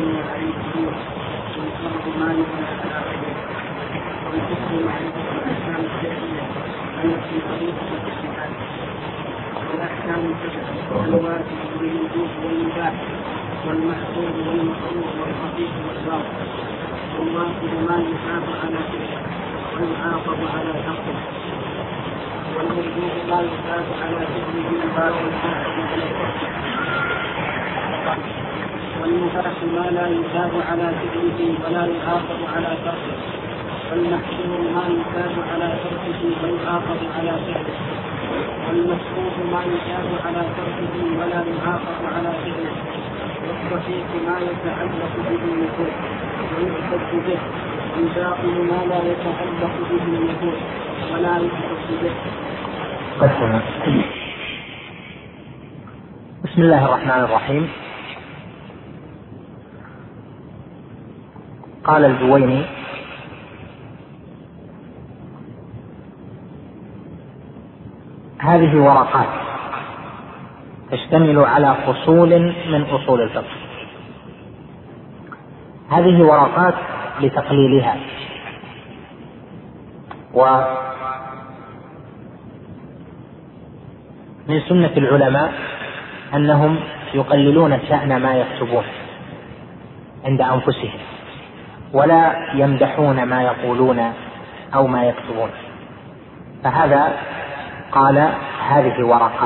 بني عليه الدين والفرض ما يبنى على غيره والحكم معرفة الأحكام الشرعية التي طريقة الاتحاد والأحكام الشرعية الواجب والوجوب والمباح والمحظور والمكروه والخفيف والباطل والواجب ما يثاب على فعله ويعاقب على تركه والمردود ما يثاب على فعله والمباح ما لا يثاب على فعله ولا يعاقب على تركه والمحظور ما يثاب على تركه ويعاقب على فعله والمكروه ما يثاب على تركه ولا يعاقب على فعله والصحيح ما يتعلق به النفوذ ويعتد به والباطل ما لا يتعلق به النفوذ ولا يعتد به. بسم الله الرحمن الرحيم. قال الجويني: هذه ورقات تشتمل على فصول من أصول الفقه. هذه ورقات لتقليلها، ومن سنة العلماء أنهم يقللون شأن ما يكتبون عند أنفسهم ولا يمدحون ما يقولون أو ما يكتبون، فهذا قال هذه ورقات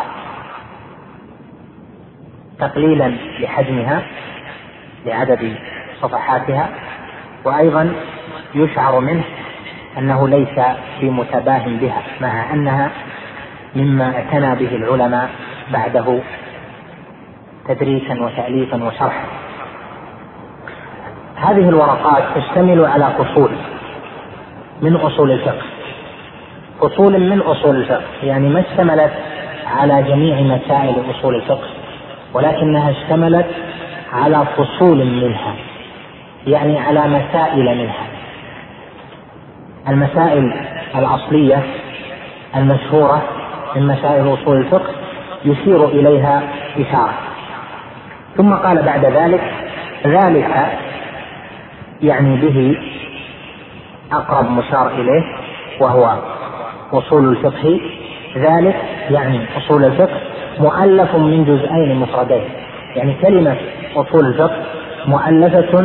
تقليلا لحجمها لعدد صفحاتها، وأيضا يشعر منه أنه ليس بمتباهم بها مع أنها مما اعتنى به العلماء بعده تدريسا وتأليفا وشرحا. هذه الورقات تشتمل على فصول من أصول الفقه، فصول من أصول الفقه، يعني ما اشتملت على جميع مسائل أصول الفقه، ولكنها اشتملت على فصول منها، يعني على مسائل منها. المسائل الأصلية المشهورة من مسائل أصول الفقه يشير إليها إشارة، ثم قال بعد ذلك: ذلك يعني به أقرب مشار إليه وهو أصول الفقه. ذلك يعني أصول الفقه مؤلف من جزئين مفردين، يعني كلمة أصول الفقه مؤلفة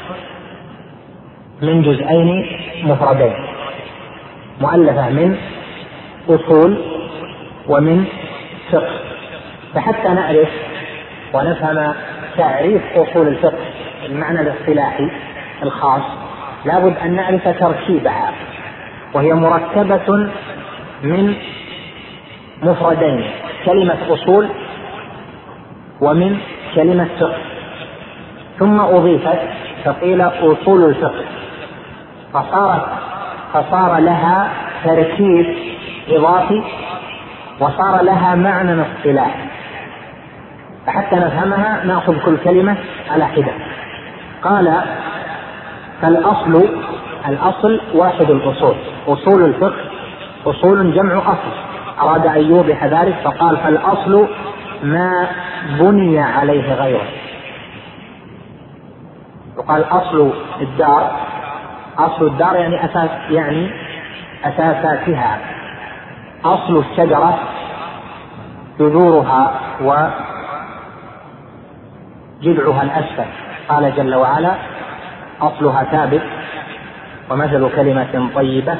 من جزئين مفردين، مؤلفة من أصول ومن فقه. فحتى نعرف ونفهم تعريف أصول الفقه المعنى الاصطلاحي الخاص لابد أن نعرف تركيبها، وهي مركبة من مفردين، كلمة أصول ومن كلمة فقه، ثم أضيفت فقيل أصول الفقه، فصار لها تركيب إضافي وصار لها معنى اصطلاحي. فحتى نفهمها نأخذ كل كلمة على حدة. قال: فالأصل واحد الأصول، أصول الفقه أصول جمع أصل، أراد أن يوضح ذلك فقال: فالأصل ما بني عليه غيره. وقال: أصل الدار، أصل الدار يعني أساساتها. أصل الشجرة جذورها وجذعها الأسفل. قال جل وعلا: أصلها ثابت، ومثل كلمة طيبة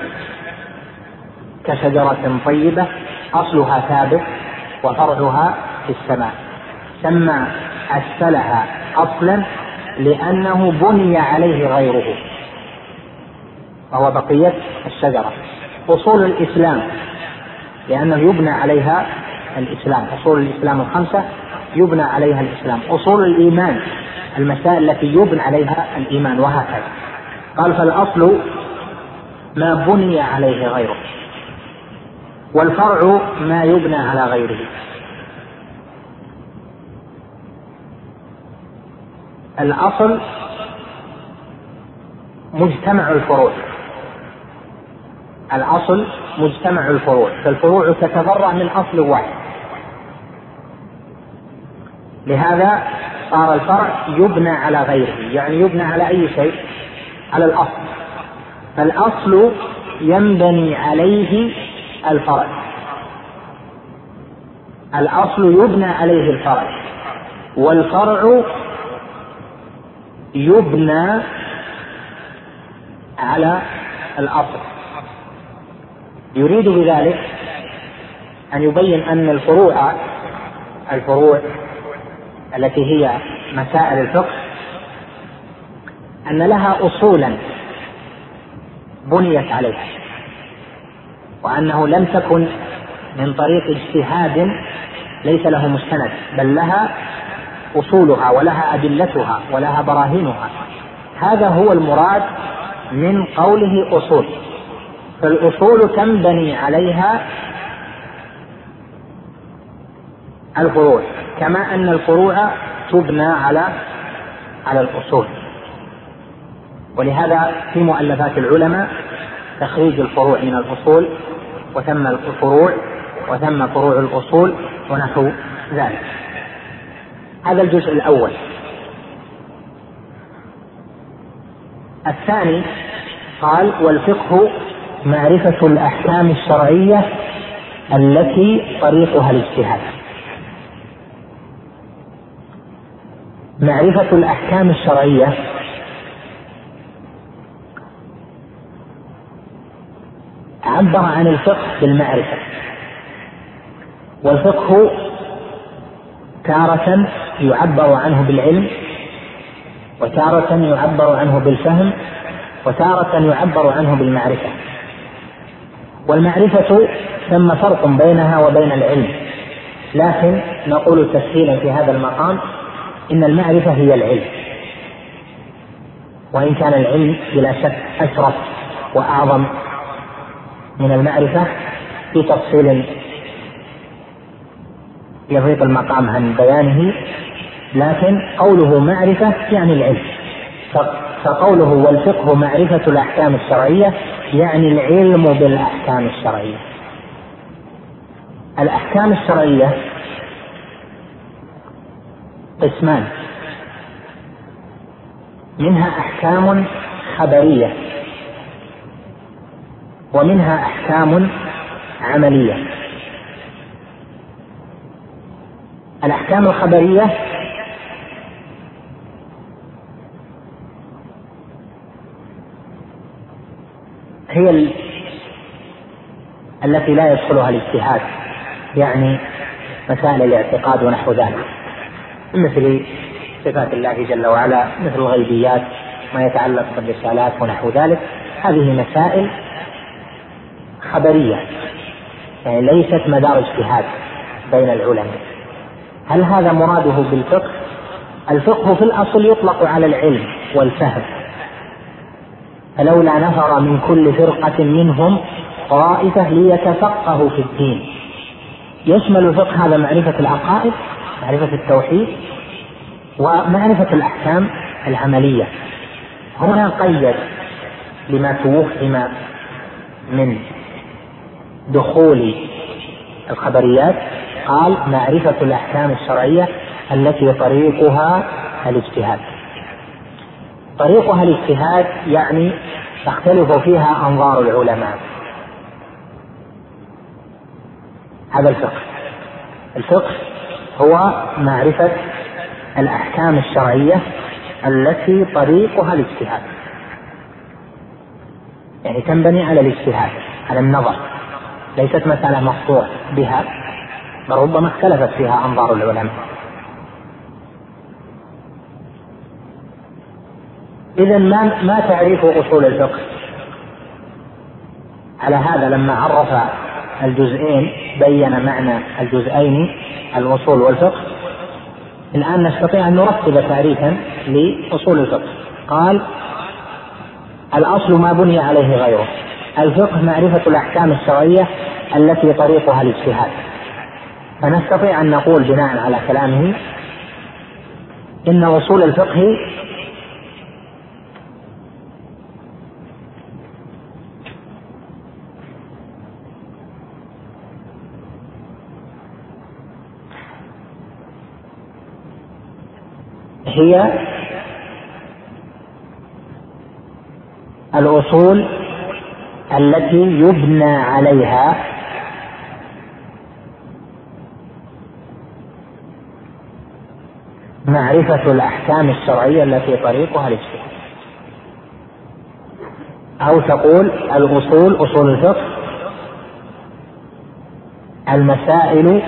كشجرة طيبة أصلها ثابت وفرعها في السماء. سمى أسفلها أصلا لأنه بني عليه غيره وهو بقية الشجرة. أصول الإسلام لأنه يبنى عليها الإسلام، أصول الإسلام 5 يبنى عليها الإسلام. أصول الإيمان المسائل التي يبنى عليها الإيمان، وهكذا. قال: فالأصل ما بني عليه غيره، والفرع ما يبنى على غيره. الأصل مجتمع الفروع، الأصل مجتمع الفروع، فالفروع تتفرع من أصل واحد. لهذا صار الفرع يبنى على غيره، يعني يبنى على أي شيء؟ على الأصل. فالأصل ينبني عليه الفرع، الأصل يبنى عليه الفرع، والفرع يبنى على الأصل. يريد بذلك أن يبين أن الفروع التي هي مسائل الفقه أن لها أصولا بنيت عليها، وأنه لم تكن من طريق اجتهاد ليس له مستند، بل لها أصولها ولها أدلتها ولها براهينها. هذا هو المراد من قوله أصول. فالأصول تنبني عليها الفروع، كما أن الفروع تبنى على الأصول. ولهذا في مؤلفات العلماء تخريج الفروع من الأصول، وثم الفروع وثم فروع الأصول ونحو ذلك. هذا الجزء الأول. الثاني قال: والفقه معرفة الأحكام الشرعية التي طريقها الاجتهاد. معرفة الأحكام الشرعية عبر عن الفقه بالمعرفة، والفقه تارة يعبر عنه بالعلم، وتارة يعبر عنه بالفهم، وتارة يعبر عنه بالمعرفة. والمعرفة ثم فرق بينها وبين العلم، لكن نقول تسهيلا في هذا المقام إن المعرفة هي العلم، وإن كان العلم بلا شك أشرف وأعظم من المعرفة في تفصيل يضيق المقام عن بيانه، لكن قوله معرفة يعني العلم. فقوله والفقه معرفة الأحكام الشرعية يعني العلم بالأحكام الشرعية. الأحكام الشرعية قسمان: منها أحكام خبرية، ومنها أحكام عملية. الأحكام الخبرية هي التي لا يدخلها الاجتهاد، يعني مسائل الاعتقاد ونحو ذلك، مثل صفات الله جل وعلا، مثل الغيبيات، ما يتعلق بالرسالات ونحو ذلك. هذه مسائل خبرية، يعني ليست مدار اجتهاد بين العلماء. هل هذا مراده بالفقه؟ الفقه في الأصل يطلق على العلم والفهم، فلولا نفر من كل فرقة منهم طائفة ليتفقهوا في الدين. يشمل الفقه هذا معرفة العقائد، معرفة التوحيد، ومعرفة الأحكام العملية. هنا قيد لما توهم من دخول الخبريات، قال معرفة الأحكام الشرعية التي طريقها الاجتهاد. طريقها الاجتهاد يعني تختلف فيها أنظار العلماء. هذا الفقه. الفقه هو معرفة الأحكام الشرعية التي طريقها الاجتهاد، يعني تنبني على الاجتهاد، على النظر، ليست مسألة مقطوع بها، بل ربما اختلفت فيها أنظار العلماء. إذن ما تعريف أصول الفقه؟ على هذا لما عرف الجزئين بين معنى الجزئين الأصول والفقه. الآن نستطيع أن نرتب تعريفا لأصول الفقه. قال: الأصل ما بني عليه غيره. الفقه معرفة الأحكام الشرعية التي طريقها الاجتهاد. فنستطيع أن نقول بناء على كلامه إن أصول الفقه هي الأصول التي يبنى عليها معرفة الأحكام الشرعية التي طريقها الاجتهاد، أو تقول الأصول أصول الفقه المسائل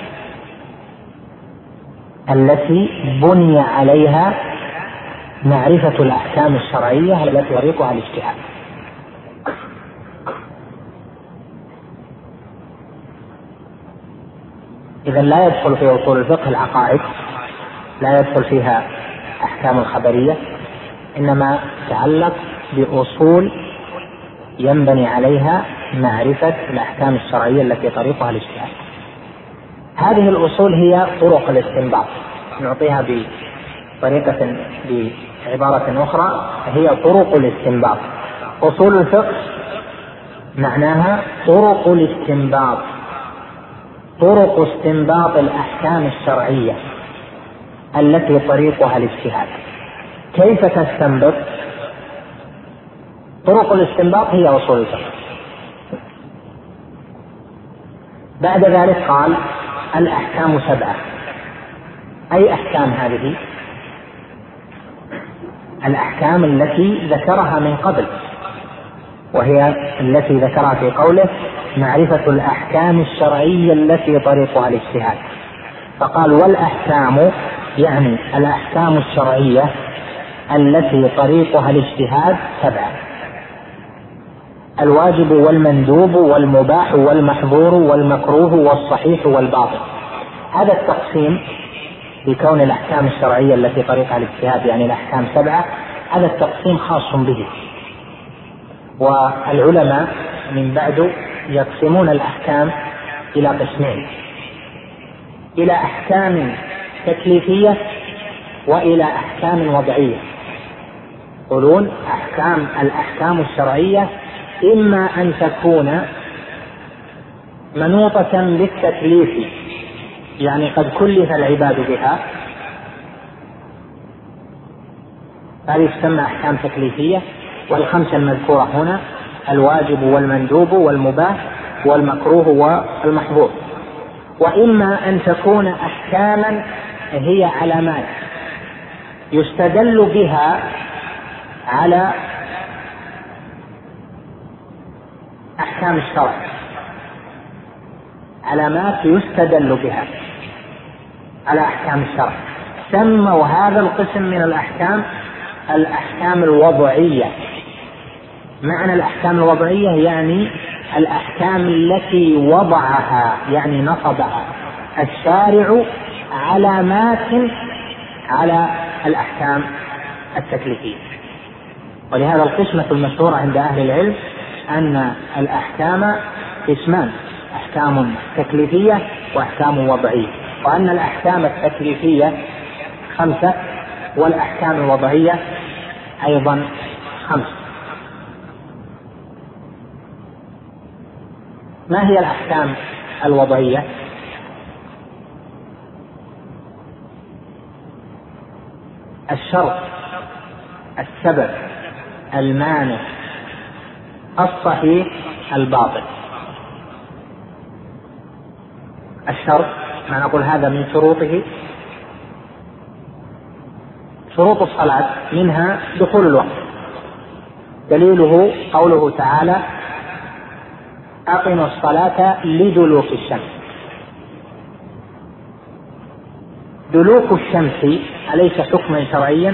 التي بني عليها معرفة الأحكام الشرعية التي طريقها الاجتهاد. إذن لا يدخل في أصول الفقه العقائد، لا يدخل فيها أحكام الخبرية، إنما تعلق بأصول ينبني عليها معرفة الأحكام الشرعية التي طريقها الاجتهاد. هذه الأصول هي طرق الاستنباط، نعطيها بطريقة بعبارة أخرى هي طرق الاستنباط. أصول الفقه معناها طرق الاستنباط، طرق استنباط الأحكام الشرعية التي طريقها الاجتهاد. كيف تستنبط؟ طرق الاستنباط هي أصول الفقه. بعد ذلك قال الأحكام 7. أي أحكام هذه؟ الأحكام التي ذكرها من قبل، وهي التي ذكرها في قوله معرفة الأحكام الشرعية التي طريقها الاجتهاد. فقال والأحكام يعني الأحكام الشرعية التي طريقها الاجتهاد 7: الواجب والمندوب والمباح والمحظور والمكروه والصحيح والباطل. هذا التقسيم بكون الأحكام الشرعية التي طريقها الاجتهاد يعني الأحكام 7، هذا التقسيم خاص به، والعلماء من بعد يقسمون الأحكام إلى قسمين: إلى أحكام تكليفية وإلى أحكام وضعية. يقولون الأحكام الشرعية إما أن تكون منوطة بالتكليف، يعني قد كلف العباد بها، هذه تسمى أحكام تكليفية، والخمسة المذكورة هنا: الواجب والمندوب والمباح والمكروه والمحظور. وإما أن تكون أحكاما هي علامات يستدل بها على أحكام الشرع، علامات يستدل بها على أحكام الشرع. سموا هذا القسم من الأحكام الأحكام الوضعية. معنى الأحكام الوضعية يعني الأحكام التي وضعها، يعني نصبها الشارع علامات على الأحكام التكليفية. ولهذا القسمة المشهورة عند أهل العلم أن الأحكام قسمان: أحكام تكليفية وأحكام وضعية، وأن الأحكام التكليفية 5 والأحكام الوضعية أيضا 5. ما هي الأحكام الوضعية؟ الشرط، السبب، المانع، الصحيح، الباطل. الشرط ما نقول هذا من شروطه، شروط الصلاة منها دخول الوقت، دليله قوله تعالى: أقم الصلاة لدلوك الشمس. دلوك الشمس أليس حكما شرعيا؟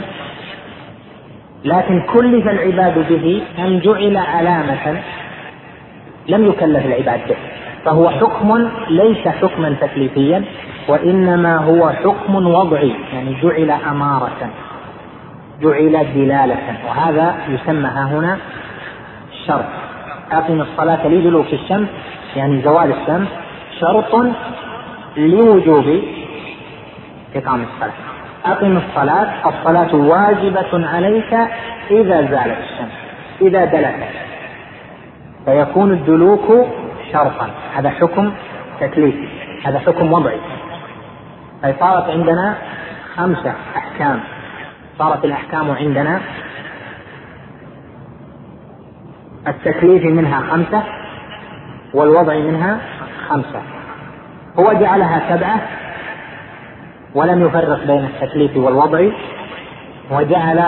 لكن كلف العباد به أم جعل علامة لم يكلف العباد به، فهو حكم ليس حكما تكليفيا، وإنما هو حكم وضعي، يعني جعل أمارة، جعل دلالة، وهذا يسمى هنا شرط. أقم الصلاة لدلوك الشمس يعني زوال الشمس شرط لوجوب إقام الصلاة. أقم الصلاة، الصلاة واجبة عليك إذا زالت الشمس، إذا دلت، فيكون الدلوك شرطا. هذا حكم تكليفي، هذا حكم وضعي. فصارت عندنا 5 أحكام صارت الأحكام عندنا التكليف منها 5 والوضع منها 5. هو جعلها 7 ولم يفرق بين التكليف والوضع، وجعل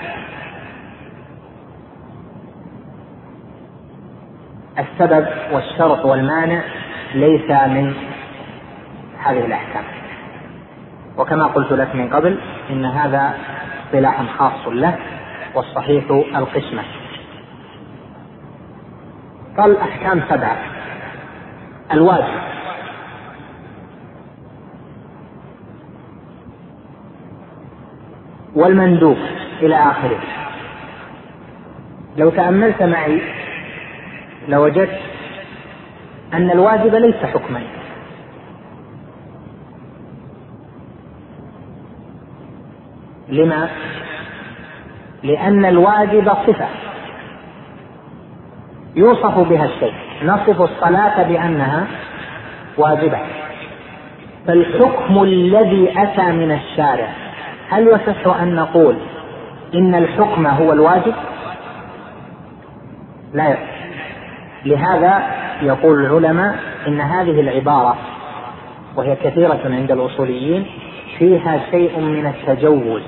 السبب والشرط والمانع ليس من هذه الأحكام. وكما قلت لك من قبل إن هذا اصطلاح خاص له، والصحيح القسمة. قال أحكام 7: الواجب، والمندوب إلى آخره. لو تأملت معي لوجدت أن الواجب ليس حكما، لما؟ لأن الواجب صفة يوصف بها الشيء، نصف الصلاة بأنها واجبة. فالحكم الذي أتى من الشارع هل يصح أن نقول إن الحكم هو الواجب؟ لا يصح. لهذا يقول العلماء إن هذه العبارة، وهي كثيرة عند الأصوليين، فيها شيء من التجوز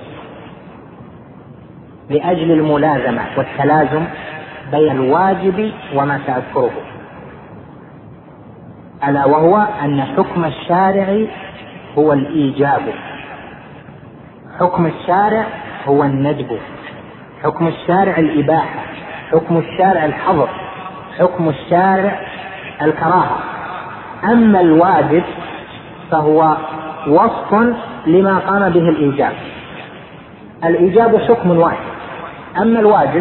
لأجل الملازمة والتلازم بين الواجب وما سأذكره، ألا وهو أن حكم الشارع هو الإيجاب، حكم الشارع هو الندب، حكم الشارع الإباحة، حكم الشارع الحظر، حكم الشارع الكراهة. أما الواجب فهو وصف لما قام به الإيجاب. الإيجاب حكم واحد، أما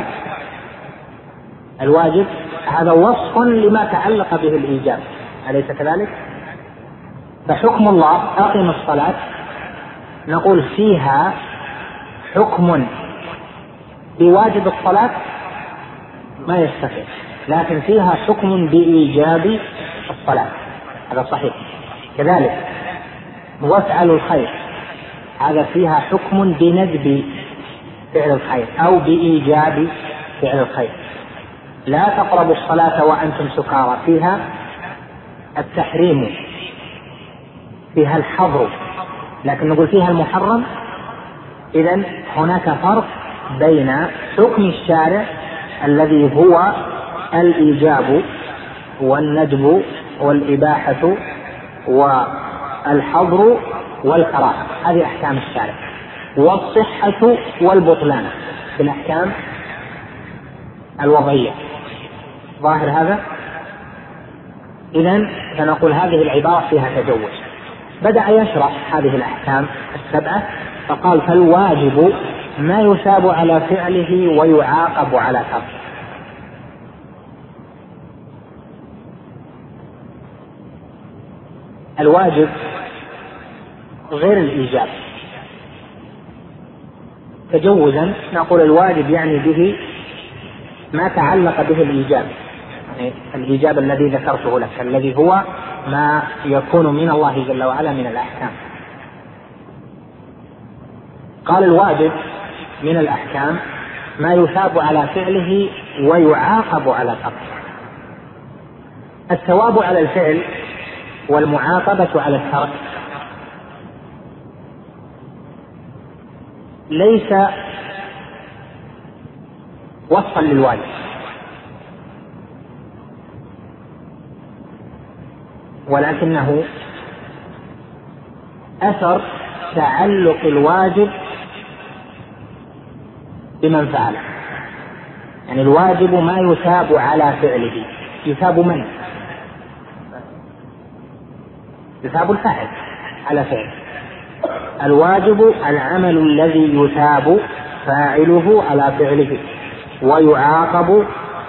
الواجب هذا وصف لما تعلق به الإيجاب، أليس كذلك؟ فحكم الله أقم الصلاة نقول فيها حكم بواجب الصلاة ما يستقيم، لكن فيها حكم بإيجاب الصلاة، هذا صحيح. كذلك وافعلوا الخير، هذا فيها حكم بندب فعل الخير أو بإيجاب فعل الخير. لا تقربوا الصلاة وأنتم سكارى، فيها التحريم، فيها الحظر، لكن نقول فيها المحرم. إذن هناك فرق بين حكم الشارع الذي هو الإيجاب والندب والإباحة والحظر والكراهة، هذه أحكام الشارع، والصحة والبطلان في الأحكام الوضعية. ظاهر هذا؟ إذن فنقول هذه العبارة فيها تجوز. بدأ يشرح هذه الأحكام 7 فقال: فالواجب ما يثاب على فعله ويعاقب على تركه. الواجب غير الإيجاب. تجوزا نقول الواجب يعني به ما تعلق به الإيجاب، يعني الإيجاب الذي ذكرته لك، الذي هو ما يكون من الله جل وعلا من الأحكام. قال: الواجب من الأحكام ما يثاب على فعله ويعاقب على تركه. الثواب على الفعل والمعاقبة على الترك ليس وصفا للواجب، ولكنه أثر تعلق الواجب بمن فعله. يعني الواجب ما يثاب على فعله، يثاب من؟ يثاب الفاعل على فعله. الواجب العمل الذي يثاب فاعله على فعله ويعاقب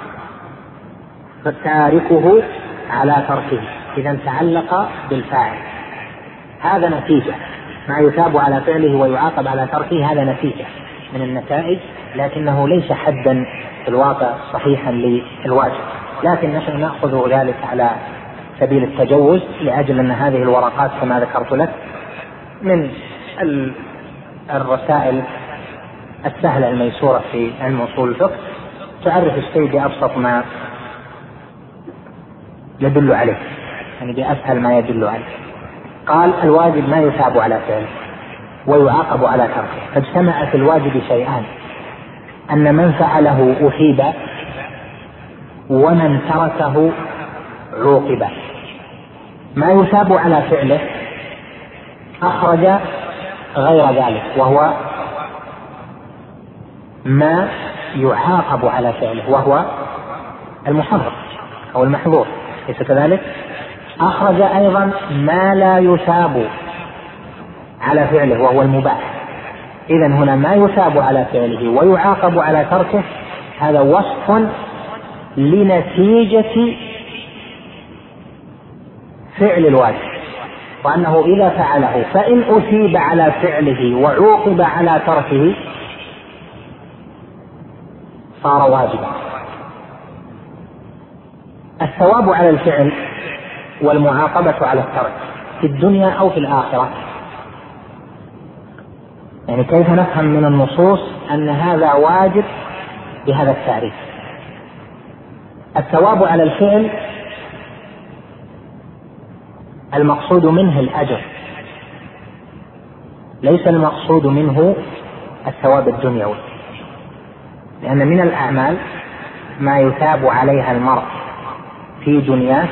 تاركه على تركه. إذا تعلق بالفاعل، هذا نتيجة. ما يثاب على فعله ويعاقب على تركه هذا نتيجة من النتائج، لكنه ليس حدا في الواقع صحيحا للواجب، لكن نحن نأخذ ذلك على سبيل التجوز لأجل أن هذه الورقات كما ذكرت لك من الرسائل السهلة الميسورة في علم أصول الفقه تعرف الشيء بأبسط ما يدل عليه، يعني بأسهل ما يدل عليه. قال الواجب ما يثاب على فعله ويعاقب على تركه، فاجتمع في الواجب شيئان: أن من فعله أثيب ومن تركه عوقب. ما يثاب على فعله أخرج غير ذلك، وهو ما يعاقب على فعله وهو المحرم أو المحظور، ليس كذلك؟ أخرج أيضا ما لا يثاب على فعله وهو المباح. إذن هنا ما يثاب على فعله ويعاقب على تركه، هذا وصف لنتيجة فعل الواجب، وأنه إذا فعله فإن أثيب على فعله وعوقب على تركه صار واجبا. الثواب على الفعل والمعاقبة على الترك في الدنيا أو في الآخرة، يعني كيف نفهم من النصوص أن هذا واجب بهذا التعريف؟ الثواب على الفعل المقصود منه الأجر، ليس المقصود منه الثواب الدنيوي، لأن من الأعمال ما يثاب عليها المرء في دنياه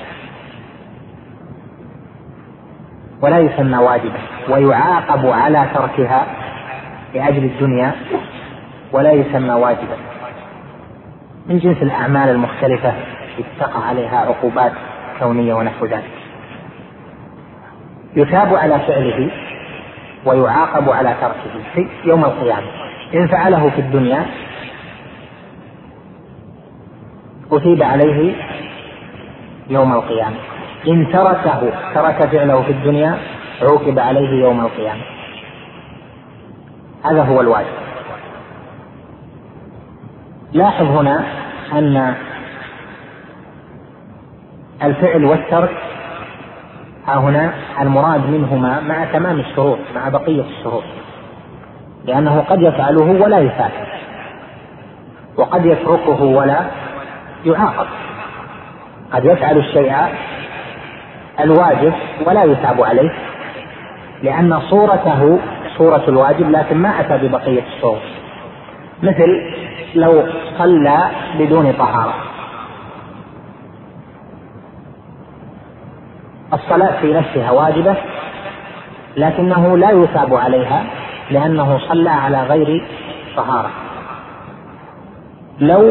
ولا يسمى واجبا، ويعاقب على تركها لأجل الدنيا ولا يسمى واجبا، من جنس الأعمال المختلفة اتقى عليها عقوبات كونية ونحو ذلك. يثاب على فعله ويعاقب على تركه في يوم القيامة. إن فعله في الدنيا أثيب عليه يوم القيامة، إن ترك فعله في الدنيا عوقب عليه يوم القيامة. هذا هو الواجب. لاحظ هنا أن الفعل والترك هنا المراد منهما مع تمام الشروط، مع بقية الشروط، لأنه قد يفعله ولا يثاب، وقد يتركه ولا يعاقب، قد يفعل الشيء الواجب ولا يثاب عليه لأن صورته صورة الواجب لكن ما أتى ببقية الشروط. مثل لو صلى بدون طهارة، الصلاة في نفسها واجبة لكنه لا يثاب عليها لأنه صلى على غير طهارة. لو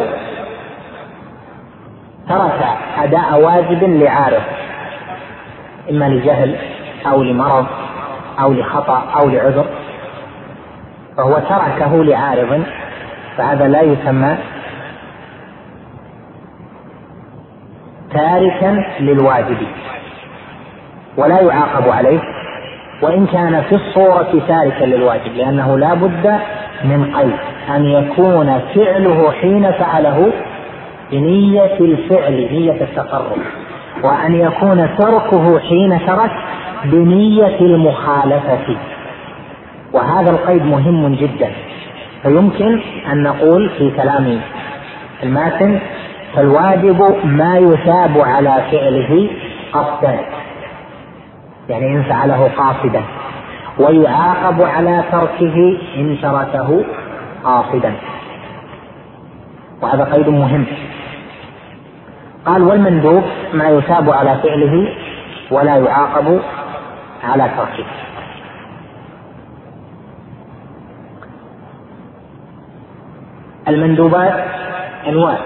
ترك أداء واجب لعارض، إما لجهل أو لمرض أو لخطأ أو لعذر، فهو تركه لعارض، فهذا لا يسمى تاركا للواجب ولا يعاقب عليه، وإن كان في الصورة تاركا للواجب، لأنه لا بد من قيد أن يكون فعله حين فعله بنية الفعل، نية التقرب، وأن يكون تركه حين ترك بنية المخالفة، وهذا القيد مهم جدا. فيمكن أن نقول في كلام الماتن: فالواجب ما يثاب على فعله قصدا، يعني إن فعله قاصدا، ويعاقب على تركه إن تركه قاصدا، وهذا قيد مهم. قال: والمندوب ما يثاب على فعله ولا يعاقب على تركه. المندوبات أنواع،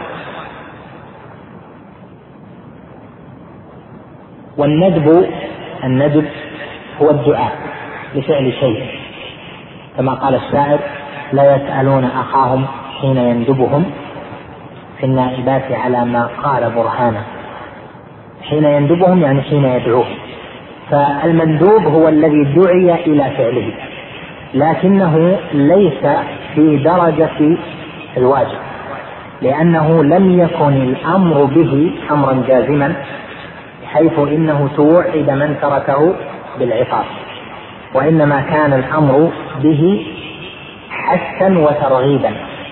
الندب هو الدعاء لفعل شيء، كما قال الشاعر: لا يسألون أخاهم حين يندبهم في النائبات على ما قال برهانا. حين يندبهم يعني حين يدعوهم. فالمندوب هو الذي دعي إلى فعله لكنه ليس في درجة الواجب، لأنه لم يكن الأمر به أمرا جازما حيث إنه توعد من تركه بالعقاب، وإنما كان الأمر به حثا وترغيبا،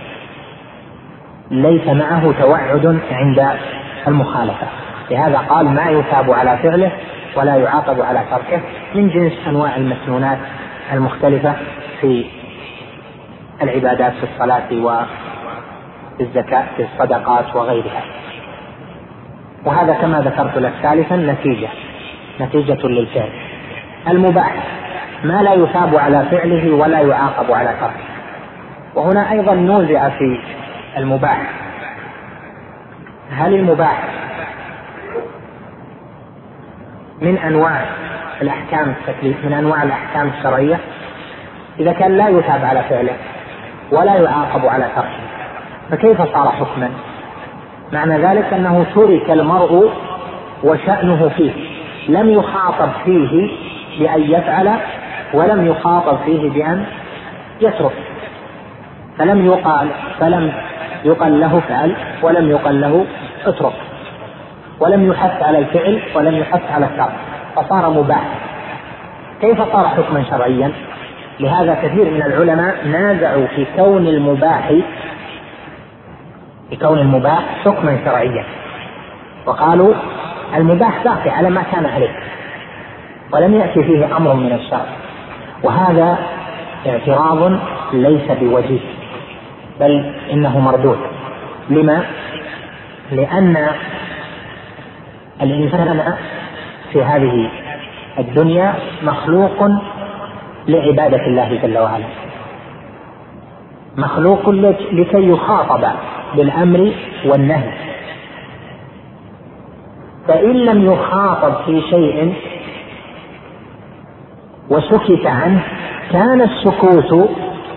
ليس معه توعد عند المخالفة. لهذا قال ما يثاب على فعله ولا يعاقب على تركه، من جنس أنواع المسنونات المختلفة في العبادات في الصلاة وفي الزكاة في الصدقات وغيرها. وهذا كما ذكرت لك ثالثا نتيجة للفعل. المباح ما لا يثاب على فعله ولا يعاقب على تركه. وهنا أيضا نوزع في المباح، هل المباح من أنواع الأحكام التكليف، من أنواع الأحكام الشرعية؟ إذا كان لا يثاب على فعله ولا يعاقب على تركه فكيف صار حكما؟ معنى ذلك أنه ترك المرء وشأنه فيه، لم يخاطب فيه بأن يفعل ولم يخاطب فيه بأن يترك، فلم يقل له فعل ولم يقل له اترك، ولم يحث على الفعل ولم يحث على الترك، فصار مباح. كيف صار حكما شرعيا؟ لهذا كثير من العلماء نازعوا في كون المباح حكما شرعيا، وقالوا المباح باقي على ما كان عليه ولم يأتي فيه أمر من الشرع، وهذا اعتراض ليس بوجيه بل إنه مردود. لما؟ لأن الإنسان في هذه الدنيا مخلوق لعبادة الله جل وعلا، مخلوق لكي يخاطب بالأمر والنهي، فإن لم يخاطب في شيء وسكت عنه كان السكوت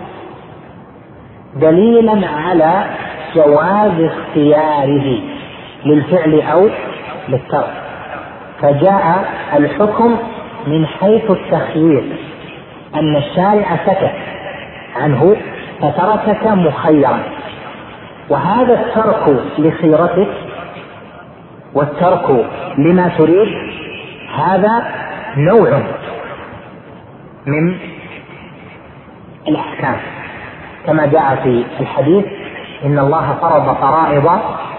دليلا على جواز اختياره للفعل أو للترك، فجاء الحكم من حيث التخيير، أن الشارع سكت عنه فتركك مخيرا، وهذا الترك لخيرتك والترك لما تريد هذا نوع من الأحكام، كما جاء في الحديث إن الله فرض فرائض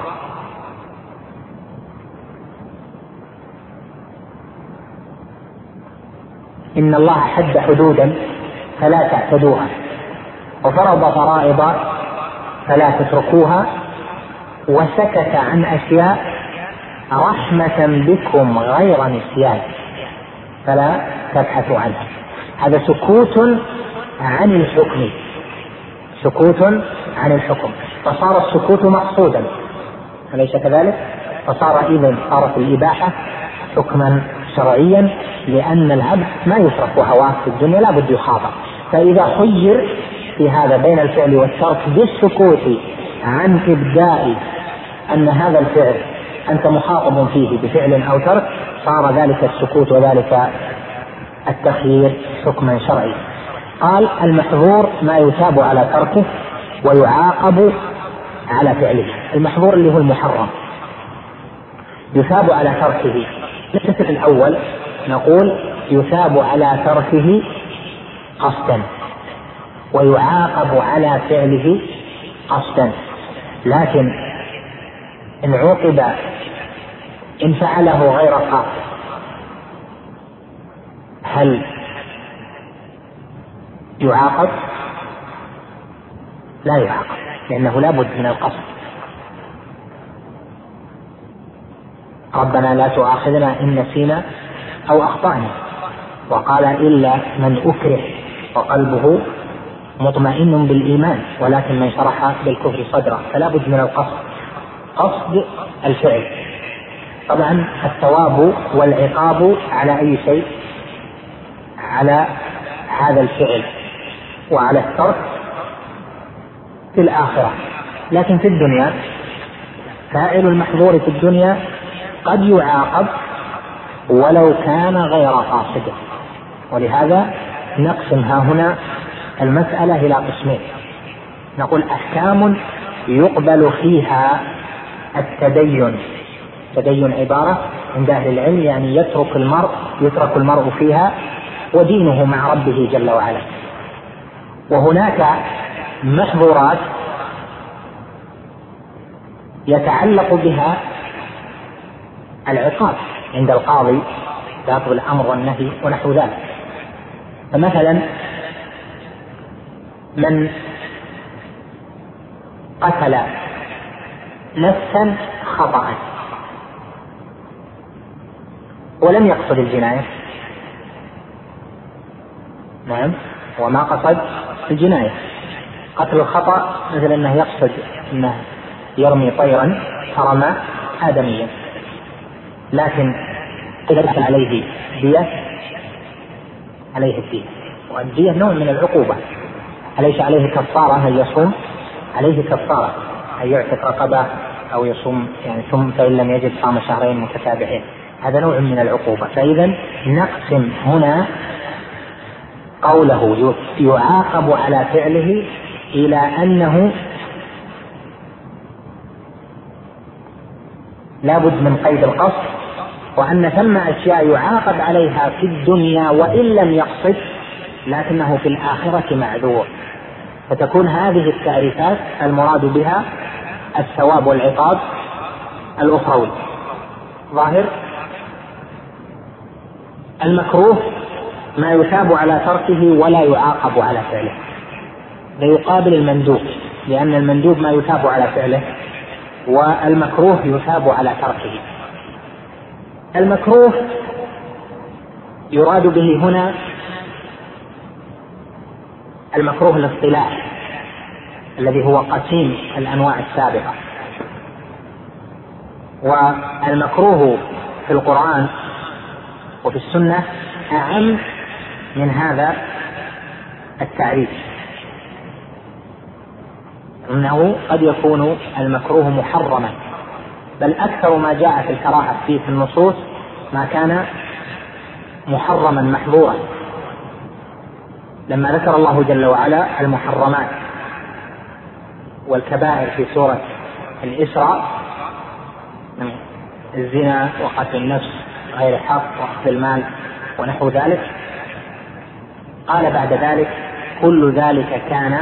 إن الله حد حدودا فلا تعتدوها، وفرض فرائض فلا تتركوها، وسكت عن أشياء رحمة بكم غير نسيان فلا تبحثوا عنها. هذا سكوت عن الحكم، سكوت عن الحكم، فصار السكوت مقصودا، أليس كذلك؟ صارت الإباحة حكما شرعيا، لأن العبد ما يترك هواه في الدنيا لا بد يخاطب، فإذا خير في هذا بين الفعل والترك بالسكوت عن إبداء أن هذا الفعل أنت مخاطب فيه بفعل أو ترك، صار ذلك السكوت وذلك التخيير حكما شرعي. قال المحظور ما يثاب على تركه ويعاقب على فعله. المحظور اللي هو المحرم يثاب على تركه. الشكل الأول نقول يثاب على تركه قصدا ويعاقب على فعله قصدا، لكن إن عوقب إن فعله غير قاصد هل يعاقب؟ لا يعاقب، لأنه لا بد من القصد. ربنا لا تؤاخذنا إن نسينا أو أخطأنا، وقال إلا من أكره وقلبه مطمئن بالإيمان ولكن من شرح بالكفر صدره، فلا بد من القصد، قصد الفعل. طبعا الثواب والعقاب على أي شيء؟ على هذا الفعل وعلى الترك في الآخرة، لكن في الدنيا فاعل المحظور في الدنيا قد يعاقب ولو كان غير قاصد. ولهذا نقسم هنا المسألة إلى قسمين، نقول أحكام يقبل فيها التدين. التدين عبارة عند أهل العلم يعني يترك المرء فيها ودينه مع ربه جل وعلا. وهناك محظورات يتعلق بها العقاب عند القاضي باب الأمر والنهي ونحو ذلك. فمثلا من قتل نفسا خطأ ولم يقصد الجناية، نعم، وما قصد الجناية، قتل الخطأ مثل أنه يقصد أنه يرمي طيرا فرمى آدميا، لكن قدر عليه دية، عليه الدية، والدية نوع من العقوبة، أليس عليه كفارة أن يصوم؟ عليه كفارة أن يعتق رقبة أو يصوم يعني ثم فإن لم يجد صام شهرين متتابعين، هذا نوع من العقوبة. فإذا نقسم هنا قوله يعاقب على فعله إلى أنه لا بد من قيد القصد، وأن ثم أشياء يعاقب عليها في الدنيا وإن لم يقصد لكنه في الآخرة معذور. فتكون هذه التعريفات المراد بها الثواب والعقاب الأخروي. ظاهر المكروه ما يثاب على تركه ولا يعاقب على فعله، ليقابل المندوب، لأن المندوب ما يثاب على فعله والمكروه يثاب على تركه. المكروه يراد به هنا المكروه الاصطلاحي الذي هو قسيم الأنواع السابقة، والمكروه في القرآن وفي السنة أعم من هذا التعريف، إنه قد يكون المكروه محرما، بل أكثر ما جاء في الكراهة فيه في النصوص ما كان محرما محظورا. لما ذكر الله جل وعلا المحرمات والكبائر في سورة الإسراء من الزنا وقتل النفس غير الحق وأخذ المال ونحو ذلك، قال بعد ذلك كل ذلك كان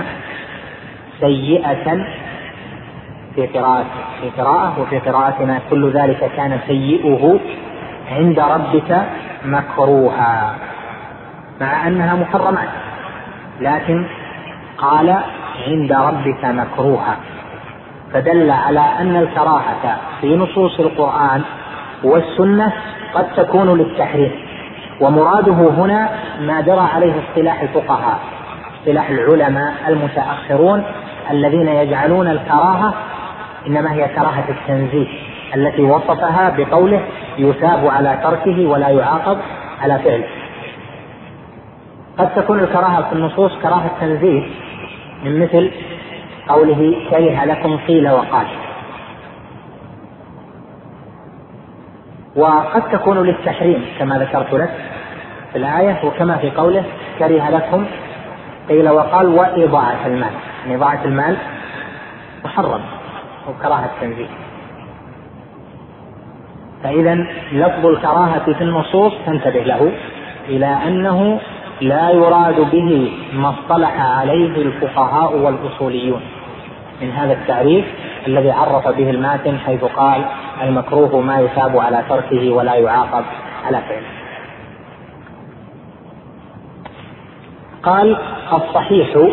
سيئة في قراءة وفي قراءتنا كل ذلك كان سيئه عند ربك مكروها، مع أنها محرمات لكن قال عند ربك مكروها، فدل على أن الكراهة في نصوص القرآن والسنة قد تكون للتحريم، ومراده هنا ما جرى عليه اصطلاح الفقهاء، اصطلاح العلماء المتأخرون الذين يجعلون الكراهة إنما هي كراهة التنزيه التي وصفها بقوله يثاب على تركه ولا يعاقب على فعله. قد تكون الكراهة في النصوص كراهة تنزيه من مثل قوله كره لكم قيل وقال، وقد تكون للتحريم كما ذكرت لك في الآية، وكما في قوله كره لكم قيل وقال وإضاعة المال، يعني إضاعة المال محرم وكراهة تنزيه. فإذا لفظ الكراهة في النصوص تنتبه له إلى أنه لا يراد به ما اصطلح عليه الفقهاء والأصوليون من هذا التعريف الذي عرف به الماتن حيث قال المكروه ما يثاب على تركه ولا يعاقب على فعله. قال الصحيح،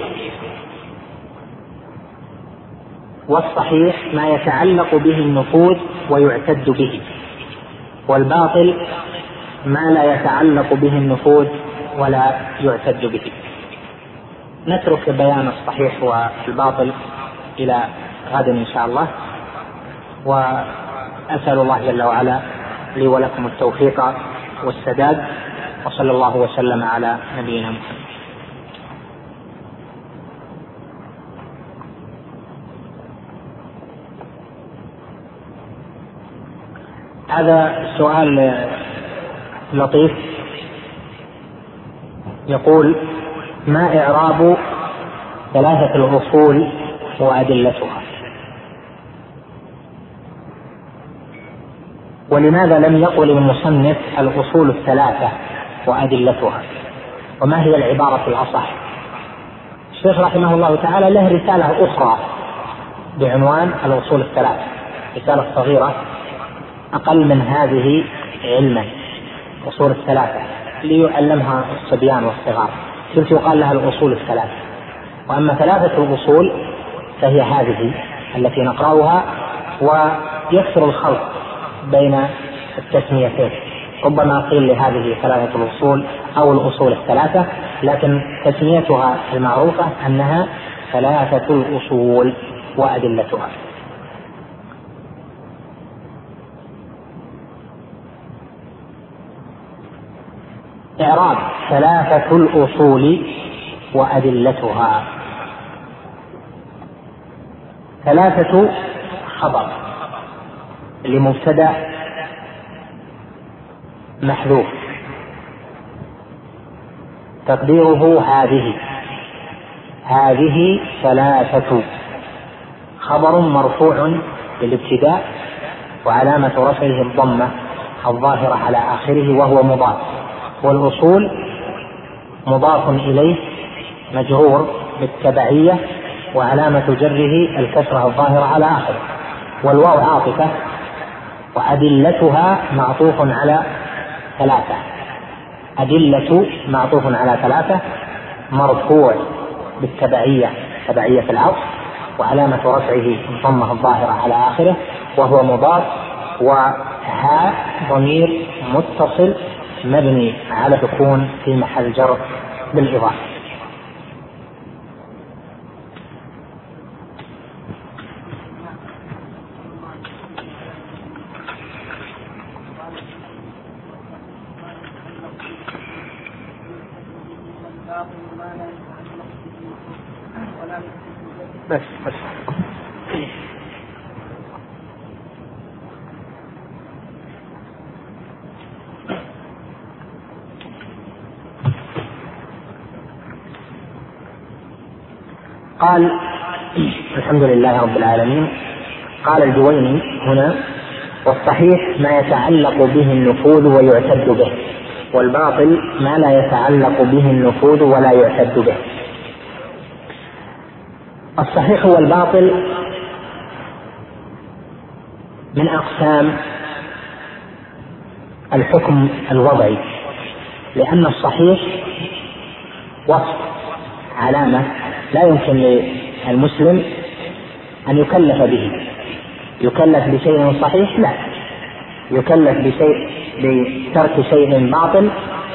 والصحيح ما يتعلق به النفوذ ويعتد به، والباطل ما لا يتعلق به النفوذ ولا يعتد به. نترك بيان الصحيح والباطل إلى غد إن شاء الله، وأسأل الله جل وعلا لي ولكم التوفيق والسداد، وصلى الله وسلم على نبينا محمد. هذا سؤال لطيف يقول ما إعراب ثلاثة الأصول وأدلتها، ولماذا لم يقل المصنف الأصول الثلاثة وأدلتها، وما هي العبارة الأصح؟ الشيخ رحمه الله تعالى له رسالة أخرى بعنوان الأصول الثلاث، رسالة صغيرة أقل من هذه علما، أصول الثلاثة، ليعلمها الصبيان والصغار، تلك يقال لها الأصول الثلاث. وأما ثلاثة الأصول فهي هذه التي نقرأها، ويكثر الخلط بين التسميتين، ربما قيل لهذه ثلاثة الأصول أو الأصول الثلاثة، لكن تسميتها المعروفة أنها ثلاثة الأصول وأدلتها. إعراب ثلاثة الأصول وأدلتها. ثلاثة خبر لمبتدأ محذوف تقديره هذه ثلاثة، خبر مرفوع بالابتداء وعلامة رفعه الضمة الظاهرة على آخره وهو مضاف، والأصول مضاف إليه مجرور بالتبعية وعلامة جره الكسرة الظاهرة على آخره، والواو عاطفة، وأدلتها معطوف على ثلاثة، أدلة معطوف على ثلاثة، مرفوع بالتبعية تبعية العطف وعلامة رفعه الضمة الظاهرة على آخره وهو مضاف، وها ضمير متصل مبني على سكون في محل جر بالإضافة. بس قال الحمد لله رب العالمين. قال الجويني هنا: والصحيح ما يتعلق به النفوذ ويعتد به، والباطل ما لا يتعلق به النفوذ ولا يعتد به. الصحيح والباطل من أقسام الحكم الوضعي، لأن الصحيح وصف علامة لا يمكن للمسلم أن يكلف به، يكلف بشيء صحيح لا، يكلف بترك شيء باطل،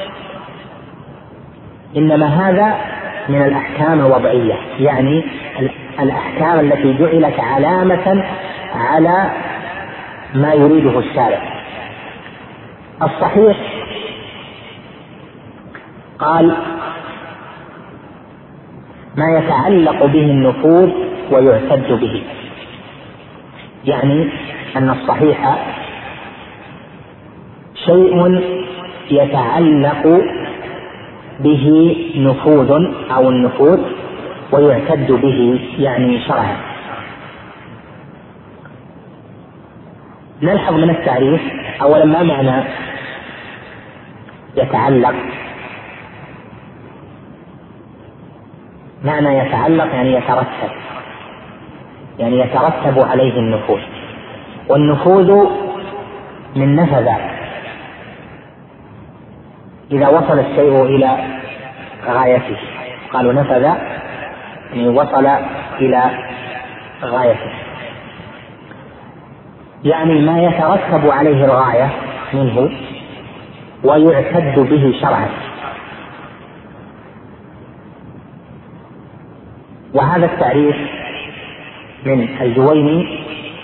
إنما هذا من الأحكام الوضعية، يعني الأحكام التي جعلت علامة على ما يريده الشارع. الصحيح قال ما يتعلق به النفوذ ويعتد به، يعني أن الصحيح شيء يتعلق به نفوذ أو النفوذ ويعتد به يعني شرعا. نلحظ من التعريف أولا ما معنى يتعلق. معنى يتعلق يعني يترتب، يعني يترتب عليه النفوذ، والنفوذ من نفذ، إذا وصل الشيء إلى غايته قالوا نفذ، يعني وصل إلى غايته، يعني ما يترتب عليه الغاية منه ويعتد به شرعا. وهذا التعريف من الجويني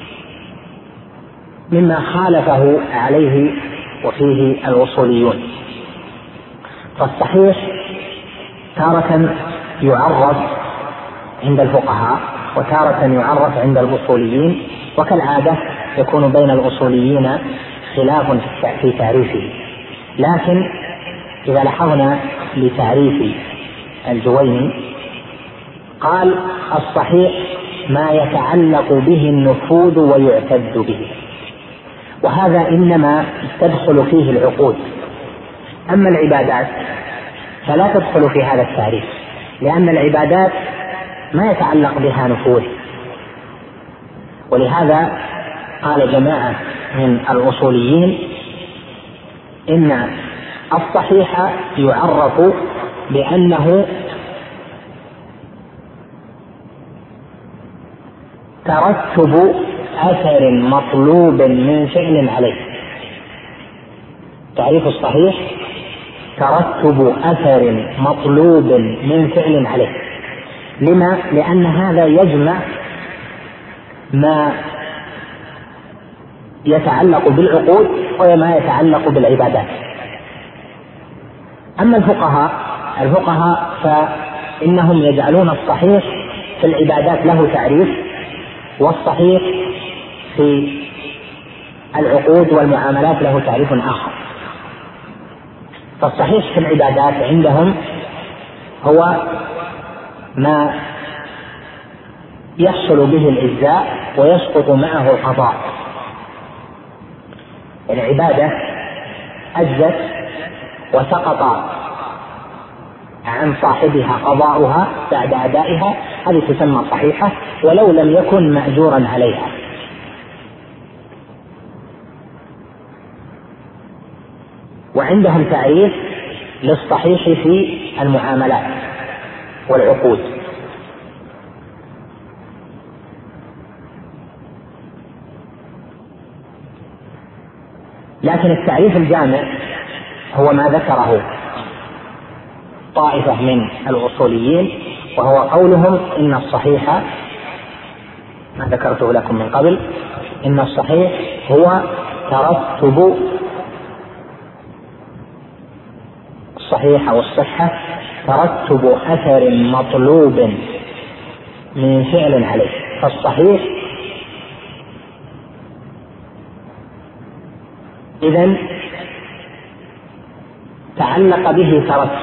مما خالفه عليه وفيه الأصوليون. فالصحيح تارة يعرف عند الفقهاء وتارة يعرف عند الأصوليين، وكالعادة يكون بين الأصوليين خلاف في تعريفه، لكن إذا لاحظنا لتعريف الجويني قال الصحيح ما يتعلق به النفوذ ويعتد به، وهذا إنما تدخل فيه العقود، أما العبادات فلا تدخل في هذا التعريف، لأن العبادات ما يتعلق بها نفوذ. ولهذا قال جماعة من الأصوليين إن الصحيح يعرف بأنه ترتب أثر مطلوب من فعل عليه. تعريف الصحيح ترتب أثر مطلوب من فعل عليه. لما؟ لأن هذا يجمع ما يتعلق بالعقود وما يتعلق بالعبادات. أما الفقهاء فإنهم يجعلون الصحيح في العبادات له تعريف، والصحيح في العقود والمعاملات له تعريف آخر. فالصحيح في العبادات عندهم هو ما يحصل به الإجزاء ويسقط معه القضاء. العبادة أجزت وسقط عن صاحبها قضاؤها بعد أدائها، هذه تسمى صحيحة ولو لم يكن مأجورا عليها. وعندهم تعريف للصحيح في المعاملات والعقود. لكن التعريف الجامع هو ما ذكره طائفة من الأصوليين، وهو قولهم إن الصحيح ما ذكرته لكم من قبل، إن الصحيح هو ترتب الصحيح أو الصحة ترتب أثر مطلوب من فعل عليه. فالصحيح إذن تعلق به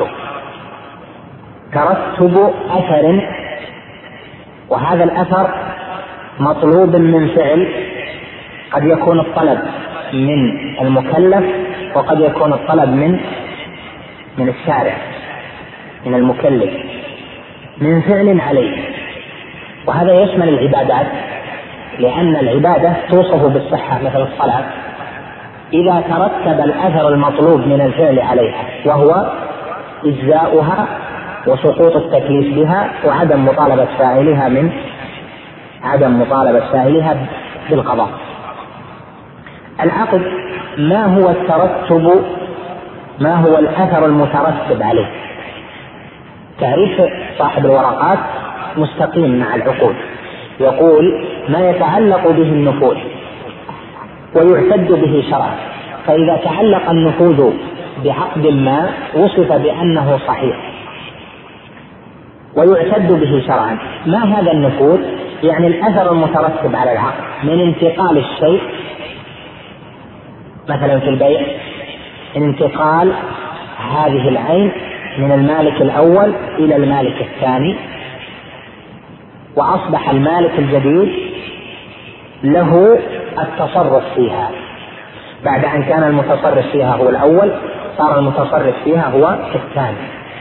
ترتب أثر، وهذا الأثر مطلوب من فعل، قد يكون الطلب من المكلف وقد يكون الطلب من الشارع، من المكلف، من فعل عليه. وهذا يشمل العبادات، لأن العبادة توصف بالصحة مثل الصلاة إذا ترتب الأثر المطلوب من الفعل عليها، وهو إجزاؤها وسقوط التكليف بها وعدم مطالبة فاعلها بالقضاء. العقد ما هو الترتب، ما هو الأثر المترتب عليه؟ تعريف صاحب الورقات مستقيم مع العقود، يقول ما يتعلق به النفوذ ويعتد به شرعا. فإذا تعلق النفوذ بعقد ما وصف بأنه صحيح ويعتد به شرعا. ما هذا النفوذ؟ يعني الأثر المترتب على العقد من انتقال الشيء، مثلا في البيع من انتقال هذه العين من المالك الأول إلى المالك الثاني، وأصبح المالك الجديد له التصرف فيها بعد أن كان المتصرف فيها هو الأول، صار المتصرف فيها هو الثاني.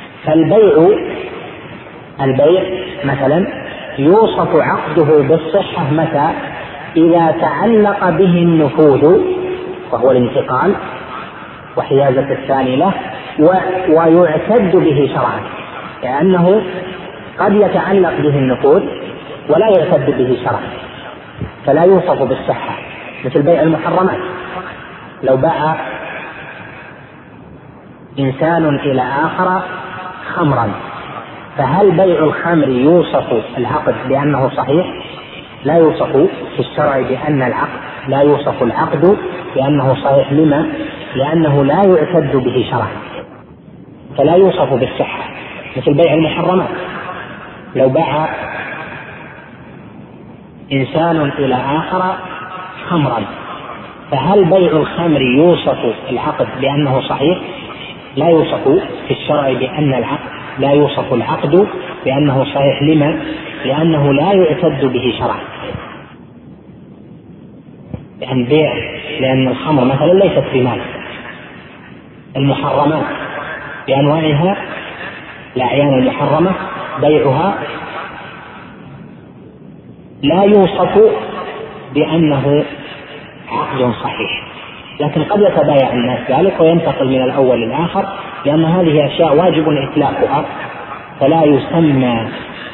فالبيع مثلا يوصف عقده بالصحة متى؟ إذا تعلق به النفوذ وهو الانتقال وحيازة الثاني له، ويعتد به شرعا، لأنه قد يتعلق به النفوذ ولا يعتد به شرعا فلا يوصف بالصحة. مثل بيع المحرمات، لو باع إنسان إلى آخر خمرا، فهل بيع الخمر يوصف العقد بأنه صحيح؟ لا يوصف في الشرع بأن العقد، لا يوصف العقد بأنه صحيح. لما؟ لأنه لا يعتد به شرعا فلا يوصف بالصحة. مثل بيع المحرمات، لو باع إنسان إلى آخر خمرا، فهل بيع الخمر يوصف العقد بأنه صحيح؟ لا يوصف في الشرع بأن العقد، لا يوصف العقد بأنه صحيح. لما؟ لأنه لا يعتد به شرعا. لأن الخمر مثلا ليست بمال. المحرمات بأنواعها، الأعيان المحرمة بيعها لا يوصف بأنه عقد صحيح، لكن قد يتبايع الناس ذلك وينتقل من الأول للآخر، لأن هذه أشياء واجب إتلافها، فلا يسمى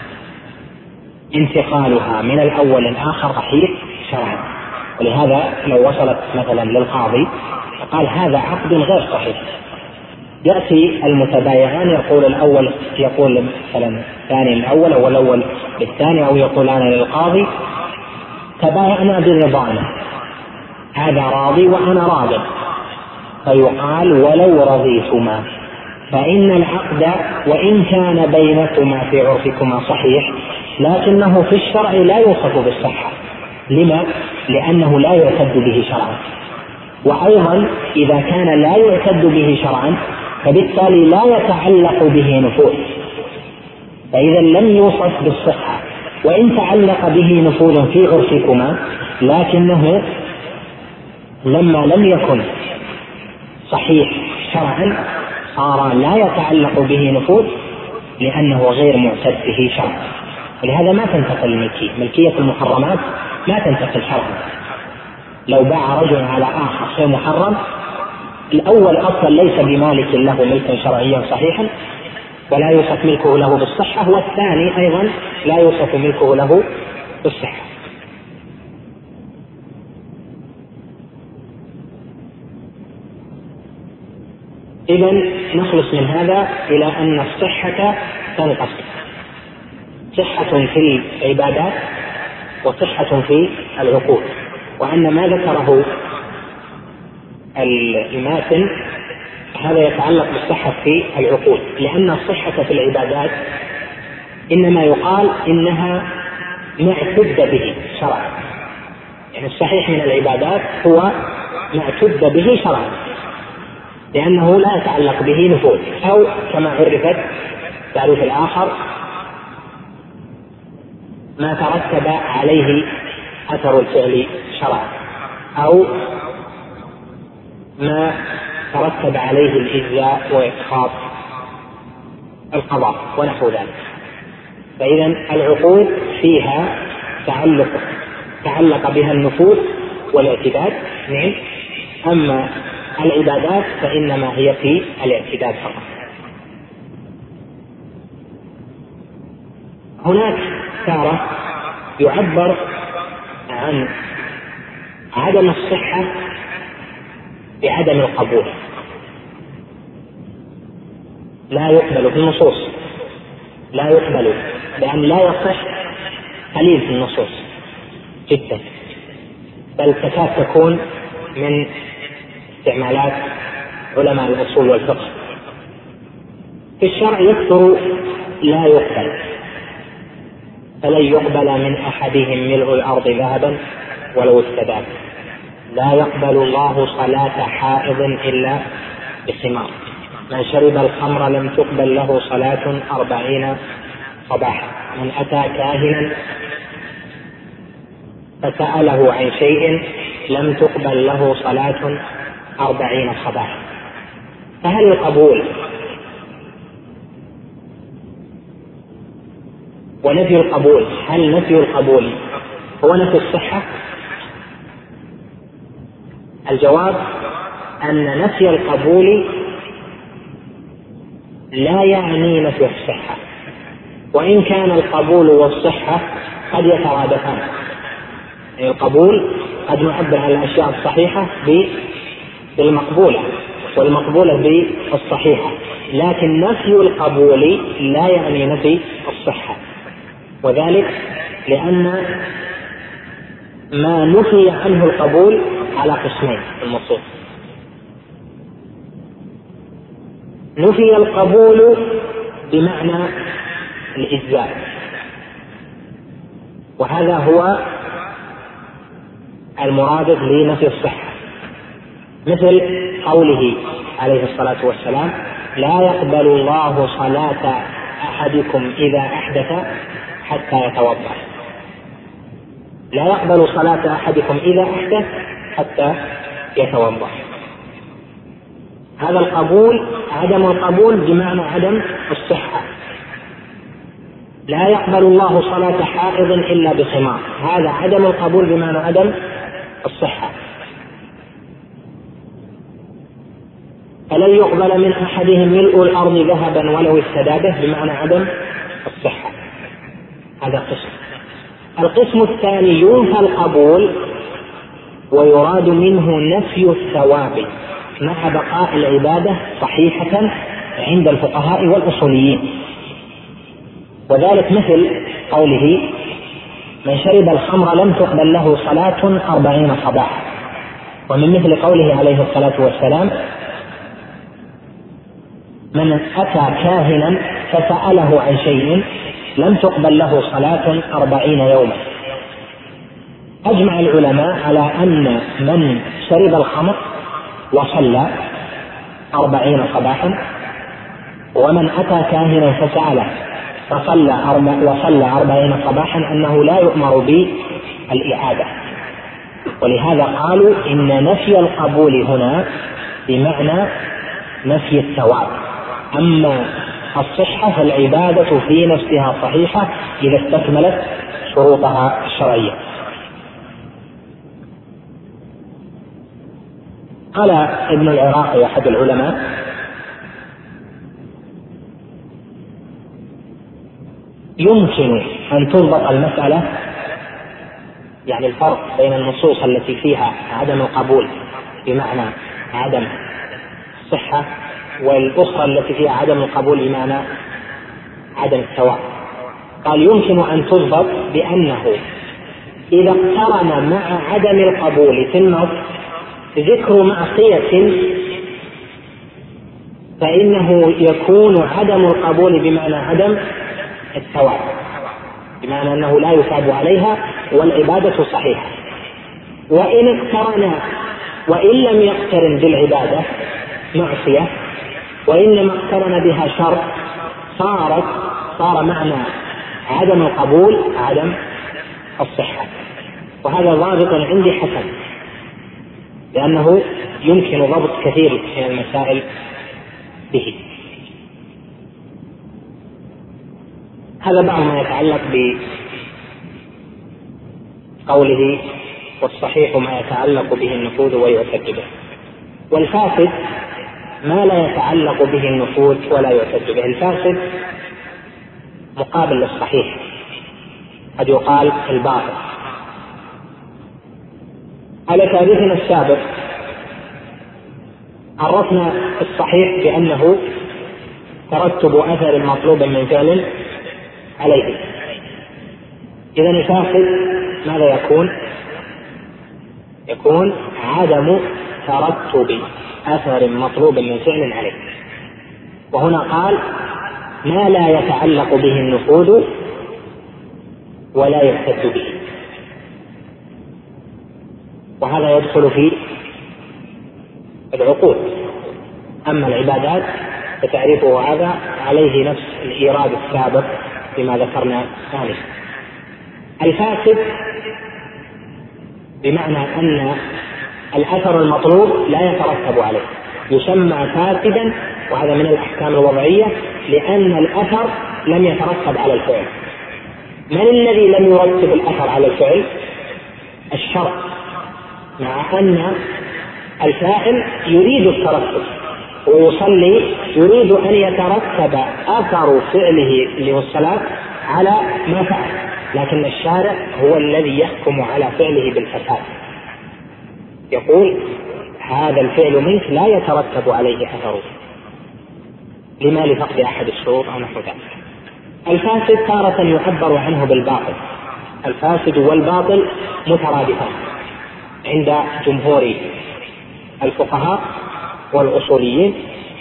انتقالها من الأول للآخر صحيح شرعا. ولهذا لو وصلت مثلا للقاضي فقال هذا عقد غير صحيح، يأتي المتبايعان يقول الأول يقول مثلا الثاني الأول أو الأول للثاني، أو يقولان للقاضي تبايعنا برضانا، هذا راضي وأنا راض، فيقال ولو رضيتما، فإن العقد وإن كان بينكما في عرفكما صحيح لكنه في الشرع لا يوصف بالصحة. لما؟ لأنه لا يعتد به شرعا، وأيضا إذا كان لا يعتد به شرعا فبالتالي لا يتعلق به نفوذ، فإذا لم يوصف بالصحة وإن تعلق به نفوذ في عرفكما، لكنه لما لم يكن صحيح شرعا صار لا يتعلق به نفوذ لأنه غير معتد به شرعا. ولهذا ما تنتقل الملكية، ملكية المحرمات ما تنتقل شرعا. لو باع رجل على آخر شيء محرم، الأول أصلا ليس بمالك له ملكا شرعيا صحيحا ولا يوصف ملكه له بالصحة، والثاني أيضا لا يوصف ملكه له بالصحة. إذن نخلص من هذا إلى أن الصحة تنقسم: صحة في العبادات وصحة في العقود، وأن ما ذكره الماتن هذا يتعلق بالصحة في العقود، لأن الصحة في العبادات إنما يقال إنها معتد به شرعا، يعني الصحيح من العبادات هو معتد به شرعا لأنه لا يتعلق به نفوذ، أو كما عرفت تعريف الآخر ما ترتب عليه أثر الفعل شرعا، أو ما ترتب عليه الإجزاء وإسقاط القضاء ونحو ذلك. فإذا العقود فيها تعلق بها النفوذ والاعتداد، أما العبادات فإنما هي في الاعتداد فقط. هناك تارة يعبر عن عدم الصحة بعدم القبول، لا يقبل في النصوص، لا يقبل لأن لا يصح قليل في النصوص جدا، بل تكاد تكون من استعمالات علماء الأصول والفقه. في الشرع يكثر لا يقبل، فلن يقبل من أحدهم ملء الأرض ذهبا ولو استدام، لا يقبل الله صلاة حائض إلا بخمار، من شرب الخمر لم تقبل له صلاة 40 صباحا، من أتى كاهنا فسأله عن شيء لم تقبل له صلاة 40 صباحا. فهل القبول ونفي القبول، هل نفي القبول هو نفي الصحة؟ الجواب أن نفي القبول لا يعني نفي الصحة، وإن كان القبول والصحة قد يترادفان. القبول قد نعبر عن الأشياء الصحيحة بالمقبولة والمقبولة بالصحيحة، لكن نفي القبول لا يعني نفي الصحة، وذلك لأن ما نفي عنه القبول على قسمين في النصوص: نفي القبول بمعنى الإجزاء، وهذا هو المراد لنفي الصحة، مثل قوله عليه الصلاة والسلام: لا يقبل الله صلاة أحدكم إذا أحدث حتى يتوضأ. لا يقبل صلاة أحدكم إذا أحدث حتى يتوضأ. هذا القبول، عدم القبول بمعنى عدم الصحة، لا يقبل الله صلاة حائض إلا بخمار، هذا عدم القبول بمعنى عدم الصحة. فلن يقبل من أحدهم ملء الأرض ذهبا ولو افتدى به بمعنى عدم الصحة. هذا قسم. القسم الثاني ينفى القبول ويراد منه نفي الثواب مع بقاء العبادة صحيحة عند الفقهاء والأصوليين، وذلك مثل قوله: من شرب الخمر لم تقبل له صلاة 40 صباحا. ومن مثل قوله عليه الصلاة والسلام: من أتى كاهنا فسأله عن شيء لم تقبل له صلاة 40 يوما. أجمع العلماء على أن من شرب الخمر وصلى 40 صباحا، ومن أتى كاهنا فسأله وصلى 40 صباحا، أنه لا يؤمر بالإعادة. ولهذا قالوا إن نفي القبول هنا بمعنى نفي الثواب، أما الصحة فالعبادة في نفسها صحيحة إذا استكملت شروطها الشرعية. قال ابن العراقي أحد العلماء: يمكن أن تضبط المسألة، يعني الفرق بين النصوص التي فيها عدم القبول بمعنى عدم الصحة والأخرى التي فيها عدم القبول بمعنى عدم الثواب. قال: يمكن أن تضبط بأنه إذا اقترن مع عدم القبول في النص ذكر معصية فإنه يكون عدم القبول بمعنى عدم الثواب، بمعنى أنه لا يثاب عليها والعبادة صحيحة. وإن لم يقترن بالعبادة معصية وإنما اقترن بها شر صار معنى عدم القبول عدم الصحة. وهذا ضابط عندي حسن، لأنه يمكن ضبط كثير من المسائل به. هذا بعض ما يتعلق بقوله: والصحيح ما يتعلق به النفوذ ويعتد به. والفاسد ما لا يتعلق به النفوذ ولا يعتد به. الفاسد مقابل للصحيح، قد يقال الباطل. على تعريفنا السابق عرفنا الصحيح بأنه ترتب أثر مطلوب من فعل عليه. إذن الفاسد ماذا يكون عدم ترتب أثر مطلوب من فعل عليه. وهنا قال: ما لا يتعلق به النفوذ ولا يعتد به. وهذا يدخل في العقود. أما العبادات فتعريفه هذا عليه نفس الإيراد السابق بما ذكرنا ثانيا. الفاسد بمعنى أن الأثر المطلوب لا يترتب عليه، يسمى فاسدا، وهذا من الأحكام الوضعية، لأن الأثر لم يترتب على الفعل. من الذي لم يرتب الأثر على الفعل؟ الشرع، مع أن الفاعل يريد الترتب ويصلي يريد أن يترتب أثر فعله اللي هو الصلاة على ما فعل، لكن الشارع هو الذي يحكم على فعله بالفساد، يقول: هذا الفعل منك لا يترتب عليه أثره، لما لفقد أحد الشروط أو نحو ذلك. الفاسد تارة يعبر عنه بالباطل. الفاسد والباطل مترادفان عند جمهور الفقهاء والأصوليين،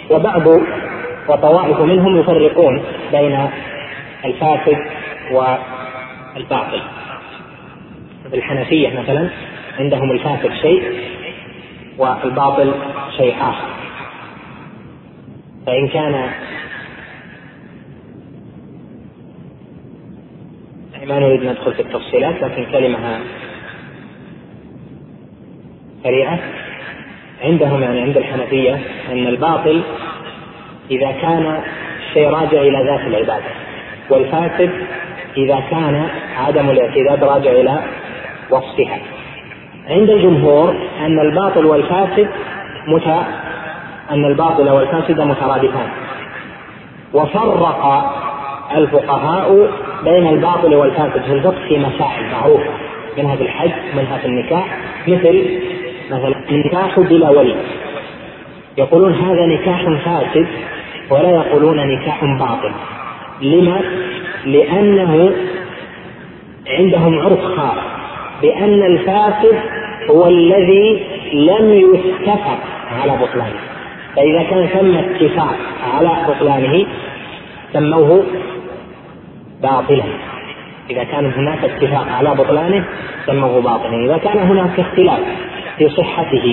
وطوائف منهم يفرقون بين الفاسد والباطل. الحنفية مثلا عندهم الفاسد شيء والباطل شيء آخر. فإن كان ما نريد ندخل في التفصيلات، لكن كلمة سريعة، عندهم يعني عند الحنفية أن الباطل إذا كان الشيء راجع إلى ذات العبادة، والفاسد إذا كان عدم الاعتداد راجع إلى وصفها. عند الجمهور أن الباطل والفاسد مترادفان، وفرق الفقهاء بين الباطل والفاسد في الفقه في مسائل معروفة، منها في الحج ومنها في النكاح، مثل النكاح بلا ولي، يقولون هذا نكاح فاسد ولا يقولون نكاح باطل. لما؟ لأنه عندهم عرف خاص بأن الفاسد هو الذي لم يتفق على بطلانه، فإذا كان ثم اتفاق على بطلانه سموه باطلا. إذا كان هناك اتفاق على بطلانه سموه باطلا. إذا كان هناك اختلاف في صحته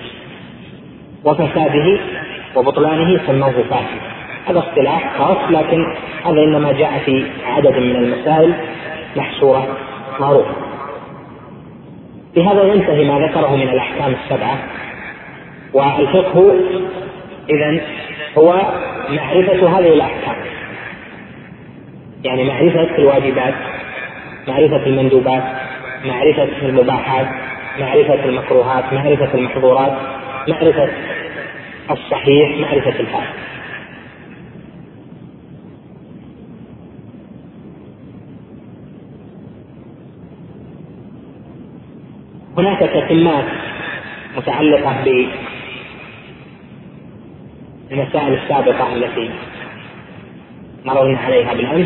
وفساده وبطلانه سموه فاسد. هذا اختلاف خاص، لكن هذا إنما جاء في عدد من المسائل محصورة معروفة. بهذا ينتهي ما ذكره من الأحكام السبعة. والفقه إذن هو معرفة هذه الأحكام، يعني معرفة الواجبات، معرفة المندوبات، معرفة المباحات، معرفة المكروهات، معرفة المحظورات، معرفة الصحيح، معرفة الفاسد. هناك تتمات متعلقة بالمسائل السابقة التي مررنا عليها بالأمس،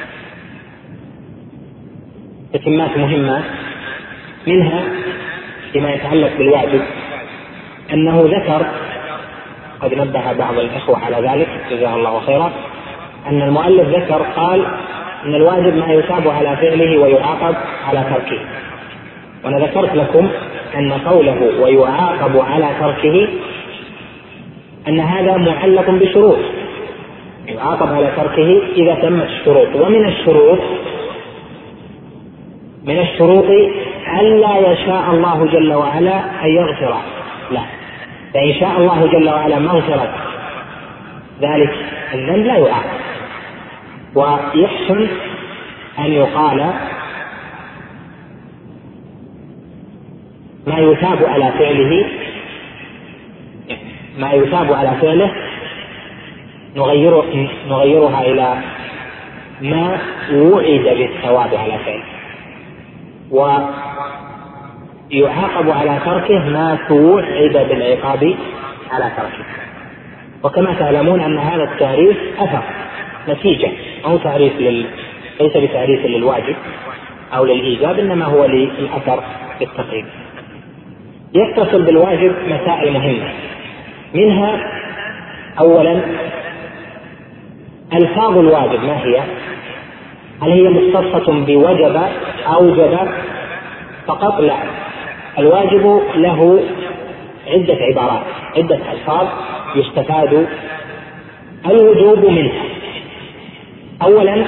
تتمات مهمة، منها فيما يتعلق بالواجب أنه ذكر، قد نبه بعض الإخوة على ذلك جزاه الله خيرا، أن المؤلف ذكر قال أن الواجب ما يثاب على فعله ويعاقب على تركه. وأنا ذكرت لكم أن قوله ويعاقب على تركه أن هذا معلق بشروط، يعاقب على تركه إذا تمت الشروط. ومن الشروط ألا يشاء الله جل وعلا أن يغفر لا، فإن شاء الله جل وعلا مغفرة ذلك الذنب لا يعاقب. ويحسن أن يقال ما يثاب على فعله نغيرها إلى ما وعد بالثواب على فعله، ويعاقب على تركه ما توعد بالعقاب على تركه. وكما تعلمون أن هذا التعريف أثر نتيجة، أو تعريف ليس بتعريف للواجب أو للإيجاب، إنما هو للأثر بالتقريب. يتصل بالواجب مسائل مهمة، منها أولا ألفاظ الواجب ما هي؟ هل هي مختصة بوجب أوجب فقط؟ لا، الواجب له عدة عبارات، عدة ألفاظ يستفاد الوجوب منها. أولا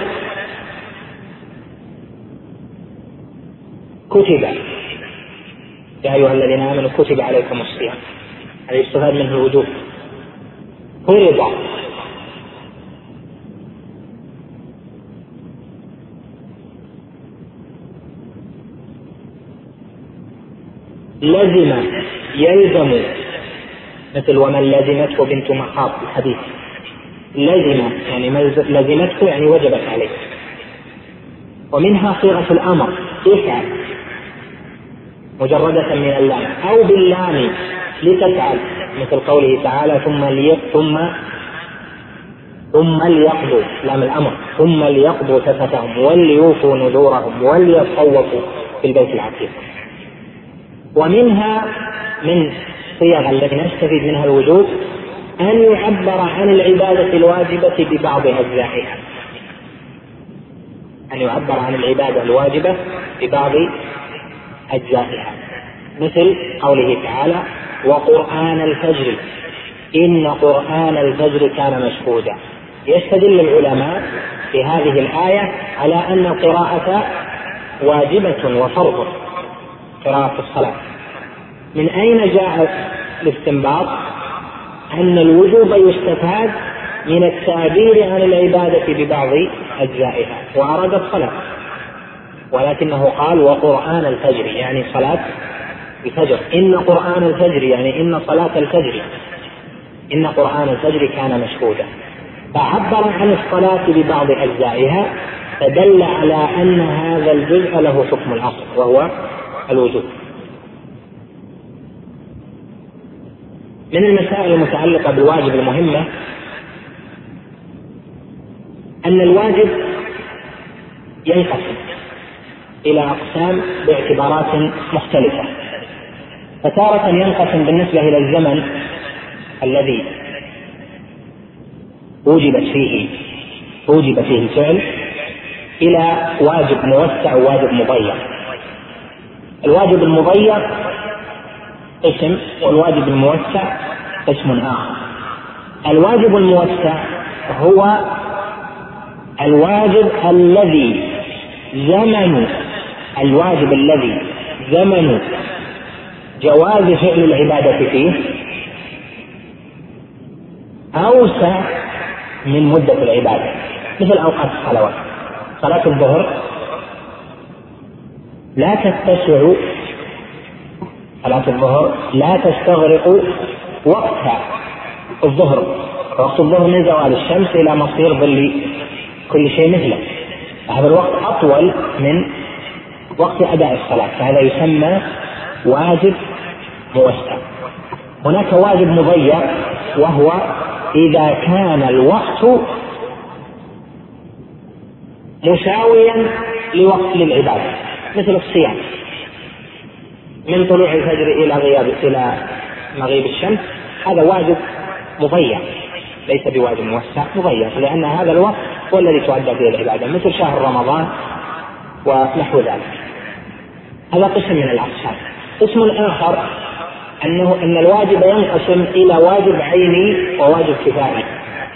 كتب يا أيها الذين آمنوا كتب عليكم الصيام، هذا يستفاد منه الوجوب. فرض، لزم يلزم، مثل ومن لزمته بنت مخاض الحديث، لزم يعني لزمته يعني وجبت عليه. ومنها صيغة الأمر افعل مجردة من اللام، أو باللام لتفعل، مثل قوله تعالى ثم ليقضوا لام الأمر، ثم ليقضوا تفتهم وليوفوا نذورهم وليطوفوا في البيت العتيق. ومنها من صيغ التي نستفيد منها الوجوب أن يعبر عن العبادة الواجبة ببعض أجزائها، أن يعبر عن العبادة الواجبة ببعض أجزائها، مثل قوله تعالى وقرآن الفجر إن قرآن الفجر كان مشهودا. يستدل العلماء في هذه الآية على أن القراءة واجبة وفرض، قراءة الصلاة. من أين جاء الاستنباط؟ أن الوجوب يستفاد من التعبير عن العبادة ببعض أجزائها وأراد الصلاة، ولكنه قال وقرآن الفجر يعني صلاة الفجر، إن قرآن الفجر يعني إن صلاة الفجر، إن قرآن الفجر كان مشهودا، فعبر عن الصلاة ببعض أجزائها، فدل على أن هذا الجزء له حكم الأصل وهو الوجوب. من المسائل المتعلقة بالواجب المهمة أن الواجب ينقسم إلى أقسام باعتبارات مختلفة، فتارة ينقسم بالنسبة إلى الزمن الذي وجب فيه الفعل إلى واجب موسع وواجب مضيق. الواجب المضيق قسم والواجب الموسع قسم آخر. الواجب الموسع هو الواجب الذي زمن جواز فعل العبادة فيه أوسع من مدة العبادة، مثل أوقات الصلوات. صلاة الظهر لا تستغرق وقتها الظهر، وقت الظهر من زوال الشمس إلى مصير ظل كل شيء مثله، هذا الوقت أطول من وقت أداء الصلاة، فهذا يسمى واجب موسع. هناك واجب مضيق وهو إذا كان الوقت مساويا لوقت للعبادة، مثل الصيام من طلوع الفجر إلى مغيب الشمس، هذا واجب مضيق ليس بواجب موسع، مضيق لأن هذا الوقت هو الذي تؤدى فيه العبادة، مثل شهر رمضان ونحو ذلك. هذا قسم من الأقسام. قسم آخر أن الواجب ينقسم إلى واجب عيني وواجب كفائي.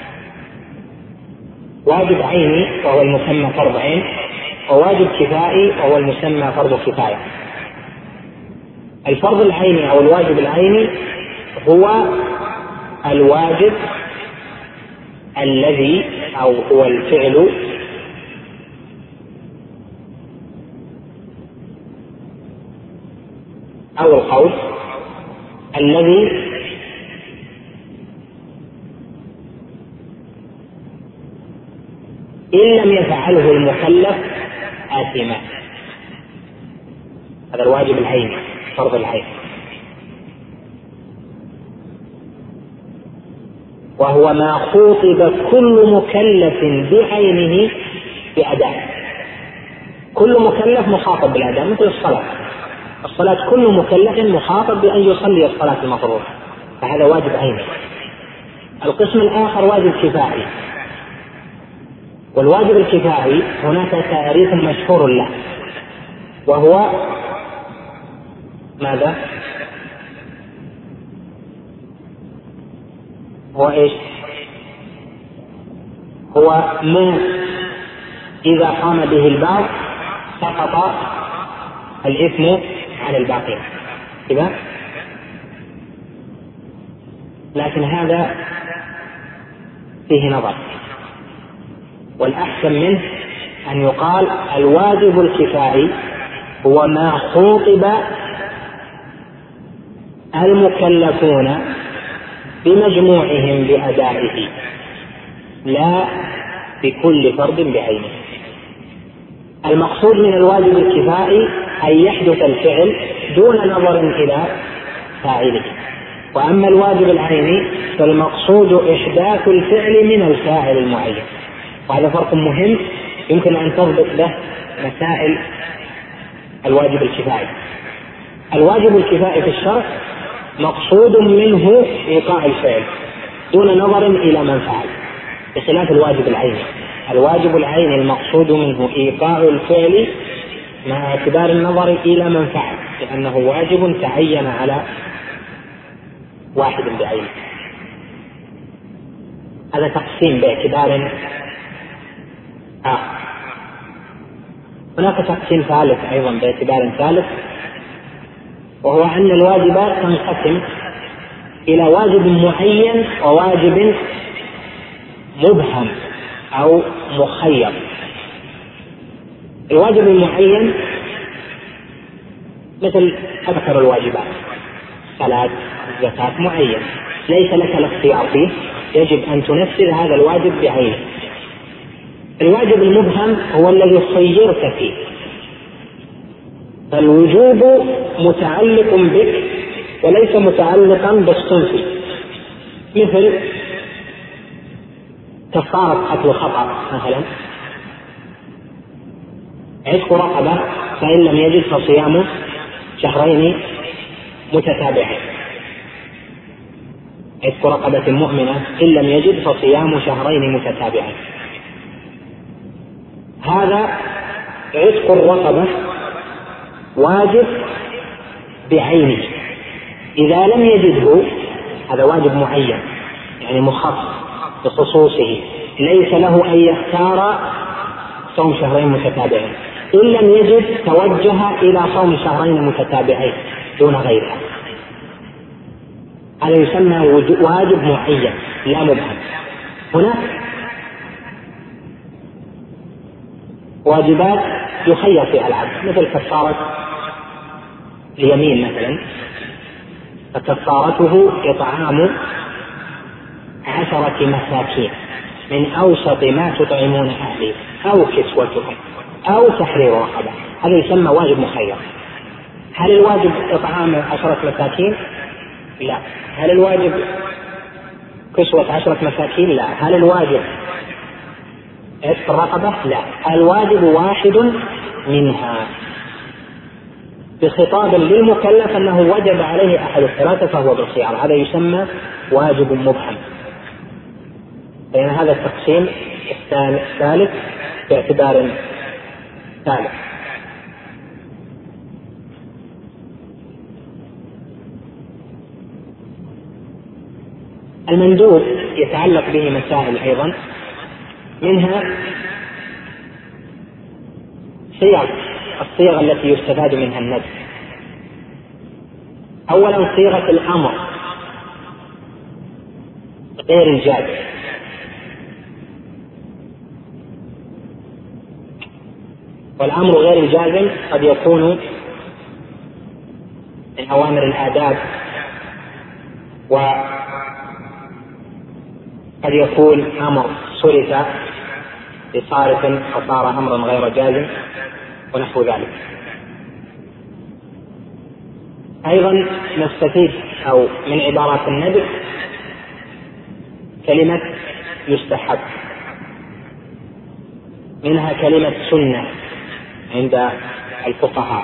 واجب عيني وهو المسمى فرض عين، وواجب كفائي وهو المسمى فرض كفاية. الفرض العيني أو الواجب العيني هو الواجب الذي أو هو الفعل أو القول الذي إن لم يفعله المكلف آثما. هذا الواجب العيني، فرض العين، وهو ما خوطب كل مكلف بعينه بأداء. كل مكلف مخاطب بالأداء، مثل الصلاة كل مكلف مخاطب بأن يصلي الصلاة المفروضة، فهذا واجب عيني. القسم الآخر واجب كفائي، والواجب الكفائي هناك تعريف مشهور له، وهو ماذا؟ هو إيش؟ هو ما إذا قام به البعض سقط الإثم عن الباقين كذا، لكن هذا فيه نظر، والأحسن منه أن يقال الواجب الكفائي هو ما خوطب المكلفون بمجموعهم بأدائه، لا بكل فرد بعينه. المقصود من الواجب الكفائي أن يحدث الفعل دون نظر إلى فاعله، وأما الواجب العيني فالمقصود إحداث الفعل من الفاعل المعين، وهذا فرق مهم يمكن أن تضبط به مسائل الواجب الكفائي. الواجب الكفائي في الشرع مقصود منه إيقاع الفعل دون نظر إلى من فعل، بخلاف الواجب العيني. الواجب العيني المقصود منه إيقاع الفعل مع اعتبار النظر إلى من فعل، لأنه واجب تعين على واحد بعينه. هذا تقسيم باعتبار آخر. هناك تقسيم ثالث أيضا باعتبار ثالث، وهو أن الواجبات تنقسم إلى واجب معين وواجب مبهم أو مخير. الواجب المعين مثل أكثر الواجبات، صلاة، زكاة، معين ليس لك الاختيار فيه، يجب أن تنفذ هذا الواجب بعينه. الواجب المبهم هو الذي خيرت فيه، فالوجوب متعلق بك وليس متعلقا بالصنف، مثل كفارة قتل خطأ مثلا، عتق رقبة فإن لم يجد فصيام شهرين متتابعين، عتق رقبة مؤمنة إن لم يجد فصيام شهرين متتابعين. هذا عتق الرقبة واجب بعينه، إذا لم يجده هذا واجب معين يعني مخصص بخصوصه، ليس له أن يختار صوم شهرين متتابعين، إن لم يجد توجه إلى صوم شهرين متتابعين دون غيرها. هذا يسمى واجب معين لا مبهم. هناك واجبات يخير فيها العبد مثل كفارة اليمين مثلا، فكفارته إطعام 10 مساكين من أوسط ما تطعمون أهلي أو كسوتهم أو تحرير رقبة، هذا يسمى واجب مخير. هل الواجب إطعام 10 مساكين؟ لا. هل الواجب كسوة 10 مساكين؟ لا. هل الواجب عتق الرقبة؟ لا. الواجب واحد منها بخطاب للمكلف أنه وجب عليه أحد الثلاثة فهو بالخيار، هذا يسمى واجب مبهم. لأن هذا التقسيم الثالث باعتبار ثالث. المندوب يتعلق به مسائل أيضا، منها الصيغ التي يستفاد منها الندب. أولا صيغة الأمر غير الجازم، والأمر غير الجازم قد يكون من أوامر الآداب، وقد يكون أمر صرف بصارف فصار أمرا غير جازم ونحو ذلك. أيضا نستفيد أو من عبارات الندب كلمة يستحب، منها كلمة سنة عند الفقهاء،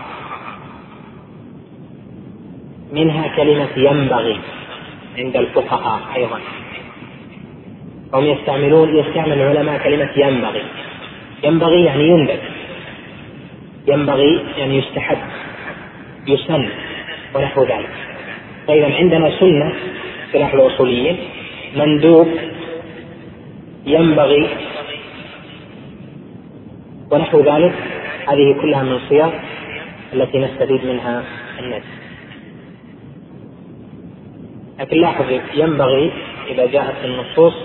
منها كلمة ينبغي عند الفقهاء أيضا، هم يستعمل العلماء كلمة ينبغي يعني يندب، ينبغي يعني يستحب يسن ونحو ذلك. أيضا عندنا سنة في الأصوليين، مندوب، ينبغي ونحو ذلك، هذه كلها من الصيغ التي نستفيد منها الندب. لكن لاحظ ينبغي إذا جاءت النصوص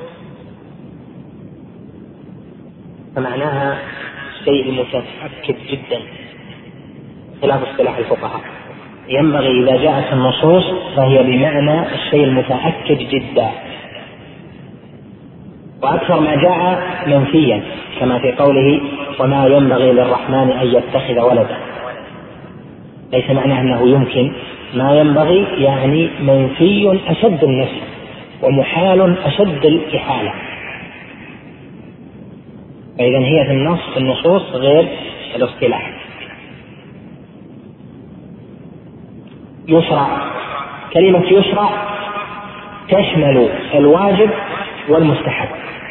فمعناها شيء متأكد جدا خلاف اصطلاح الفقهاء. ينبغي إذا جاءت النصوص فهي بمعنى الشيء المتأكد جدا، وأكثر ما جاء منفيا كما في قوله وما ينبغي للرحمن أن يتخذ ولدا، ليس معناه أنه يمكن، ما ينبغي يعني منفي أشد النفي ومحال أشد الإحالة. فإذا هي في النصوص غير الاصطلاح. يشرع، كلمة يشرع تشمل الواجب والمستحب،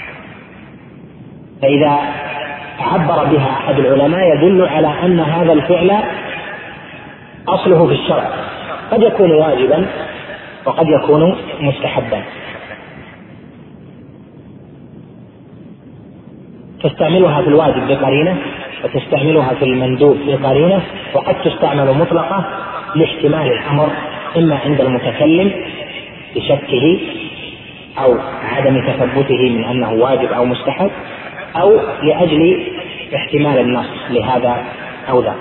فإذا عبر بها أحد العلماء يدل على أن هذا الفعل أصله في الشرع، قد يكون واجبا وقد يكون مستحبا. تستعملها في الواجب بقرينة، وتستعملها في المندوب بقرينة، وقد تستعمل مطلقة لاحتمال الأمر إما عند المتكلم بشكه أو عدم تثبته من أنه واجب أو مستحب، أو لأجل احتمال النص لهذا أو ذاك.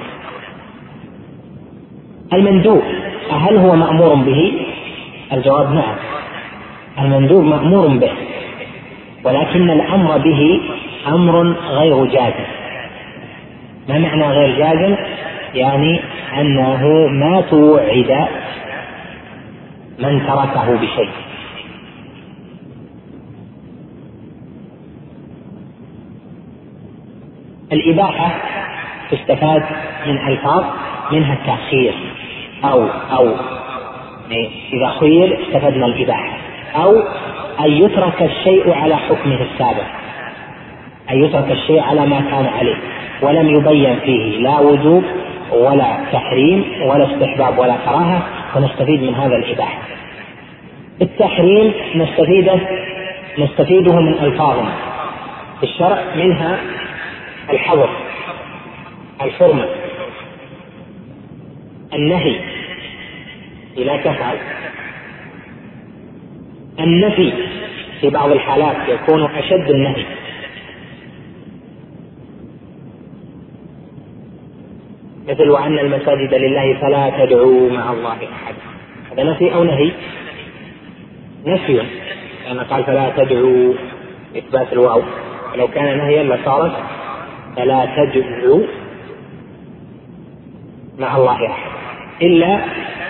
المندوب هل هو مأمور به؟ الجواب نعم، المندوب مأمور به، ولكن الأمر به أمر غير جازم. ما معنى غير جازم؟ يعني أنه ما توعد من تركه بشيء. الإباحة تستفاد من ألفاظ منها التأخير أو إذا خير استفدنا الإباحة، أو أن يترك الشيء على حكمه السابق، أن يترك الشيء على ما كان عليه ولم يبين فيه لا وجوب ولا تحريم ولا استحباب ولا كراهة، ونستفيد من هذا الإباحة. التحريم نستفيده من ألفاظ في الشرع، منها الحظر، الحرمة، النهي لا تفعل، النفي في بعض الحالات يكون أشد النهي، مثل وأن المساجد لله فلا تدعوا مع الله أحد، هذا نفي أو نهي؟ نفي، لأن قال فلا تدعوا إثبات الواو، ولو كان نهيا لصارت فلا تدعوا مع الله أحد، إلا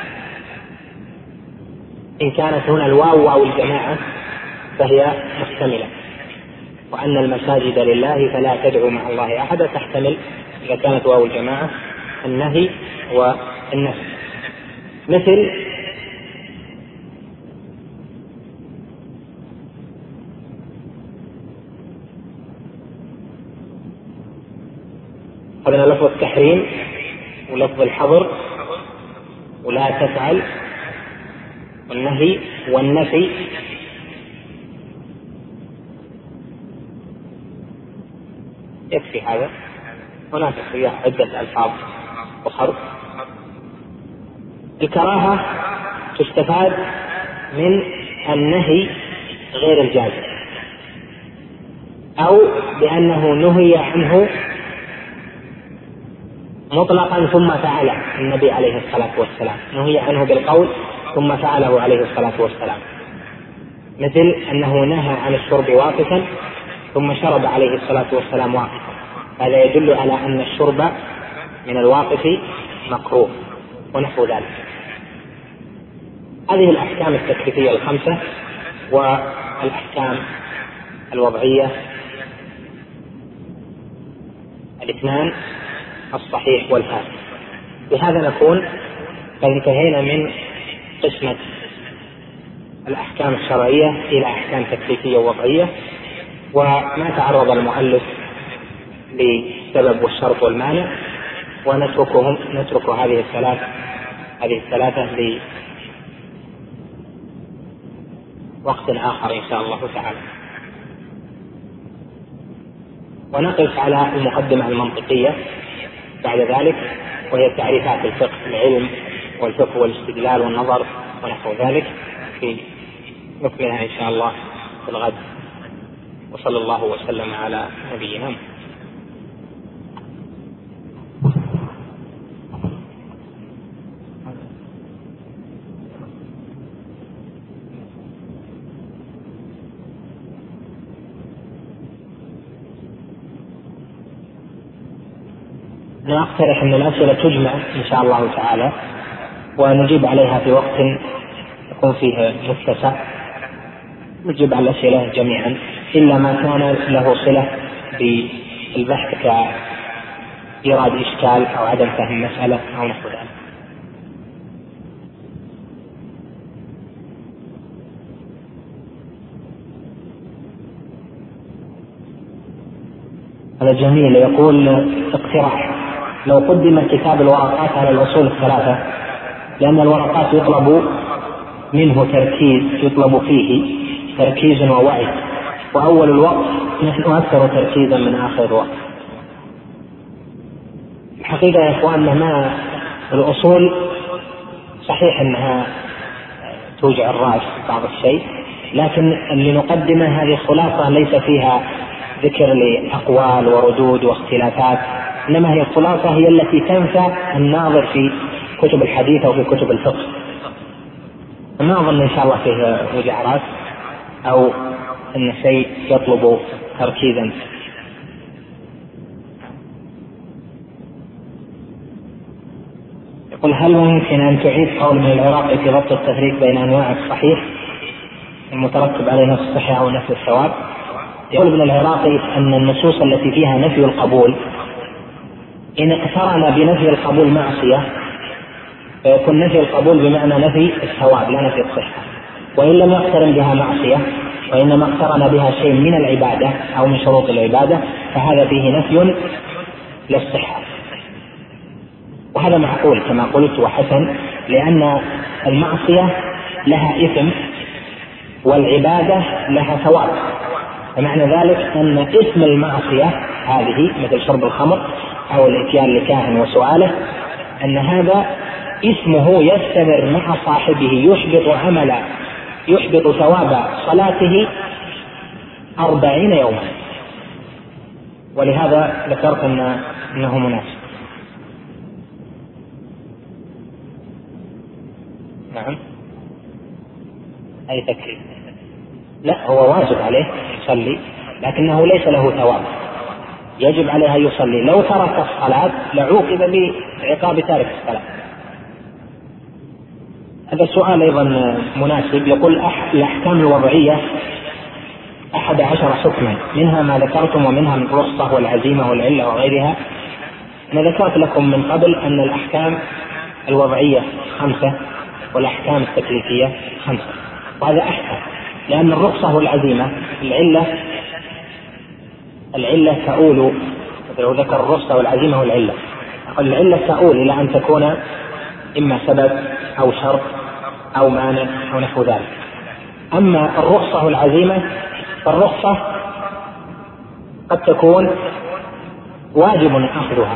إن كانت هنا الواو واو الجماعة فهي محتملة، وأن المساجد لله فلا تدعوا مع الله أحد تحتمل إذا كانت واو الجماعة النهي والنفي. مثل هذا لفظ التحريم ولفظ الحظر ولا تفعل والنهي والنفي، يكفي هذا. هناك عدة ألفاظ أخرى. الكراهة تستفاد من النهي غير الجازم، أو بأنه نهي عنه مطلقا ثم فعله النبي عليه الصلاة والسلام، نهي عنه بالقول ثم فعله عليه الصلاة والسلام، مثل أنه نهى عن الشرب واقفا ثم شرب عليه الصلاة والسلام واقفا، هذا يدل على أن الشرب من الواقف مكروه ونحو ذلك. هذه الأحكام التكليفية الخمسة، والأحكام الوضعية الاثنان الصحيح والفاسد. بهذا نكون قد انتهينا من قسمة الأحكام الشرعية إلى أحكام تكليفية ووضعية، وما تعرض المؤلف للسبب والشرط والمانع، ونترك هذه الثلاثة لوقت آخر إن شاء الله تعالى. ونقف على المقدمة المنطقية بعد ذلك، وهي تعريفات الفقه، العلم والفقه والاستدلال والنظر ونحو ذلك، في نكملها إن شاء الله في الغد. وصلى الله وسلم على نبينا محمد. أنا أقترح أن الأسئلة تجمع إن شاء الله تعالى، ونجيب عليها في وقت يكون فيه متسع، نجيب على الأسئلة جميعا إلا ما كان له صلة بالبحث كإيراد إشكال أو عدم فهم مسألة أو نحو ذلك. هذا جميل. يقول اقتراح: لو قدم كتاب الورقات على الأصول الثلاثة، لأن الورقات يطلب منه يطلب فيه تركيز ووعي، وأول الوقت نحن أكثر تركيزا من آخر الوقت. الحقيقة يا إخواننا ما الأصول صحيح أنها توجع الرأس بعض الشيء، لكن اللي نقدمه هذه خلاصة ليس فيها ذكر لأقوال وردود واختلافات، إنما هي الخلاصة هي التي تنفع الناظر في كتب الحديث أو في كتب الفقه. ما أظن إن شاء الله فيه وجع راس أو أن شيء يطلب تركيزا. يقول: هل ممكن أن تعيد قول من العراقي في ضبط التفريق بين أنواع الصحيح المترتب عليه نفس الصحة أو نفس الثواب؟ يقول ابن العراقي أن النصوص التي فيها نفي القبول إن اقترن بنفي القبول معصية فيكون نفي القبول بمعنى نفي الثواب لا نفي الصحة، وإن لم يقترن بها معصية وإنما اقترن بها شيء من العبادة أو من شروط العبادة فهذا فيه نفي للصحة. وهذا معقول كما قلت وحسن، لأن المعصية لها إثم والعبادة لها ثواب، فمعنى ذلك أن إثم المعصية هذه مثل شرب الخمر أو الإتيان لكاهن وسؤاله أن هذا اسمه يستمر مع صاحبه يحبط ثواب صلاته 40 يوما، ولهذا ذكرت أنه مناسب. نعم. أي تكليف؟ لا، هو واجب عليه يصلي لكنه ليس له ثواب، يجب عليه أن يصلي. لو ترك الصلاة لعوقب بعقاب تارك الصلاة. هذا السؤال أيضا مناسب. يقول: الأحكام الوضعية 11 حكما، منها ما ذكرتم ومنها الرخصة والعزيمة والعلة وغيرها. أنا ذكرت لكم من قبل أن الأحكام الوضعية 5 والأحكام التكليفية 5، وهذا أحسن، لأن الرخصة والعزيمة العلة تؤول، ذكر الرخصة والعزيمة والعلة، العلة تؤول إلى أن تكون إما سبب أو شرط أو مانع أو نحو ذلك. أما الرخصة والعزيمة فالرخصة قد تكون واجب أخذها،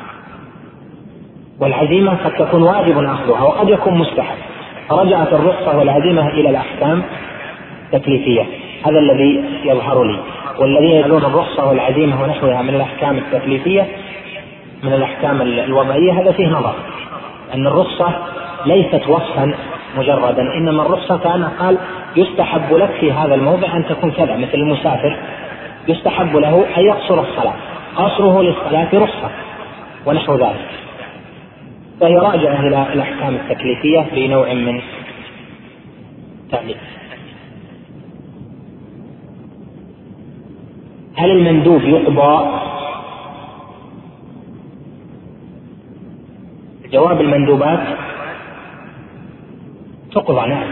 والعزيمة قد تكون واجب أخذها وقد يكون مستحب، فرجعت الرخصة والعزيمة إلى الأحكام التكليفية. هذا الذي يظهر لي. والذين يقولون الرخصة والعزيمة ونحوها من الأحكام التكليفية من الأحكام الوضعية هذا فيه نظر، أن الرخصة ليست وصفا مجردا، إنما الرخصة كان قال يستحب لك في هذا الموضع أن تكون كذا، مثل المسافر يستحب له أن يقصر الصلاة، قصره للصلاة رخصة ونحو ذلك. فهي راجعة إلى الأحكام التكليفية بنوع من تعليل. هل المندوب يقضى؟ جواب: المندوبات تقضى، نعم،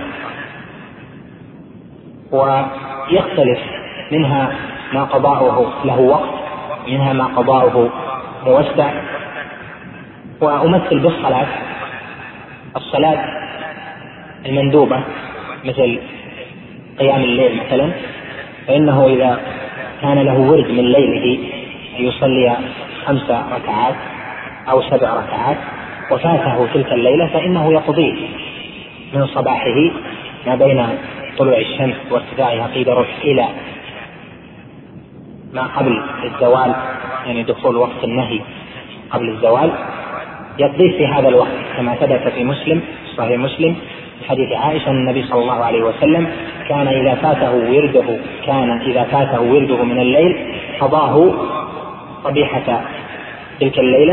ويختلف، منها ما قضاؤه له وقت، منها ما قضاؤه موسع. وأمثل بالصلاة، الصلاة المندوبة مثل قيام الليل مثلا، فإنه إذا كان له ورد من ليله أن يصلي 5 ركعات أو 7 ركعات وفاته تلك الليلة فإنه يقضيه من صباحه ما بين طلوع الشمس وارتفاعها قيد رمح إلى ما قبل الزوال، يعني دخول وقت النهي قبل الزوال، يقضيه في هذا الوقت، كما ثبت في مسلم صحيح مسلم حديث عائشة النبي صلى الله عليه وسلم كان إذا فاته ورده من الليل قضاه صبيحة تلك الليلة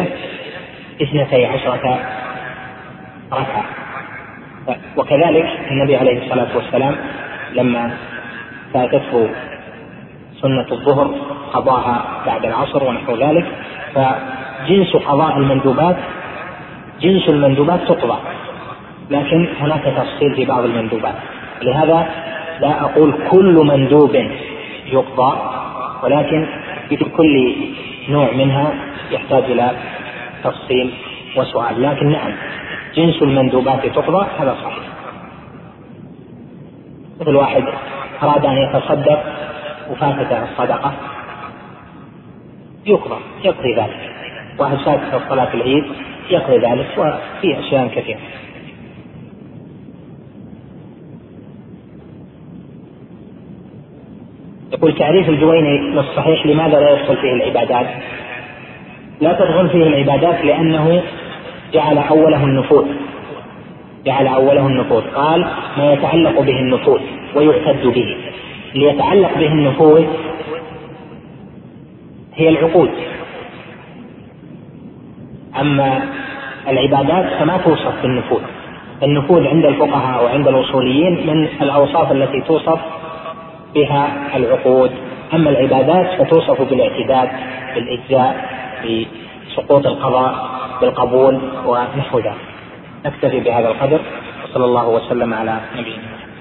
12 ركعة. وكذلك النبي عليه الصلاة والسلام لما فاتته سنة الظهر قضاها بعد العصر ونحو ذلك. فجنس قضاء المندوبات جنس المندوبات تقضى، لكن هناك تفصيل في بعض المندوبات، لهذا لا أقول كل مندوب يقضى، ولكن في كل نوع منها يحتاج إلى تفصيل وسؤال. لكن نعم، جنس المندوبات تقضى، هذا صحيح. مثل واحد أراد أن يتصدق وفاتته الصدقة يقضي ذلك، واحد فاتته صلاة العيد يقضي ذلك، وفي أشياء كثيرة. يقول تعريف الجويني للصحيح لماذا لا يدخل فيه العبادات؟ لا تدخل فيه العبادات لأنه جعل أوله النفوذ، قال ما يتعلق به النفوذ ويعتد به. ليتعلق به النفوذ هي العقود، أما العبادات فما توصف بالنفوذ. النفوذ عند الفقهاء وعند الأصوليين من الأوصاف التي توصف بها العقود، أما العبادات فتوصف بالاعتداد، بالإجزاء، بسقوط القضاء، بالقبول ونحو ذلك. نكتفي بهذا القدر، وصلى الله وسلم على نبينا.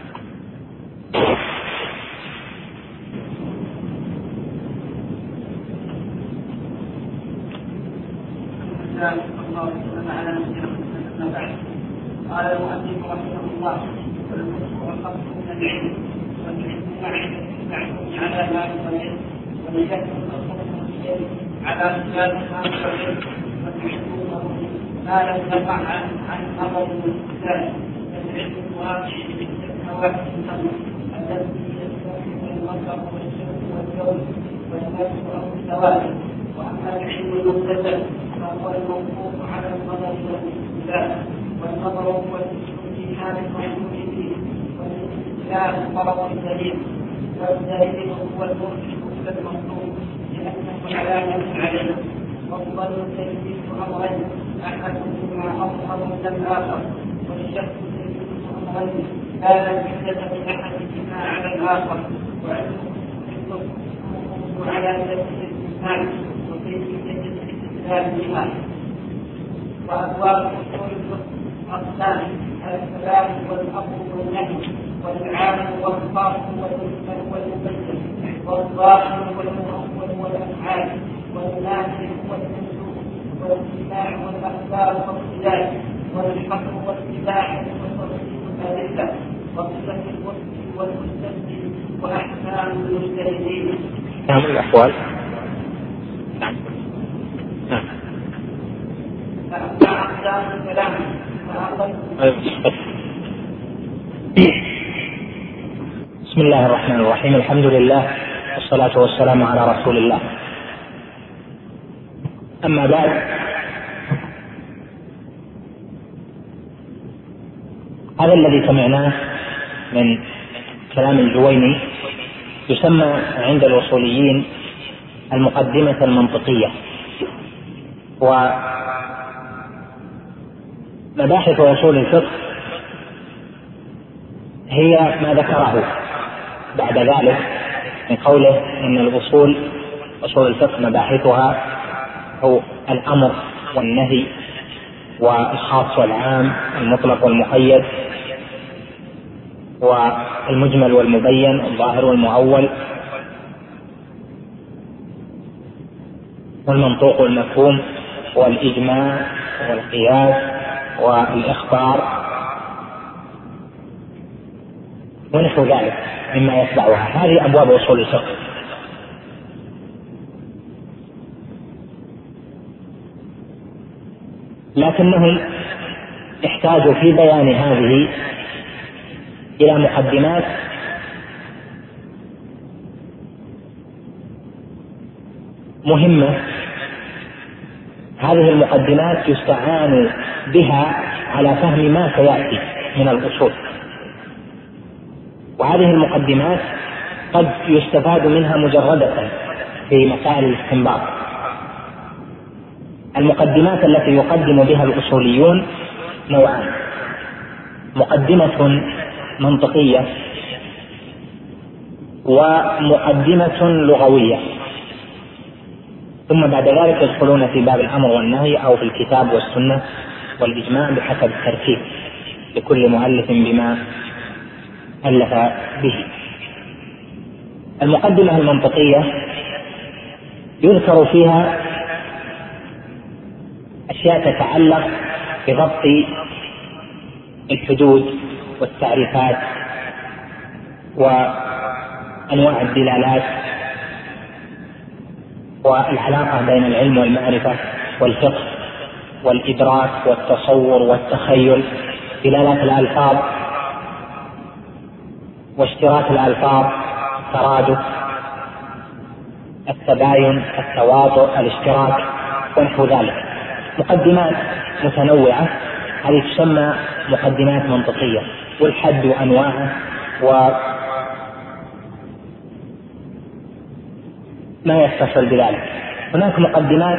قال المؤلف رحمه الله: والمشروع الخمس من العلم، والعلم معلوم على ما يقدم، وليكن الخمس الشيء على خلاف ما يقدم، والعلم ما لم يقع عن نظر الاستدلال، فالعلم الواقع بالتكوين النظر الذي يستوعب المطر والشمس والجو والناس والسواد. واما العلم المكتسب فهو الموقوف على النظر والاستدلال، والنظر هو الاستيحاب الموجود فيه، والاستدلال الطرف الدليل، والدليل هو المرشد الى المطلوب لانه على نفس عليه. والظن تجديد امرين، احدهما اظهر من الاخر، والشك تجديد امرين لا نتيجه لاحدهما على الاخر، وعلمه على سبيل الاستثناء وكيفيه الاستدلال بها. وأبواب أصول الفقه أقسام: الكلام والأمر والنهي، والعام والخاص والمجمل والمبين، والظاهر والمؤول والأفعال، والنافع والمنسوخ، والاتباع والأخبار والاختلاف، والحق والاتباع وتصريف الأدلة، وصفة المسلم والمستسلم، وأحكام المجتهدين. نعم الأحوال. بسم الله الرحمن الرحيم. الحمد لله والصلاة والسلام على رسول الله. أما بعد، هذا الذي سمعناه من كلام الجويني يسمى عند الأصوليين المقدمة المنطقية. ومباحث أصول الفقه هي ما ذكره بعد ذلك من قوله إن الأصول أصول الفقه مباحثها هو الأمر والنهي والخاص والعام، المطلق والمقيد، والمجمل والمبين، الظاهر والمؤول، والمنطوق والمفهوم، والإجماع والقياس والإخبار ونحو ذلك مما يتبعها. هذه أبواب أصول الفقه. لكنهم احتاجوا في بيان هذه إلى مقدمات مهمة. هذه المقدمات يستعان بها على فهم ما سيأتي من الأصول، وهذه المقدمات قد يستفاد منها مجردة في مسائل الاستنباط. المقدمات التي يقدم بها الأصوليون نوعان: مقدمة منطقية ومقدمة لغوية، ثم بعد ذلك يدخلون في باب الأمر والنهي أو في الكتاب والسنة والإجماع بحسب الترتيب لكل مؤلف بما ألف به. المقدمة المنطقية يذكر فيها أشياء تتعلق بضبط الحدود والتعريفات وأنواع الدلالات والعلاقة بين العلم والمعرفة والفقه والإدراك والتصور والتخيل، دلالات الألفاظ واشتراك الألفاظ، ترادف التباين، التواطؤ، الاشتراك ونحو ذلك. مقدمات متنوعة هذه تسمى مقدمات منطقية، والحد وأنواعه وما يتصل بذلك. هناك مقدمات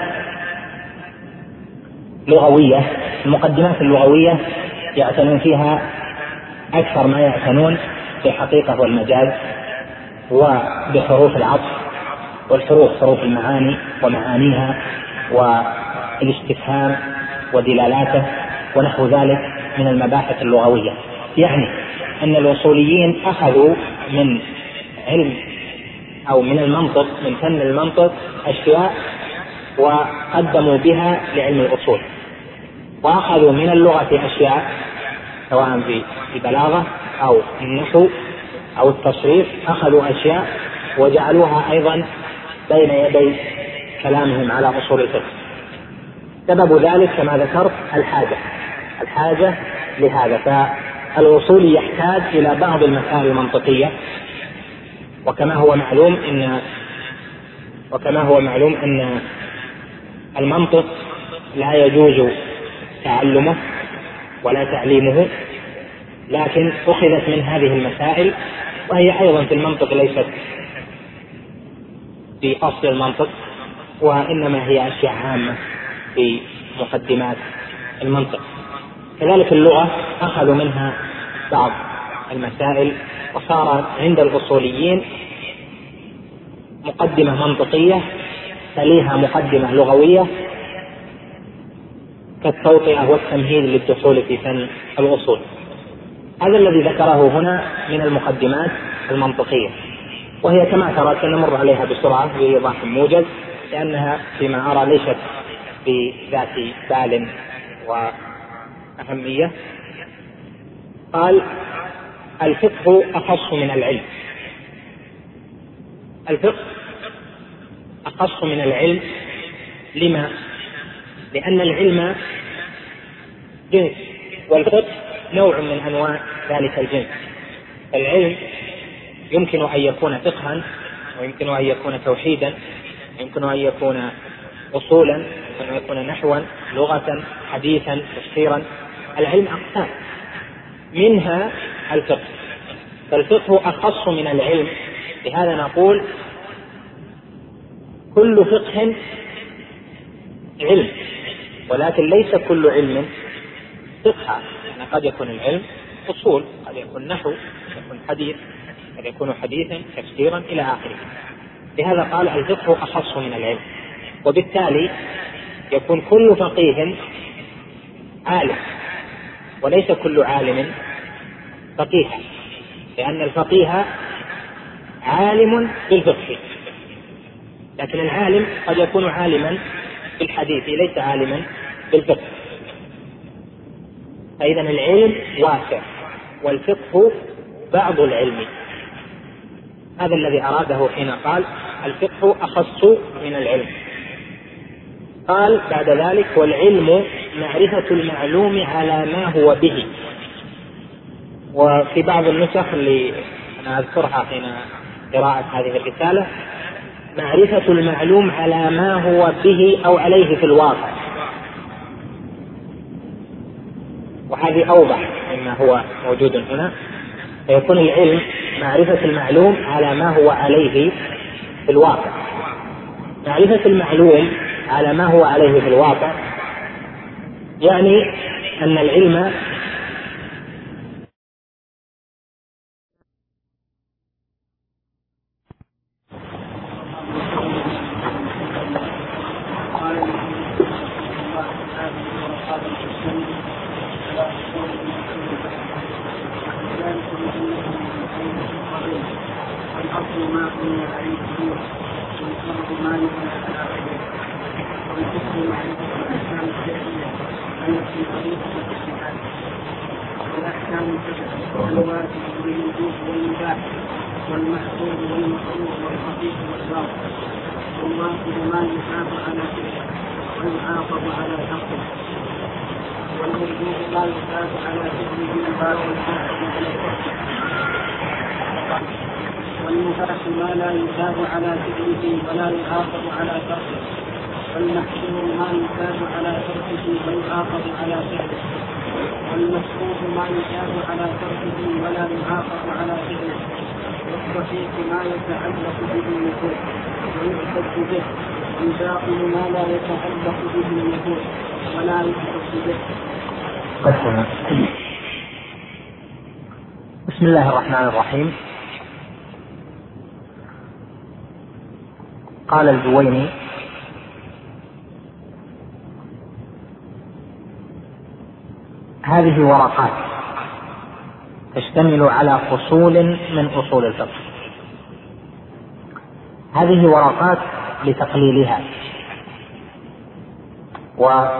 لغوية. المقدمات اللغوية يعتنون فيها أكثر ما يعتنون بالحقيقة والمجاز وبحروف العطف والحروف، حروف المعاني ومعانيها والاستفهام ودلالاته ونحو ذلك من المباحث اللغوية. يعني أن الأصوليين أخذوا من علم أو من المنطق، من فن المنطق، أشياء وقدموا بها لعلم الأصول، وأخذوا من اللغة أشياء سواء في بلاغة أو النحو أو التصريف، أخذوا أشياء وجعلوها أيضا بين يدي كلامهم على أصول الفقه. سبب ذلك كما ذكرت الحاجة لهذا. فالأصول يحتاج إلى بعض المسائل المنطقية، وكما هو معلوم أن المنطق لا يجوز تعلمه ولا تعليمه، لكن أخذت من هذه المسائل، وهي أيضا في المنطق ليست في أصل المنطق، وإنما هي أشياء عامة في مقدمات المنطق. كذلك اللغة أخذوا منها بعض المسائل، وصار عند الأصوليين مقدمة منطقية تليها مقدمة لغوية كالتوطئة والتمهيد للدخول في فن الأصول. هذا الذي ذكره هنا من المقدمات المنطقية، وهي كما ترى سنمر عليها بسرعة بإيضاح موجز، لأنها فيما أرى ليست بذات بال وأهمية. قال: الفقه أخص من العلم. الفقه أخص من العلم. لما؟ لأن العلم جنس، والفقه نوع من أنواع ذلك الجنس. العلم يمكن أن يكون فقها، ويمكن أن يكون توحيدا، يمكن أن يكون أصولا، يمكن أن يكون نحوا، لغة، حديثا، تفسيرا. العلم أقسام، منها الفقه. فالفقه أخص من العلم. لهذا نقول كل فقه علم، ولكن ليس كل علم فقه. يعني قد يكون العلم أصول، قد يكون نحو، قد يكون حديث، قد يكون حديثا، تفسيرا، إلى آخره. لهذا قال الفقه أخص من العلم. وبالتالي يكون كل فقيه عالم، وليس كل عالم فقيها، لأن الفقيه عالم بالفقه، لكن العالم قد يكون عالما بالحديث ليس عالما بالفقه. فإذا العلم واسع، والفقه بعض العلم. هذا الذي أراده حين قال الفقه أخص من العلم. قال بعد ذلك: والعلم معرفة المعلوم على ما هو به. وفي بعض النسخ اللي أنا أذكرها حين قراءة هذه الرسالة: معرفة المعلوم على ما هو به أو عليه في الواقع. وهذه أوضح مما هو موجود هنا. فيكون العلم معرفة المعلوم على ما هو عليه في الواقع. معرفة المعلوم على ما هو عليه في الواقع يعني أن العلم والمحظور والمكروه والخفيف والباطل، والواجب ما يثاب على فعله ويعاقب على تركه، والمردود ما يثاب على فعله والباطل والمباح ما لا يثاب على فعله ولا يعاقب على تركه، والمحظور ما يثاب على تركه ويعاقب على فعله، والمسروق ما يثاب على تركه ولا يعاقب على فعله، والصحيح ما يتعلق به النفوذ ويعتد به، والباطل ما لا يتعلق به النفوذ ولا يعتد به. بسم الله الرحمن الرحيم. قال الجويني: هذه ورقات تشتمل على فصول من أصول الفقه. هذه ورقات لتقليلها، ومن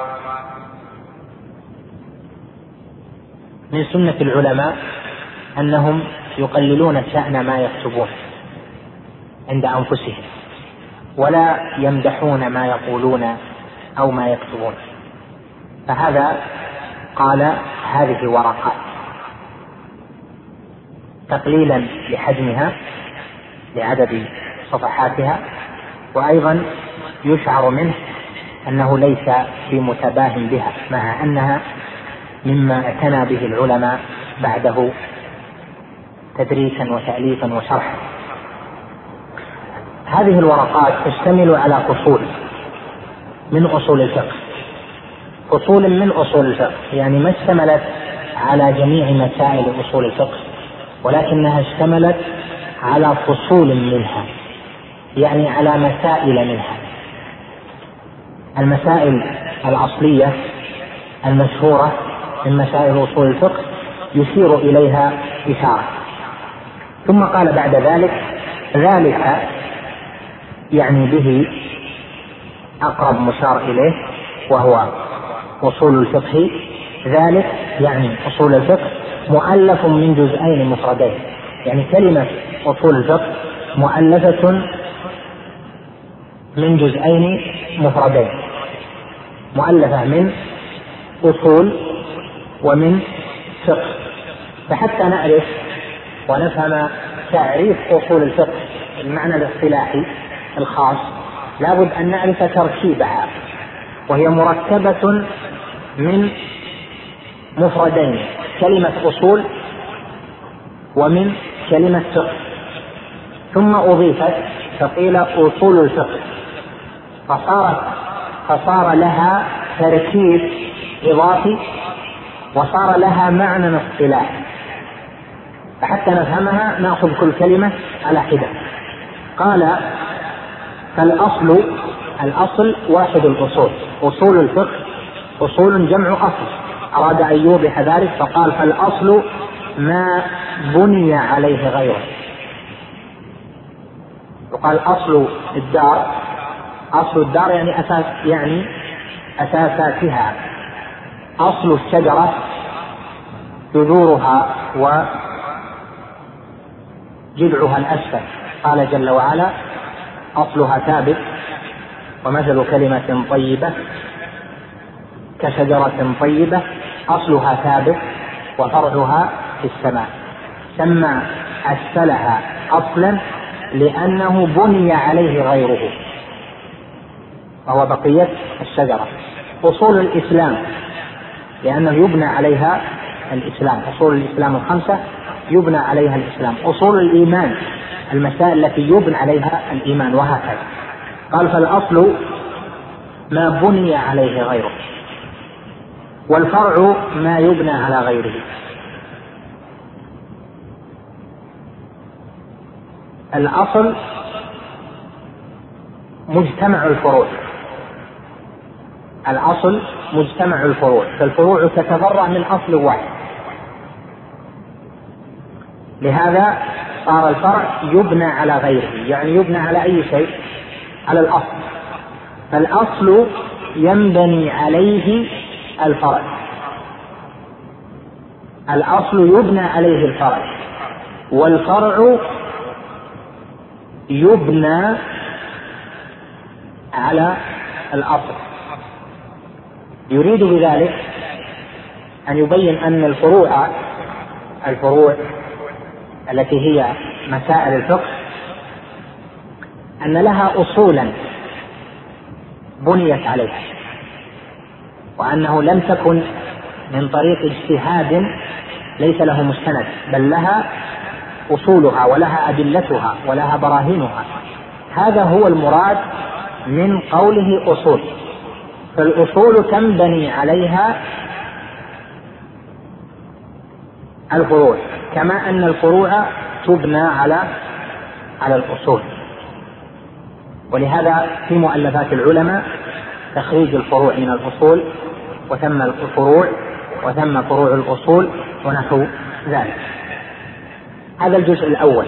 سنة العلماء أنهم يقللون شأن ما يكتبون عند أنفسهم، ولا يمدحون ما يقولون أو ما يكتبون. فهذا قال هذه ورقات تقليلا لحجمها لعدد صفحاتها، وأيضا يشعر منه أنه ليس بمتباهم بها، مع أنها مما اعتنى به العلماء بعده تدريسا وتأليفا وشرحا. هذه الورقات تشتمل على فصول من أصول الفقه، فصول من أصول الفقه، يعني ما اشتملت على جميع مسائل أصول الفقه، ولكنها اشتملت على فصول منها، يعني على مسائل منها. المسائل الأصلية المشهورة من مسائل أصول الفقه يشير إليها إشارة، ثم قال بعد ذلك: ذلك يعني به أقرب مشار إليه وهو أصول الفقه. ذلك يعني أصول الفقه مؤلف من جزئين مفردين، يعني كلمة أصول الفقه مؤلفة من جزئين مفردين، مؤلفة من أصول ومن فقه. فحتى نعرف ونفهم تعريف أصول الفقه المعنى الاصطلاحي الخاص، لابد أن نعرف تركيبها، وهي مركبة من مفردين، كلمة أصول ومن كلمة فقه، ثم أضيفت فقيل أصول الفقه، فصار لها تركيب إضافي وصار لها معنى اصطلاحي. فحتى نفهمها نأخذ كل كلمة على حدة. قال: فالأصل واحد الأصول، أصول الفقه أصول جمع أصل، أراد أن يوضح ذلك فقال: فالأصل ما بني عليه غيره. وقال: أصل الدار، أصل الدار يعني أساساتها. أصل الشجرة جذورها وجذعها الأسفل. قال جل وعلا: أصلها ثابت، ومثل كلمة طيبة كشجرة طيبة أصلها ثابت وفرعها في السماء. سمى أسفلها أصلا لأنه بني عليه غيره، وهو بقية الشجرة. أصول الإسلام لأنه يبنى عليها الإسلام، أصول الإسلام 5 يبنى عليها الإسلام. أصول الإيمان المسائل التي يبنى عليها الإيمان، وهكذا. قال: فالأصل ما بني عليه غيره، والفرع ما يبنى على غيره. الأصل مجتمع الفروع، الأصل مجتمع الفروع، فالفروع تتفرع من أصل واحد، لهذا صار الفرع يبنى على غيره، يعني يبنى على أي شيء؟ على الأصل. فالأصل ينبني عليه الفرع، الأصل يبنى عليه الفرع، والفرع يبنى على الأصل. يريد بذلك أن يبين أن الفروع التي هي مسائل الفقه أن لها أصولا بنيت عليها، وأنه لم تكن من طريق اجتهاد ليس له مستند، بل لها أصولها ولها أدلتها ولها براهينها. هذا هو المراد من قوله أصول. فالأصول تنبني عليها الفروع، كما أن الفروع تبنى على الأصول. ولهذا في مؤلفات العلماء تخريج الفروع من الأصول، وثم الفروع وثم فروع الأصول ونحو ذلك. هذا الجزء الأول.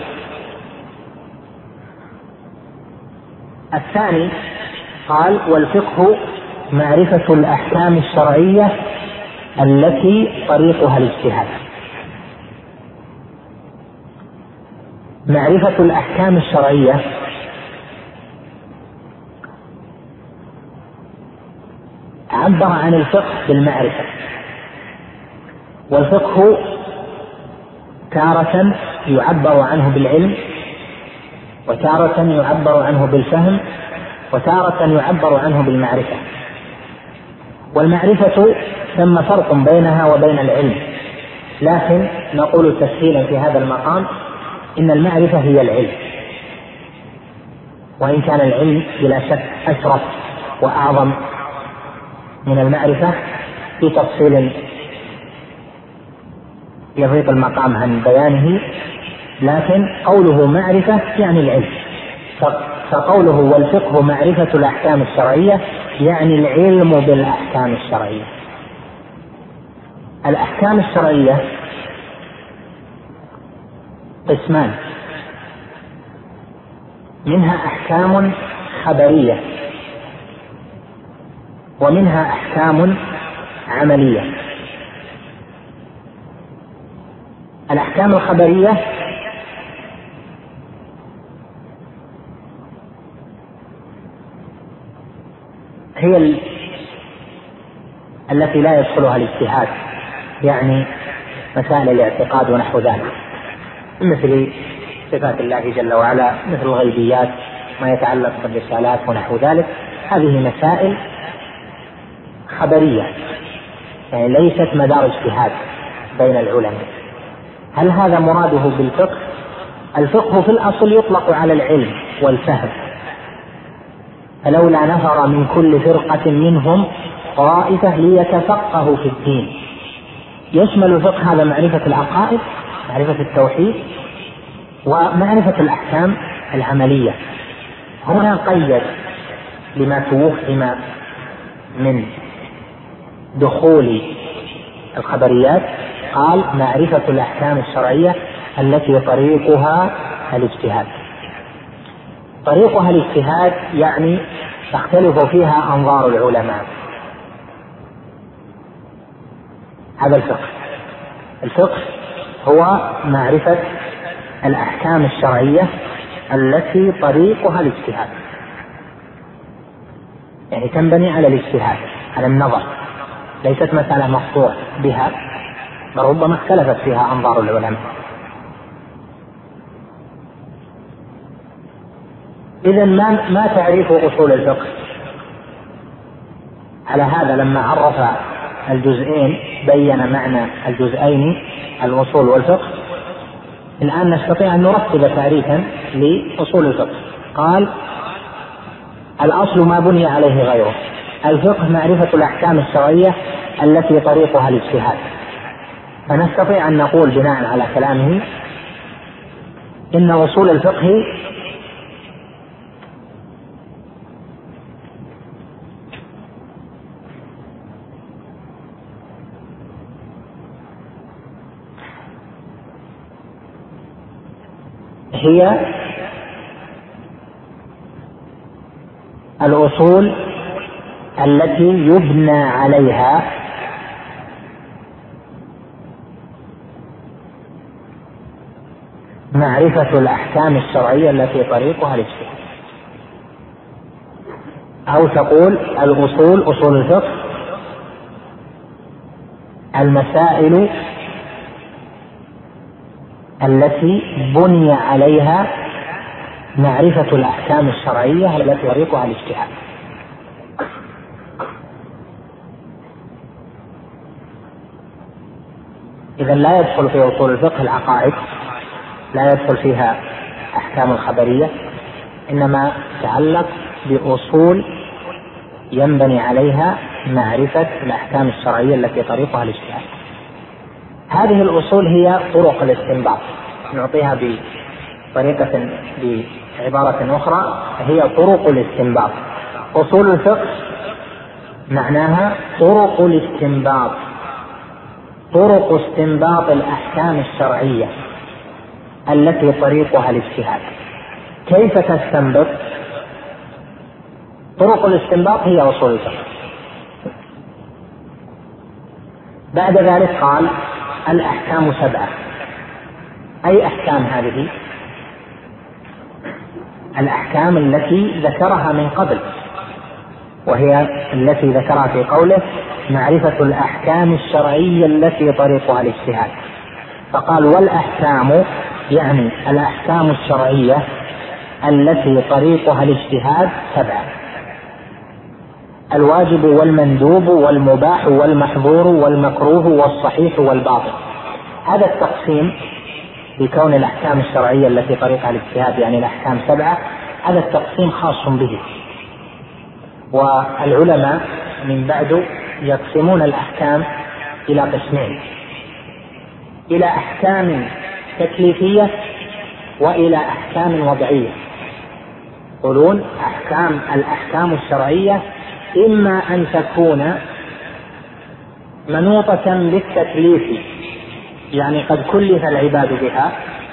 الثاني قال: والفقه معرفة الأحكام الشرعية التي طريقها الاجتهاد. معرفة الأحكام الشرعية عبر عن الفقه بالمعرفة، والفقه تارة يعبر عنه بالعلم، وتارة يعبر عنه بالفهم، وتارة يعبر عنه بالمعرفة. والمعرفة ثم فرق بينها وبين العلم، لكن نقول تسهيلا في هذا المقام إن المعرفة هي العلم، وإن كان العلم بلا شك أشرف وأعظم من المعرفة في تفصيل يضيق المقام عن بيانه، لكن قوله معرفة يعني العلم. فقوله والفقه معرفة الأحكام الشرعية يعني العلم بالأحكام الشرعية. الأحكام الشرعية قسمان: منها أحكام خبرية، ومنها أحكام عملية. الأحكام الخبرية هي التي لا يدخلها الاجتهاد، يعني مسائل الاعتقاد ونحو ذلك، مثل صفات الله جل وعلا، مثل الغيبيات، ما يتعلق بالرسالات ونحو ذلك. هذه مسائل خبرية، يعني ليست مدار اجتهاد بين العلماء. هل هذا مراده بالفقه؟ الفقه في الأصل يطلق على العلم والفهم، فلولا نفر من كل فرقة منهم طائفة ليتفقهوا في الدين. يشمل الفقه هذا معرفة العقائد، معرفة التوحيد، ومعرفة الأحكام العملية. هنا قيد لما توهم من دخول الخبريات، قال معرفة الأحكام الشرعية التي طريقها الاجتهاد. طريقها الاجتهاد يعني تختلف فيها أنظار العلماء. هذا الفقه. الفقه هو معرفة الأحكام الشرعية التي طريقها الاجتهاد، يعني تنبني على الاجتهاد، على النظر، ليست مسألة مقطوع بها، بل ربما اختلفت فيها أنظار العلماء. إذن ما تعريف أصول الفقه؟ على هذا لما عرف الجزئين بين معنى الجزئين الأصول والفقه. الآن نستطيع أن نرتب تعريفا لأصول الفقه. قال: الأصل ما بني عليه غيره. الفقه معرفة الأحكام الشرعية التي طريقها الاجتهاد. فنستطيع أن نقول بناء على كلامه إن أصول الفقه هي الأصول التي يبنى عليها معرفة الأحكام الشرعية التي طريقها الاجتهاد. أو تقول الأصول، أصول الفقه، المسائل التي بني عليها معرفة الأحكام الشرعية التي طريقها الاجتهاد. إذا لا يدخل في أصول الفقه العقائد، لا يدخل فيها أحكام الخبرية، إنما تعلق بأصول ينبني عليها معرفة الأحكام الشرعية التي طريقها الاجتهاد. هذه الأصول هي طرق الاستنباط، نعطيها بطريقة بعبارة أخرى هي طرق الاستنباط. أصول الفقه معناها طرق الاستنباط، طرق استنباط الأحكام الشرعية التي طريقها الاجتهاد. كيف تستنبط؟ طرق الاستنباط هي أصول الفقه. بعد ذلك قال الأحكام 7. أي أحكام هذه؟ الأحكام التي ذكرها من قبل، وهي التي ذكرها في قوله معرفة الأحكام الشرعية التي طريقها الاجتهاد. فقال والأحكام يعني الأحكام الشرعية التي طريقها الاجتهاد 7: الواجب والمندوب والمباح والمحظور والمكروه والصحيح والباطل. هذا التقسيم بكون الأحكام الشرعية التي طريقها الاجتهاد يعني الأحكام 7، هذا التقسيم خاص به. والعلماء من بعد يقسمون الأحكام إلى قسمين: إلى أحكام تكليفية وإلى أحكام وضعية. يقولون الأحكام الشرعية إما أن تكون منوطة بالتكليف، يعني قد كلف العباد بها،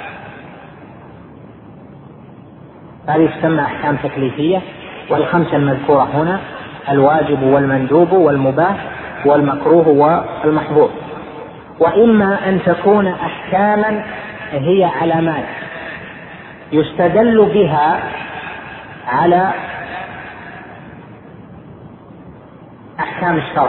هذه تسمى أحكام تكليفية. والخمسة المذكورة هنا الواجب والمندوب والمباح والمكروه والمحظور. وإما أن تكون أحكاما هي علامات يستدل بها على أحكام الشرع،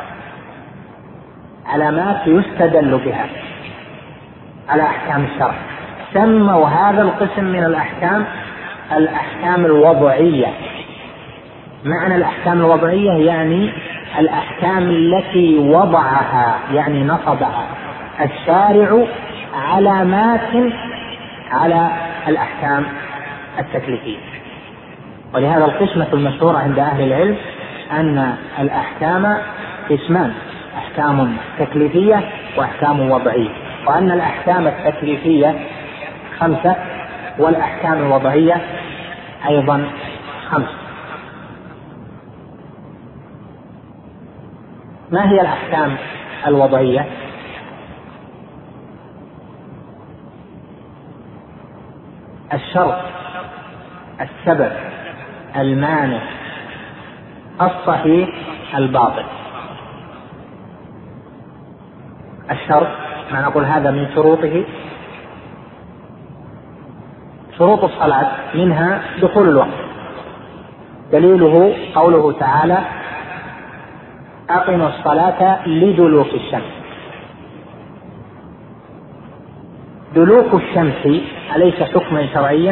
علامات يستدل بها على أحكام الشرع. سموا هذا القسم من الأحكام الأحكام الوضعية. معنى الأحكام الوضعية يعني الأحكام التي وضعها يعني نصبها الشارع علامات على الأحكام التكليفية. ولهذا القسمة المشهورة عند أهل العلم أن الأحكام قسمان: أحكام تكليفية وأحكام وضعية، وأن الأحكام التكليفية 5 والأحكام الوضعية أيضا 5. ما هي الأحكام الوضعية؟ الشرط، السبب، المانع، الصحيح، الباطل. الشرط ما نقول هذا من شروطه. شروط الصلاة منها دخول الوقت، دليله قوله تعالى: أقم الصلاة لدلوك الشمس. دلوك الشمس أليس حكما شرعيا؟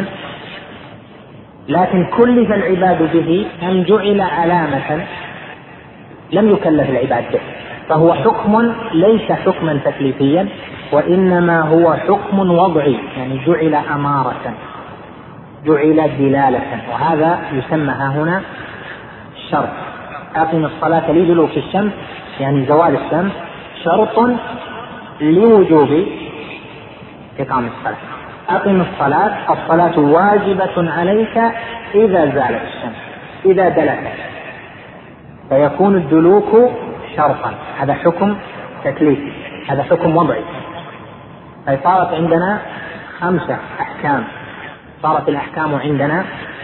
لكن كلف العباد به أم جعل علامة لم يكلف العباد به، فهو حكم ليس حكما تكليفيا، وإنما هو حكم وضعي، يعني جعل أمارة، جعل دلالة، وهذا يسمى هنا شرط. أقم الصلاة لدلوك الشمس يعني زوال الشمس شرط لوجوب إقام الصلاة. أقم الصلاة، الصلاة واجبة عليك إذا زالت الشمس، إذا دلت، فيكون الدلوك شرطا. هذا حكم تكليفي، هذا حكم وضعي. فصارت عندنا 5 أحكام. صارت الأحكام عندنا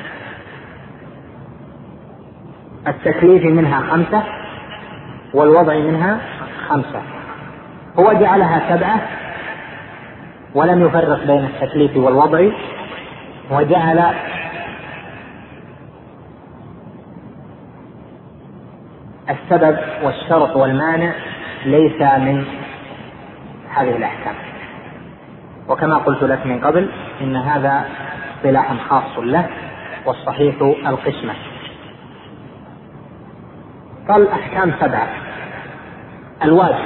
التكليف منها 5 والوضع منها 5. هو جعلها 7 ولم يفرق بين التكليف والوضع، وجعل السبب والشرط والمانع ليس من هذه الأحكام. وكما قلت لك من قبل إن هذا اصطلاح خاص له، والصحيح القسمة. قال أحكام 7: الواجب،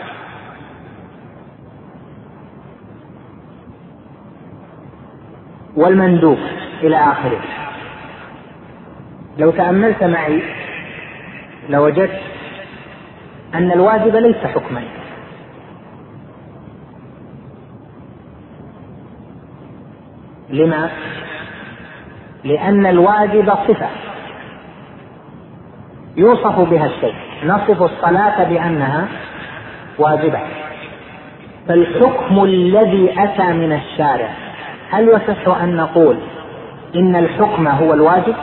والمندوب إلى آخره. لو تأملت معي لوجدت أن الواجب ليس حكما، لما؟ لأن الواجب صفة يوصف بها الشيء، نصف الصلاة بأنها واجبة، فالحكم الذي أتى من الشارع هل يصح أن نقول إن الحكم هو الواجب؟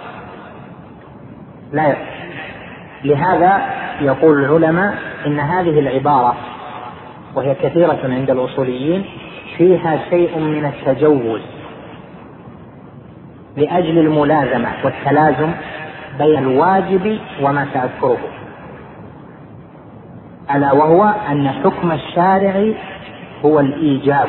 لا يصح. لهذا يقول العلماء إن هذه العبارة، وهي كثيرة عند الأصوليين، فيها شيء من التجوز لأجل الملازمة والتلازم بين الواجب وما سأذكره، ألا وهو أن حكم الشارع هو الإيجاب،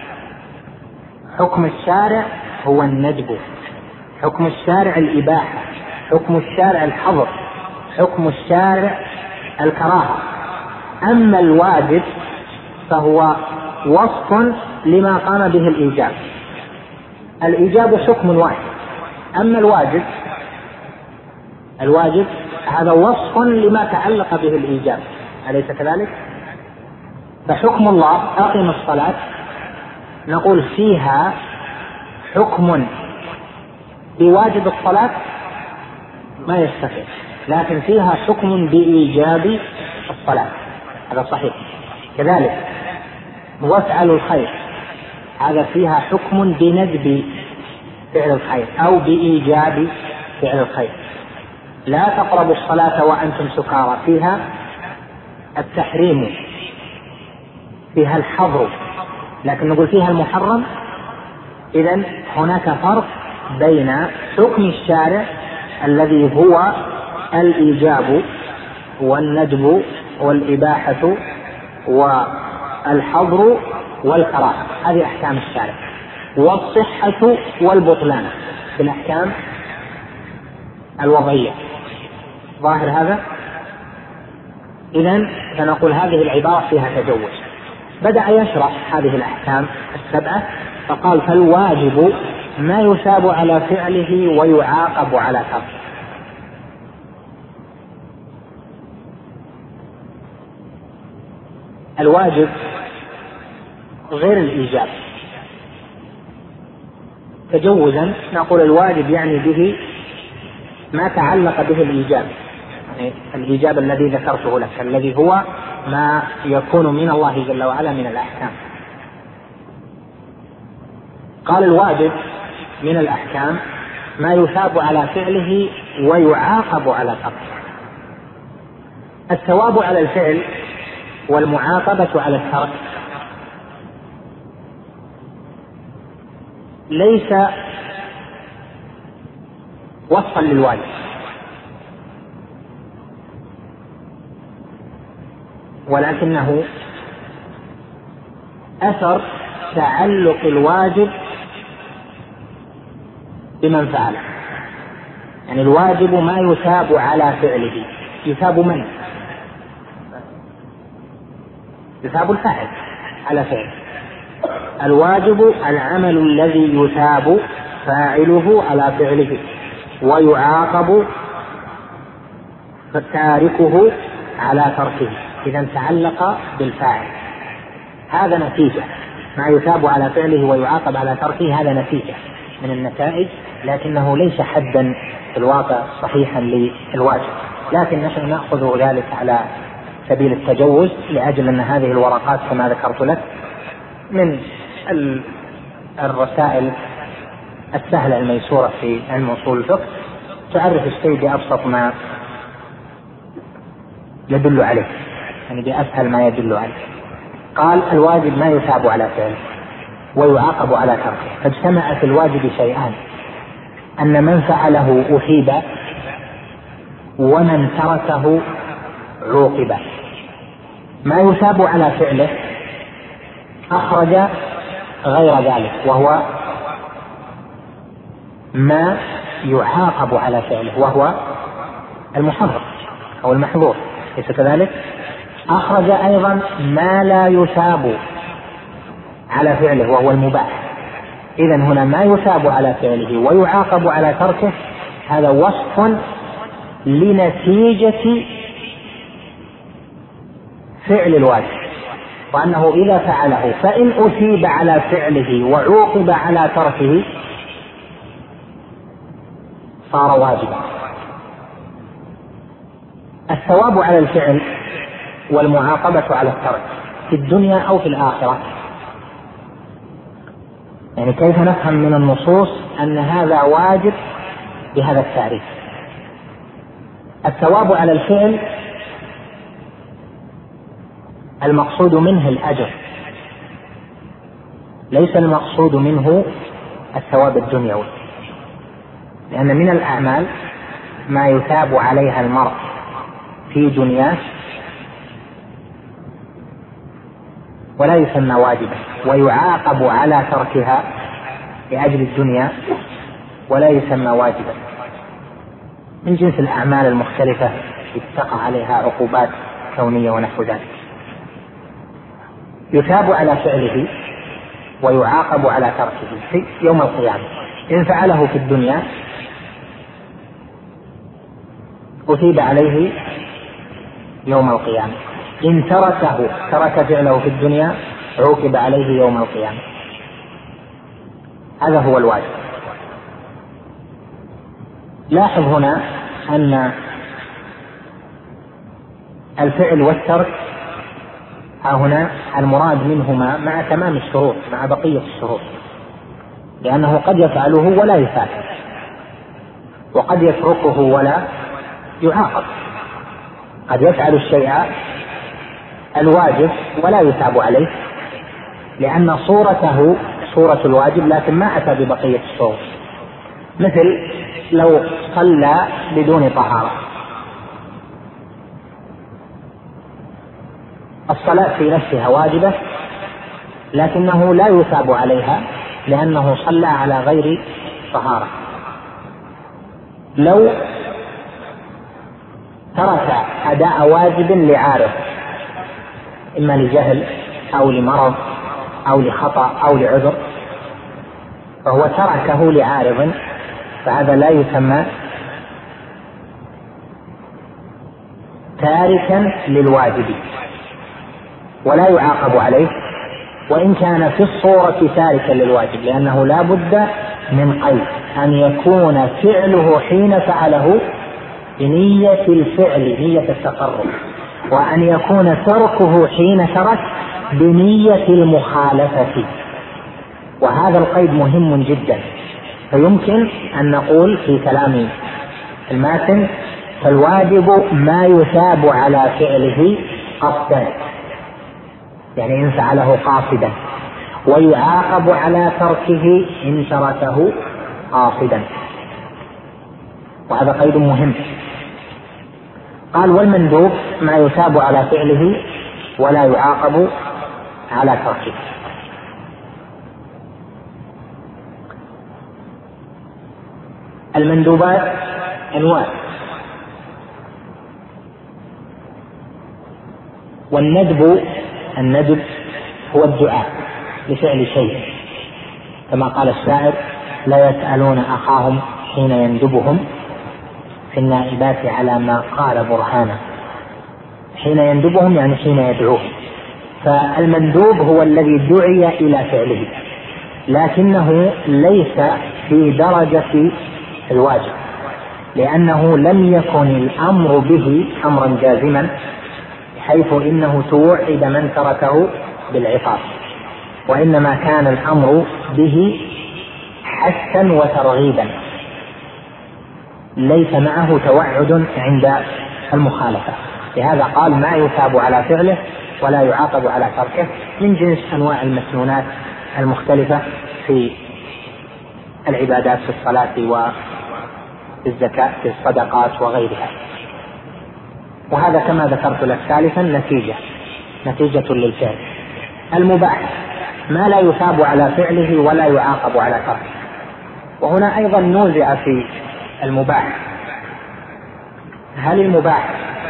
حكم الشارع هو الندب، حكم الشارع الإباحة، حكم الشارع الحظر، حكم الشارع الكراهة. أما الواجب فهو وصف لما قام به الإيجاب، الإيجاب حكم واحد. أما الواجب هذا وصف لما تعلق به الإيجاب، أليس كذلك؟ فحكم الله أقم الصلاة نقول فيها حكم بواجب الصلاة ما يستقيم، لكن فيها حكم بإيجاب الصلاة، هذا صحيح. كذلك وافعلوا الخير، هذا فيها حكم بندب فعل الخير أو بإيجاب فعل الخير. لا تقربوا الصلاة وأنتم سكارى، فيها التحريم، فيها الحظر، لكن نقول فيها المحرم. إذن هناك فرق بين حكم الشارع الذي هو الإيجاب والندب والإباحة والحظر والكراهة، هذه أحكام الشارع، والصحة والبطلان في الأحكام الوضعية. ظاهر هذا؟ إذن فنقول هذه العبارة فيها تجوز. بدأ يشرح هذه الأحكام 7 فقال: فالواجب ما يثاب على فعله ويعاقب على تركه. الواجب غير الإيجاب. تجوزا نقول الواجب يعني به ما تعلق به الإيجاب، يعني الإيجاب الذي ذكرته لك، الذي هو ما يكون من الله جل وعلا من الأحكام. قال: الواجب من الأحكام ما يثاب على فعله ويعاقب على تركه. الثواب على الفعل والمعاقبة على الترك ليس وصفا للواجب، ولكنه أثر تعلق الواجب بمن فعله. يعني الواجب ما يثاب على فعله، يثاب من؟ يثاب الفاعل على فعله. الواجب العمل الذي يثاب فاعله على فعله ويعاقب تاركه على تركه. إذا تعلق بالفاعل، هذا نتيجة. ما يثاب على فعله ويعاقب على تركه هذا نتيجة من النتائج، لكنه ليس حدا في الواقع صحيحا للواجب، لكن نحن نأخذ ذلك على سبيل التجوز لأجل أن هذه الورقات كما ذكرت لك من الرسائل السهلة الميسورة في علم أصول الفقه، تعرف الشيء بأبسط ما يدل عليه، يعني بأسهل ما يدل عليه. قال: الواجب ما يثاب على فعله ويعاقب على تركه. فاجتمع في الواجب شيئان: أن من فعله أثيب، ومن تركه عوقب. ما يثاب على فعله أخرج غير ذلك، وهو ما يعاقب على فعله وهو المحرم أو المحظور، ليس كذلك؟ أخرج أيضا ما لا يثاب على فعله وهو المباح. إذن هنا ما يثاب على فعله ويعاقب على تركه، هذا وصف لنتيجة فعل الواجب، وأنه إذا فعله فإن أثيب على فعله وعوقب على تركه صار واجبا. الثواب على الفعل والمعاقبة على الترك في الدنيا أو في الآخرة، يعني كيف نفهم من النصوص أن هذا واجب بهذا التعريف؟ الثواب على الفعل المقصود منه الأجر، ليس المقصود منه الثواب الدنيوي، لأن من الأعمال ما يثاب عليها المرء في دنياه ولا يسمى واجبا، ويعاقب على تركها لأجل الدنيا ولا يسمى واجبا، من جنس الأعمال المختلفة اتقى عليها عقوبات كونية ونحو ذلك. يثاب على فعله ويعاقب على تركه في يوم القيامة. إن فعله في الدنيا أثيب عليه يوم القيامة، إن ترك فعله في الدنيا عوقب عليه يوم القيامة. هذا هو الواجب. لاحظ هنا أن الفعل والترك هنا المراد منهما مع تمام الشروط، مع بقية الشروط، لأنه قد يفعله ولا يثاب، وقد يتركه ولا يعاقب، قد يفعل الشيء الواجب ولا يثاب عليه لأن صورته صورة الواجب لكن ما أتى ببقية الشروط. مثل لو صلى بدون طهارة، الصلاة في نفسها واجبة لكنه لا يثاب عليها لأنه صلى على غير طهارة. لو ترك أداء واجب لعارض، إما لجهل أو لمرض أو لخطأ أو لعذر، فهو تركه لعارض، فهذا لا يسمى تاركا للواجب ولا يعاقب عليه، وإن كان في الصورة تاركا للواجب، لأنه لا بد من قيد أن يكون فعله حين فعله بنية الفعل، نية التقرب، وأن يكون تركه حين ترك بنية المخالفة، وهذا القيد مهم جدا. فيمكن أن نقول في كلام الماتن: فالواجب ما يثاب على فعله قصدا، يعني إن فعله قاصدا، ويعاقب على تركه إن تركه قاصدا، وهذا قيد مهم. قال: والمندوب ما يثاب على فعله ولا يعاقب على تركه. المندوبات أنواع، الندب هو الدعاء لفعل شيء، كما قال الشاعر: لا يسألون أخاهم حين يندبهم في النائبات على ما قال برهانا. حين يندبهم يعني حين يدعوهم. فالمندوب هو الذي دعي إلى فعله لكنه ليس في درجة الواجب، لأنه لم يكن الأمر به أمرا جازما حيث إنه توعد من تركه بالعقاب، وإنما كان الأمر به حثا وترغيبا، ليس معه توعد عند المخالفة. لهذا قال: ما يثاب على فعله ولا يعاقب على تركه، من جنس أنواع المسنونات المختلفة في العبادات، في الصلاة وفي الزكاة، في الصدقات وغيرها. وهذا كما ذكرت لك ثالثا نتيجة للفعل. المباح ما لا يثاب على فعله ولا يعاقب على تركه. وهنا أيضا نوزع في المباح. هل المباح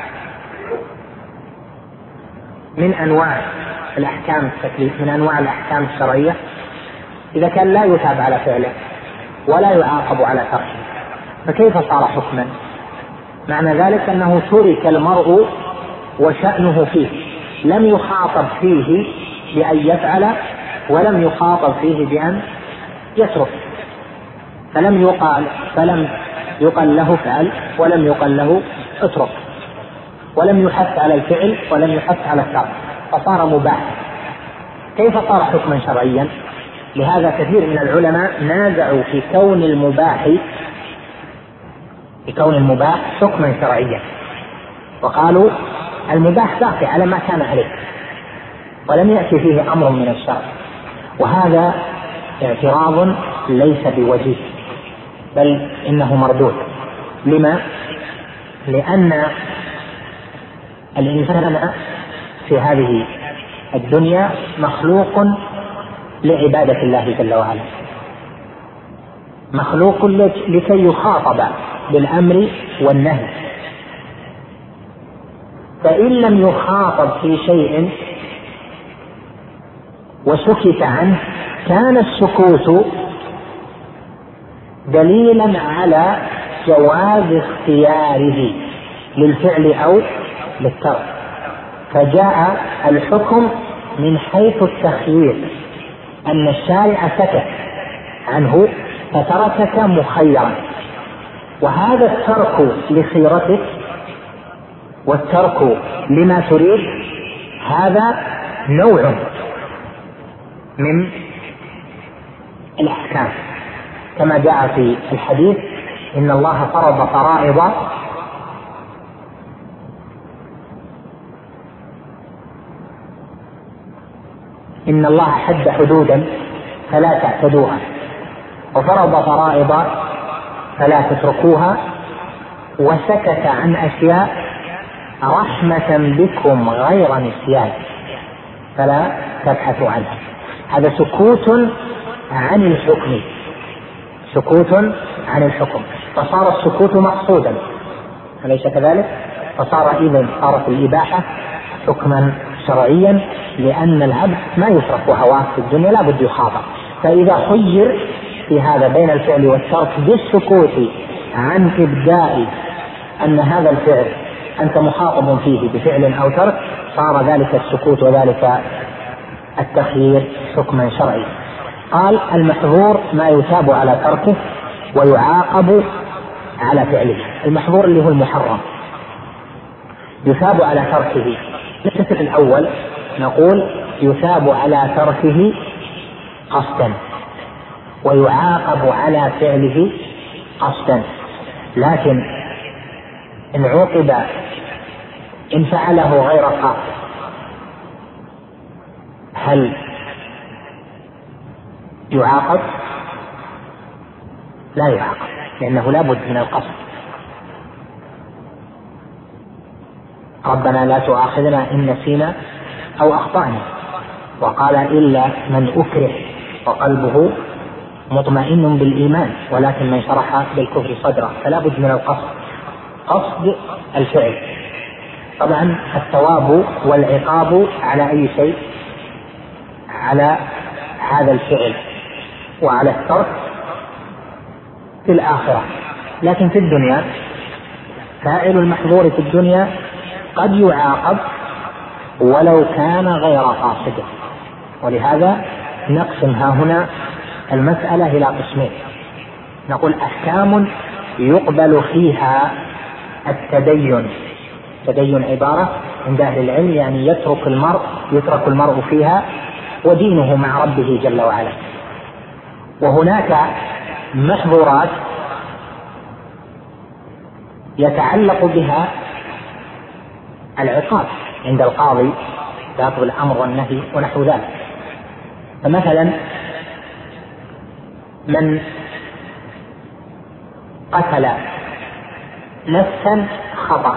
من أنواع الأحكام التكليف، من أنواع الأحكام الشرعية؟ إذا كان لا يثاب على فعله ولا يعاقب على تركه فكيف صار حكما؟ معنى ذلك أنه ترك المرء وشأنه فيه، لم يخاطب فيه بأن يفعل ولم يخاطب فيه بأن يترك، فلم يقل له فعل ولم يقل له اترك، ولم يحث على الفعل ولم يحث على الترك، فصار مباح. كيف صار حكما شرعيا؟ لهذا كثير من العلماء نازعوا في كون المباح حكما شرعيا، وقالوا المباح باقي على ما كان عليه ولم يأتي فيه أمر من الشرع، وهذا اعتراض ليس بوجيه بل إنه مردود. لما؟ لأن الإنسان في هذه الدنيا مخلوق لعبادة الله جل وعلا، مخلوق لكي يخاطب بالأمر والنهي، فإن لم يخاطب في شيء وسكت عنه كان السكوت دليلا على جواز اختياره للفعل أو للترك، فجاء الحكم من حيث التخيير، أن الشارع سكت عنه فتركك مخيرا، وهذا الترك لخيرتك والترك لما تريد هذا نوع من الأحكام، كما جاء في الحديث إن الله فرض فرائض إن الله حد حدودا فلا تعتدوها، وفرض فرائض فلا تتركوها، وسكت عن أشياء رحمة بكم غير نسيان فلا تبحثوا عنها. هذا سكوت عن الحكم، سكوت عن الحكم، فصار السكوت مقصودا، أليس كذلك؟ صارت الإباحة حكما شرعيا، لأن العبد ما يترك هواه في الدنيا لا بد يخاطب، فإذا خير في هذا بين الفعل والترك بالسكوت عن إبداء أن هذا الفعل أنت مخاطب فيه بفعل أو ترك، صار ذلك السكوت وذلك التخيير حكما شرعي. قال المحظور ما يثاب على تركه ويعاقب على فعله. المحظور اللي هو المحرم يثاب على تركه. الشكل الأول نقول يثاب على تركه قصدا ويعاقب على فعله قصدا، لكن إن عوقب إن فعله غير قاصد هل يعاقب؟ لا يعاقب، لأنه لا بد من القصد. ربنا لا تؤاخذنا إن نسينا أو أخطأنا، وقال إلا من أكره وقلبه مطمئن بالإيمان ولكن من شرح بالكفر صدره، فلا بد من القصد، قصد الفعل. طبعا الثواب والعقاب على أي شيء؟ على هذا الفعل وعلى الترك في الآخرة، لكن في الدنيا فاعل المحظور في الدنيا قد يعاقب ولو كان غير قاصد. ولهذا نقسم هنا المسألة إلى قسمين، نقول أحكام يقبل فيها التدين. التدين عبارة عند أهل العلم يعني يترك المرء فيها ودينه مع ربه جل وعلا. وهناك محظورات يتعلق بها العقاب عند القاضي ذات الأمر والنهي ونحو ذلك. فمثلا من قتل نفسا خطأ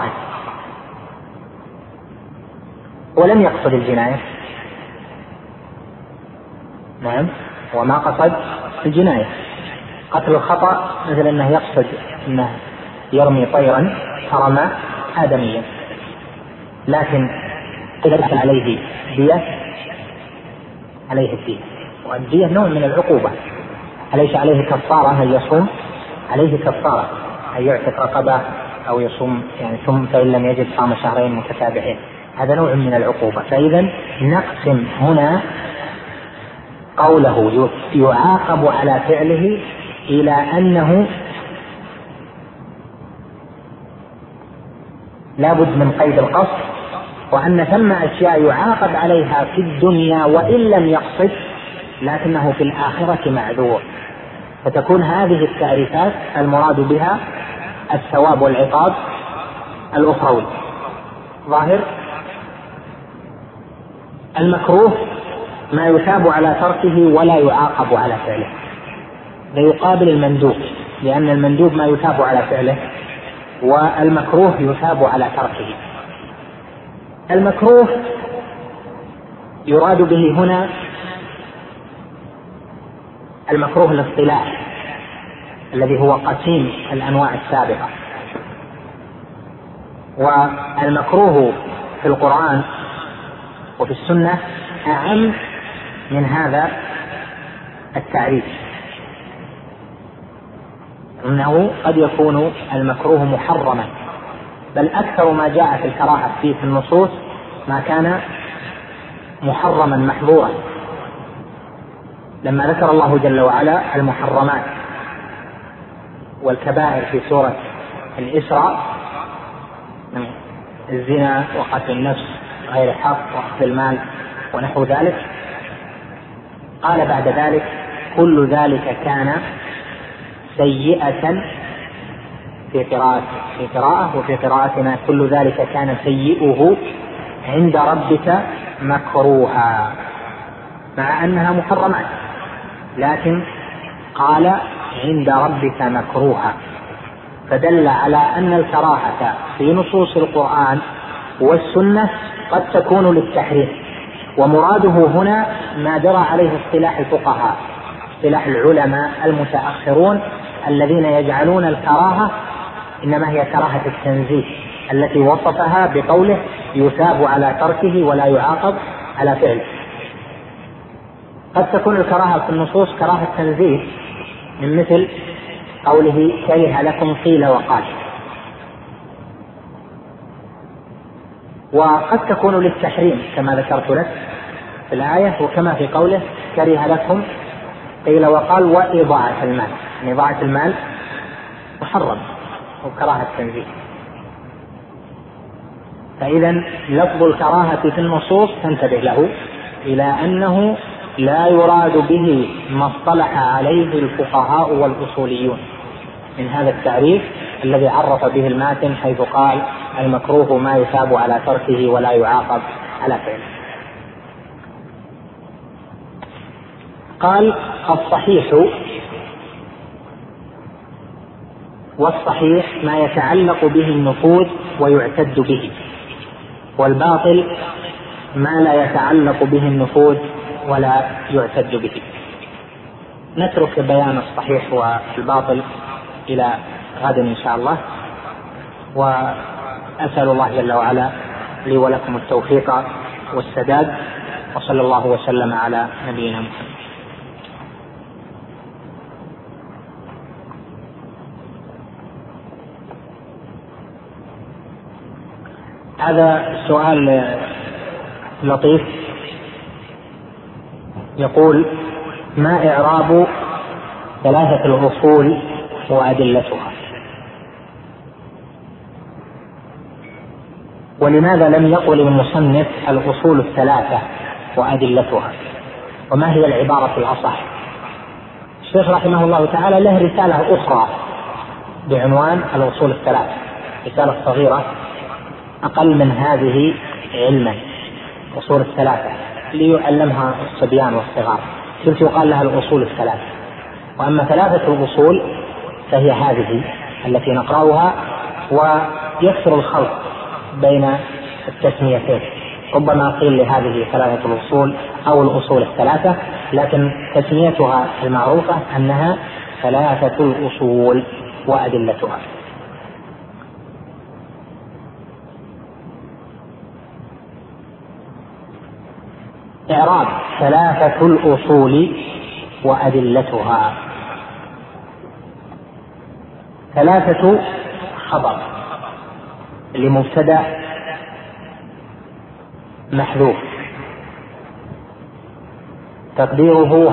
ولم يقصد الجناية نعم، وما قصد الجناية. قتل الخطأ مثل أنه يقصد أنه يرمي طيرا فرمى آدميا، لكن إذا عليه دية عليه الدية، والدية نوع من العقوبة. أليس عليه كفارة أن يصوم؟ عليه كفارة أن يعتق رقبة أو يصوم يعني ثم فإن لم يجد صام شهرين متتابعين، هذا نوع من العقوبة. فإذا نقسم هنا قوله يعاقب على فعله إلى أنه لا بد من قيد القصد، وأن ثم أشياء يعاقب عليها في الدنيا وإن لم يقصد لكنه في الآخرة معذور. فتكون هذه التعريفات المراد بها الثواب والعقاب الأخروي. ظاهر المكروه ما يثاب على تركه ولا يعاقب على فعله، ليقابل المندوب، لأن المندوب ما يثاب على فعله والمكروه يثاب على تركه. المكروه يراد به هنا المكروه الاصطلاحي الذي هو قسيم الأنواع السابقة، والمكروه في القرآن وفي السنة أعم من هذا التعريف، إنه قد يكون المكروه محرما، بل أكثر ما جاء في الكراهة فيه في النصوص ما كان محرما محظورا. لما ذكر الله جل وعلا المحرمات والكبائر في سورة الإسراء من الزنا وقتل النفس غير الحق وأخذ المال ونحو ذلك، قال بعد ذلك كل ذلك كان سيئة في قراءة وفي قراءتنا كل ذلك كان سيئه عند ربك مكروها، مع أنها محرمات لكن قال عند ربك مكروها، فدل على أن الكراهة في نصوص القرآن والسنة قد تكون للتحريم، ومراده هنا ما جرى عليه اصطلاح الفقهاء، اصطلاح العلماء المتأخرون الذين يجعلون الكراهة إنما هي كراهة التنزيه التي وصفها بقوله يثاب على تركه ولا يعاقب على فعله. قد تكون الكراهة في النصوص كراهة تنزيه من مثل قوله كره لكم قيل وقال، وقد تكون للتحريم كما ذكرت لك في الآية، وكما في قوله كره لكم قيل وقال وإضاعة المال، يعني إضاعة المال محرم وكراهة تنزيه. فإذا لفظ الكراهة في النصوص تنتبه له إلى أنه لا يراد به ما اصطلح عليه الفقهاء والأصوليون من هذا التعريف الذي عرف به الماتن حيث قال المكروه ما يثاب على تركه ولا يعاقب على فعله. قال الصحيح، والصحيح ما يتعلق به النفوذ ويعتد به، والباطل ما لا يتعلق به النفوذ ولا يعتد به. نترك بيان الصحيح والباطل إلى غد إن شاء الله، وأسأل الله جل وعلا لي ولكم التوفيق والسداد، وصلى الله وسلم على نبينا محمد. هذا سؤال لطيف يقول ما إعراب ثلاثة الأصول وأدلتها، ولماذا لم يقل المصنف الأصول الثلاثة وأدلتها، وما هي العبارة الأصح؟ الشيخ رحمه الله تعالى له رسالة أخرى بعنوان الأصول الثلاثة، رسالة صغيرة أقل من هذه علما، أصول الثلاثة ليعلمها الصبيان والصغار، قلت يقال لها الأصول الثلاثة. وأما ثلاثة الأصول فهي هذه التي نقرأها، ويكثر الخلط بين التسميتين، ربما قيل لهذه 3 الأصول أو الأصول الثلاثة، لكن تسميتها المعروفة أنها 3 الأصول وأدلتها. إعراب 3 الأصول وأدلتها. 3 خبر لمبتدأ محذوف تقديره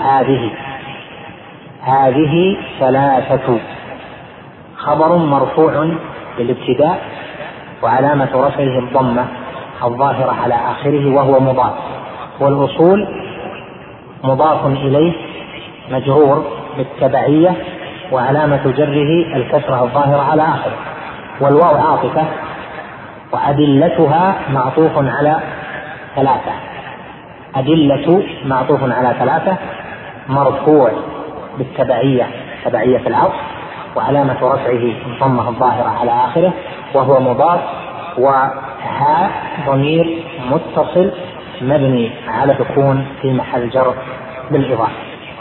هذه 3 خبر مرفوع بالابتداء وعلامة رفعه الضمة الظاهرة على آخره وهو مضاف، والأصول مضاف إليه مجرور بالتبعية وعلامة جره الكسرة الظاهرة على آخره، والواو عاطفة، وأدلتها معطوف على 3. أدلة معطوف على 3 مرفوع بالتبعية تبعية العطف وعلامة رفعه الضمة الظاهرة على آخره وهو مضاف، وها ضمير متصل مبني على سكون في محل جر بالإضافة.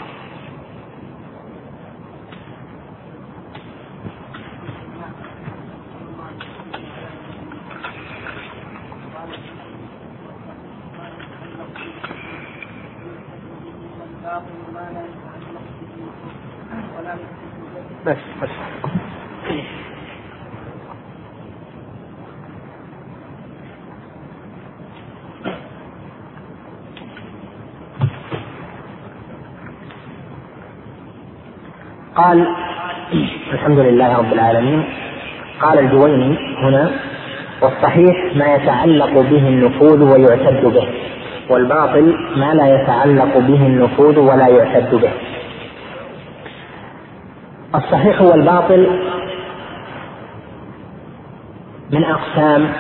بس قال الحمد لله رب العالمين. قال الجويني هنا: والصحيح ما يتعلق به النفوذ ويعتد به، والباطل ما لا يتعلق به النفوذ ولا يعتد به. الصحيح والباطل من أقسام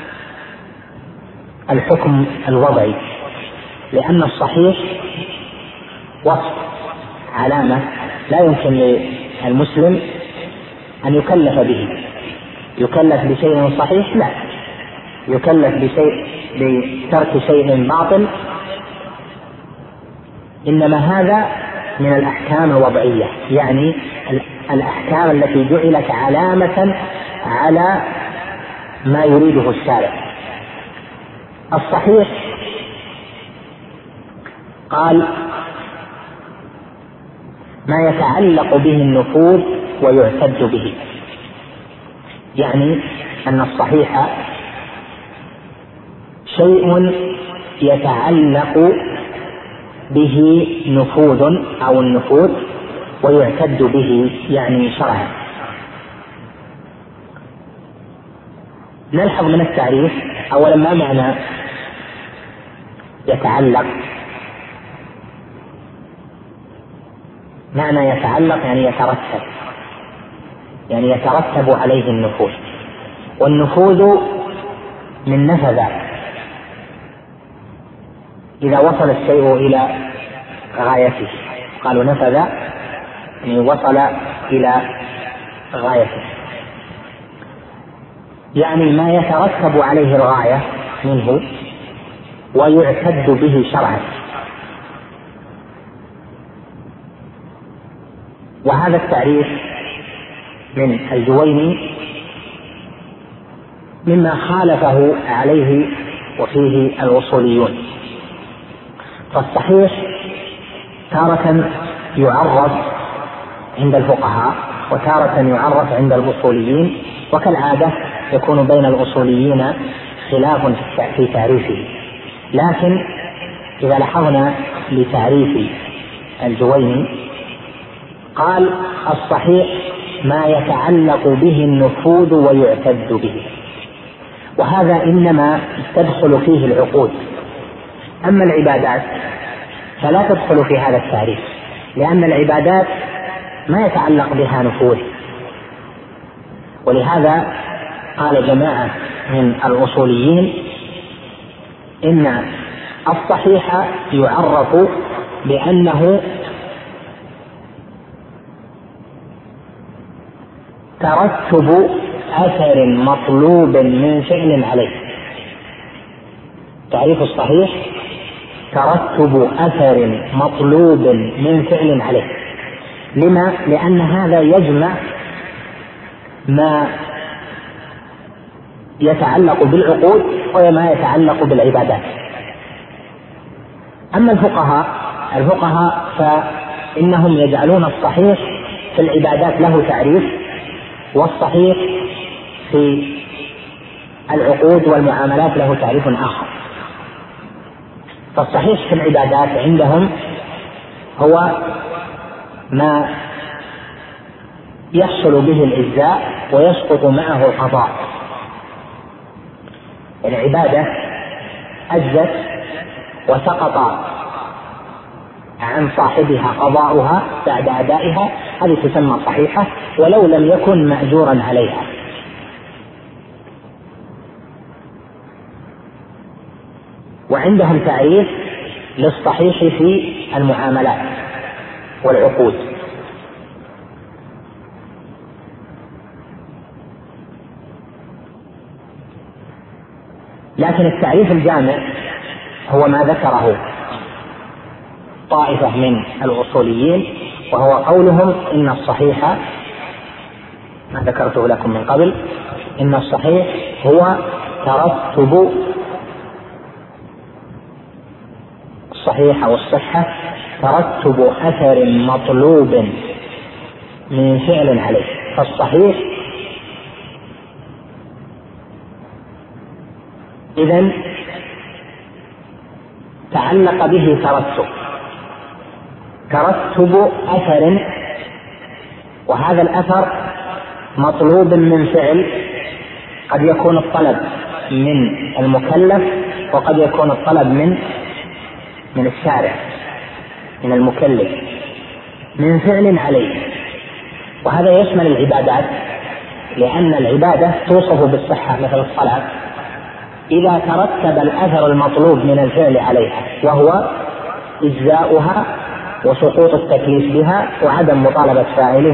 الحكم الوضعي، لأن الصحيح وصف علامة لا يمكن للمسلم أن يكلف به. يكلف بشيء صحيح؟ لا، يكلف بترك شيء باطل، إنما هذا من الأحكام الوضعية، يعني الأحكام التي جعلت علامة على ما يريده الشارع. الصحيح قال ما يتعلق به النفوذ ويعتد به، يعني أن الصحيح شيء يتعلق به نفوذ أو النفوذ ويعتد به يعني شرعا. نلحظ من التعريف أولا ما معنى يتعلق. معنى يتعلق يعني يترتب، يعني يترتب عليه النفوذ، والنفوذ من نفذ، إذا وصل الشيء إلى غايته قالوا نفذ، يعني وصل إلى غايته، يعني ما يترتب عليه الغاية منه ويعتد به شرعا. وهذا التعريف من الجويني مما خالفه عليه وفيه الأصوليون. فالصحيح تارة يعرف عند الفقهاء وتارة يعرف عند الأصوليين، وكالعادة يكون بين الأصوليين خلاف في تعريفه. لكن إذا لاحظنا لتعريف الجويني قال الصحيح ما يتعلق به النفوذ ويعتد به، وهذا إنما تدخل فيه العقود. أما العبادات فلا تدخل في هذا التعريف، لأن العبادات ما يتعلق بها نفوذ. ولهذا قال جماعة من الأصوليين إن الصحيح يعرف بأنه ترتب أثر مطلوب من فعل عليه، تعريف الصحيح ترتب أثر مطلوب من فعل عليه. لما؟ لأن هذا يجمع ما يتعلق بالعقود وما يتعلق بالعبادات. أما الفقهاء فإنهم يجعلون الصحيح في العبادات له تعريف، والصحيح في العقود والمعاملات له تعريف آخر. فالصحيح في العبادات عندهم هو ما يحصل به الإجزاء ويسقط معه القضاء. العبادة أجزت وسقط عن صاحبها قضاؤها بعد أدائها، هذه تسمى صحيحة ولو لم يكن مأجورا عليها. وعندهم تعريف للصحيح في المعاملات والعقود. لكن التعريف الجامع هو ما ذكره طائفة من الأصوليين، وهو قولهم إن الصحيح، ما ذكرته لكم من قبل، إن الصحيح هو ترتب الصحيح أو الصحة ترتب أثر مطلوب من فعل عليه. فالصحيح إذن تعلق به ترتب أثر، وهذا الأثر مطلوب من فعل، قد يكون الطلب من المكلف وقد يكون الطلب من الشارع، من المكلف، من فعل عليه. وهذا يشمل العبادات، لأن العبادة توصف بالصحة مثل الصلاة إذا ترتب الأثر المطلوب من الفعل عليها، وهو إجزاؤها وسقوط التكليف بها وعدم مطالبة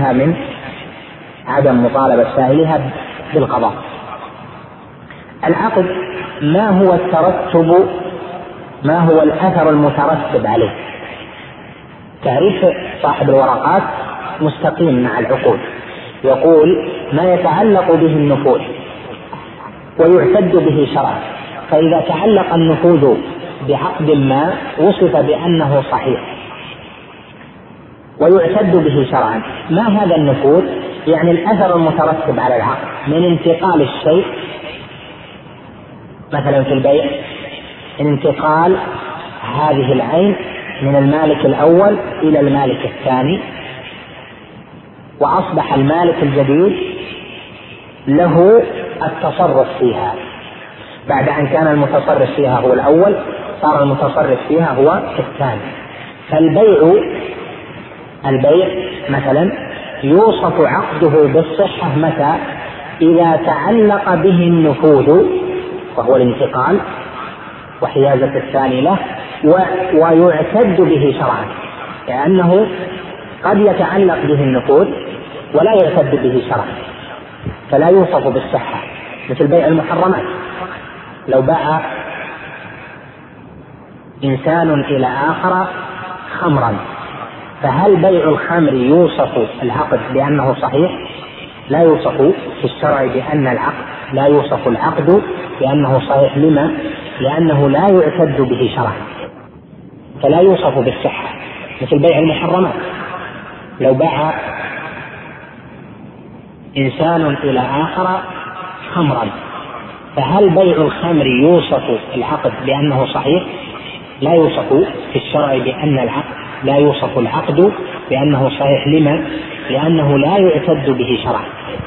فاعلها بالقضاء. العقد ما هو الترتب، ما هو الأثر المترتب عليه؟ تعريف صاحب الورقات مستقيم مع العقود، يقول ما يتعلق به النفوذ ويعتد به شرعا. فإذا تعلق النفوذ بعقد ما وصف بأنه صحيح ويعتد به شرعا. ما هذا النفوذ؟ يعني الأثر المترتب على العقد من انتقال الشيء، مثلا في البيع من انتقال هذه العين من المالك الأول إلى المالك الثاني، وأصبح المالك الجديد له التصرف فيها بعد أن كان المتصرف فيها هو الأول، صار المتصرف فيها هو الثاني. فالبيع مثلا يوصف عقده بالصحة متى؟ إذا تعلق به النفوذ وهو الانتقال وحيازة الثاني له، ويعتد به شرعا، لأنه قد يتعلق به النفوذ ولا يعتد به شرعا فلا يوصف بالصحة، مثل بيع المحرمات. لو باع إنسان إلى آخر خمرا، فهل بيع الخمر يوصف العقد بأنه صحيح؟ لا يوصف في الشرع بأن العقد، لا يوصف العقد بأنه صحيح. لما؟ لأنه لا يعتد به شرعا فلا يوصف بالصحة، مثل بيع المحرمات. لو باع إنسان إلى آخر خمرا، فهل بيع الخمر يوصف العقد بأنه صحيح؟ لا يوصف في الشرع بأن العقد، لا يوصف العقد بأنه صحيح. لما؟ لأنه لا يعتد به شرعا.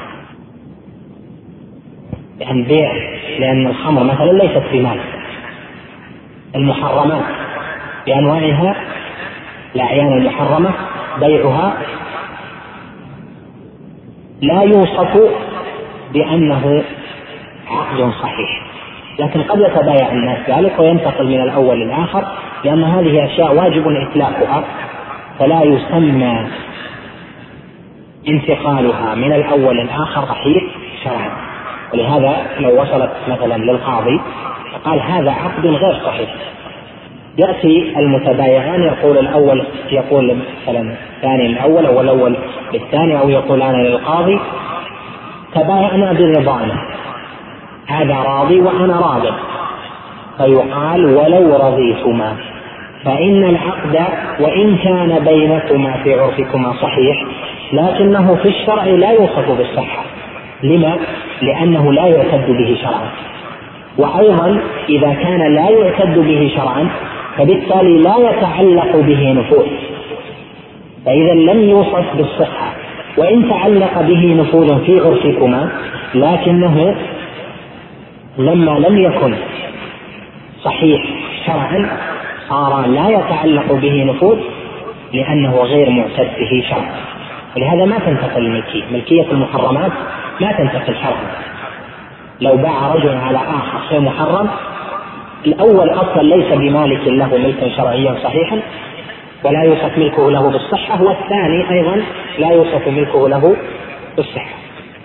لأن الخمر مثلا ليست بمال. المحرمات بأنواعها، الأعيان المحرمة بيعها لا يوصف بأنه عقد صحيح، لكن قد يتبايع الناس ذلك وينتقل من الأول للآخر، لأن هذه أشياء واجب إتلافها، فلا يسمى انتقالها من الأول للآخر صحيح شرعا. ولهذا لو وصلت مثلا للقاضي فقال هذا عقد غير صحيح. يأتي المتبايعان يقول الأول يقول مثلا الثاني الأول أو الأول للثاني، أو يقولان للقاضي تبايعنا برضانا، هذا راضي وأنا راض، فيقال ولو رضيتما فإن العقد وإن كان بينكما في عرفكما صحيح لكنه في الشرع لا يوصف بالصحة. لما؟ لأنه لا يعتد به شرعا، وأيضا إذا كان لا يعتد به شرعا فبالتالي لا يتعلق به نفوذ، فإذا لم يوصف بالصحة وإن تعلق به نفوذ في عرفكما، لكنه لما لم يكن صحيح شرعا صار لا يتعلق به نفوذ لأنه غير معتد به شرعا. ولهذا ما تنتقل الملكية، ملكية المحرمات ما تنتقل شرعا. لو باع رجل على آخر شيء محرم، الأول أصلا ليس بمالك له ملكا شرعيا صحيحا ولا يوصف ملكه له بالصحة، والثاني أيضا لا يوصف ملكه له بالصحة.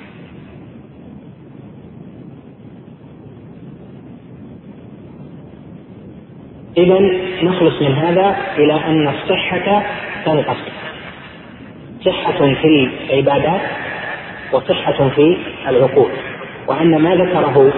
إذن نخلص من هذا إلى أن الصحة تنقسم: صحة في العبادات وصحة في العقود، وأن ما ذكره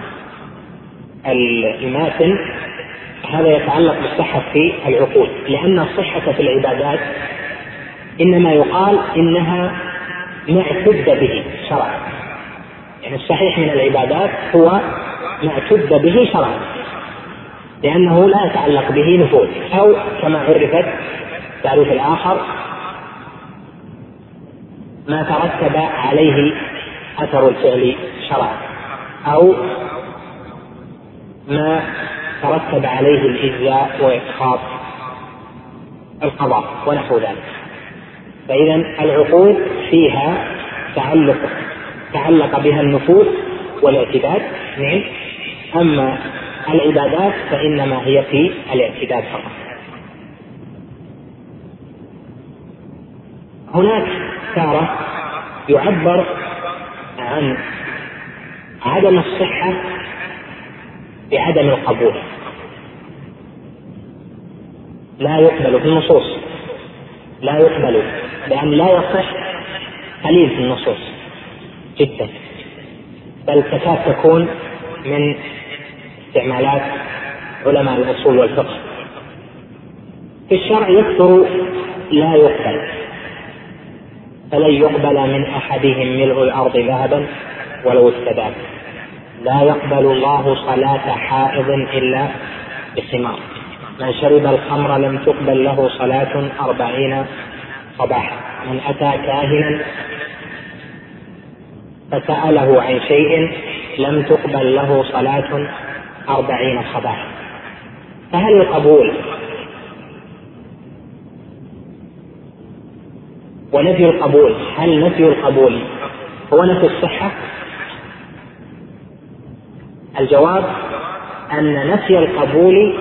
الماتن هذا يتعلق بالصحة في العقود، لأن الصحة في العبادات إنما يقال إنها معتد به شرعا، يعني الصحيح من العبادات هو معتد به شرعا لأنه لا يتعلق به نفوذ، أو كما عرفت تعريف الآخر ما ترتب عليه أثر الفعل شرعا، أو ما ترتب عليه الإجزاء وإسقاط القضاء ونحو ذلك. فإذا العقود فيها تعلق بها النفوذ والاعتداد، نعم. أما العبادات فإنما هي في الاعتداد فقط. هناك تارة يعبر عن عدم الصحة بعدم القبول، لا يقبل في النصوص، لا يقبل لأن لا يصح قليل في النصوص جدا، بل تكاد تكون من استعمالات علماء الأصول والفقه. في الشرع يكثر لا يقبل، فلن يقبل من أحدهم ملء الأرض ذهبا ولو استدام، لا يقبل الله صلاة حائض إلا بخمار، من شرب الخمر لم تقبل له صلاة 40 صباحا، من أتى كاهنا فسأله عن شيء لم تقبل له صلاة 40 صباحا. فهل القبول ونفي القبول، هل نفي القبول هو نفي الصحة؟ الجواب أن نفي القبول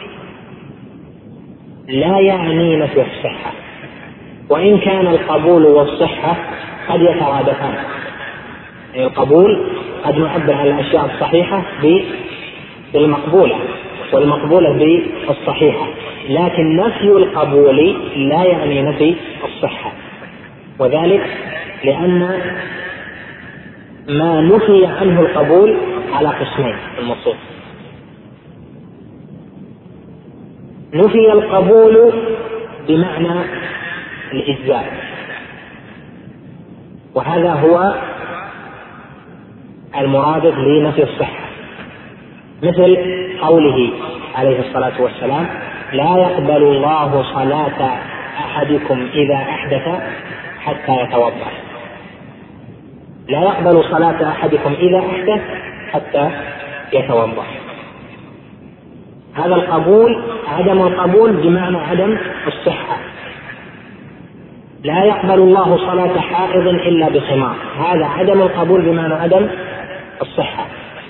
لا يعني نفي الصحة، وإن كان القبول والصحة قد يترادفان. القبول قد نعبر عن الأشياء الصحيحة بالمقبولة والمقبولة بالصحيحة، لكن نفي القبول لا يعني نفي الصحة، وذلك لأن ما نفي عنه القبول على قسمين في النصوص: نفي القبول بمعنى الإجزاء، وهذا هو المراد لنفي الصحة، مثل قوله عليه الصلاة والسلام: لا يقبل الله صلاة أحدكم إذا أحدث حتى يتوضأ. لا يقبل صلاة أحدكم إذا أحدث حتى يتوضأ. هذا القبول، عدم القبول بمعنى عدم الصحة. لا يقبل الله صلاة حائض إلا بخمار، هذا عدم القبول بمعنى عدم الصحة.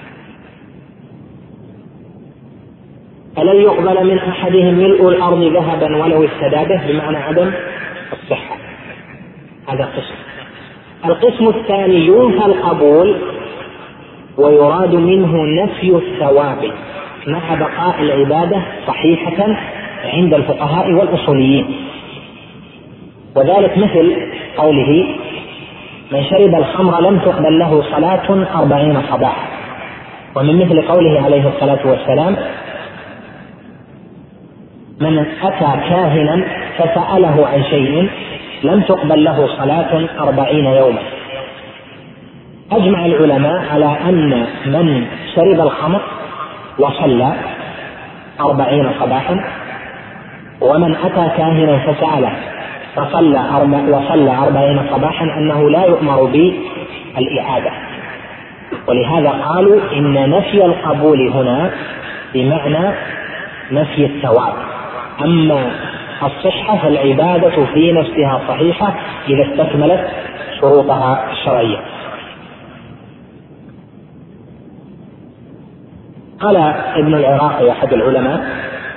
فلن يقبل من أحدهم ملء الأرض ذهبا ولو افتدى به بمعنى عدم الصحة. هذا قسم. القسم الثاني ينفى القبول ويراد منه نفي الثواب مع بقاء العبادة صحيحة عند الفقهاء والأصوليين. وذلك مثل قوله: من شرب الخمر لم تقبل له صلاة 40 صباحا. ومن مثل قوله عليه الصلاة والسلام: من أتى كاهنا فسأله عن شيء لم تقبل له صلاة 40 يوما. أجمع العلماء على أن من شرب الخمر وصلى 40 صباحا، ومن أتى كاهنا فسأله وصلى 40 صباحا، أنه لا يؤمر بالإعادة. ولهذا قالوا إن نفي القبول هنا بمعنى نفي الثواب، أما الصحة فالعبادة في نفسها صحيحة إذا استكملت شروطها الشرعية. قال ابن العراقي أحد العلماء: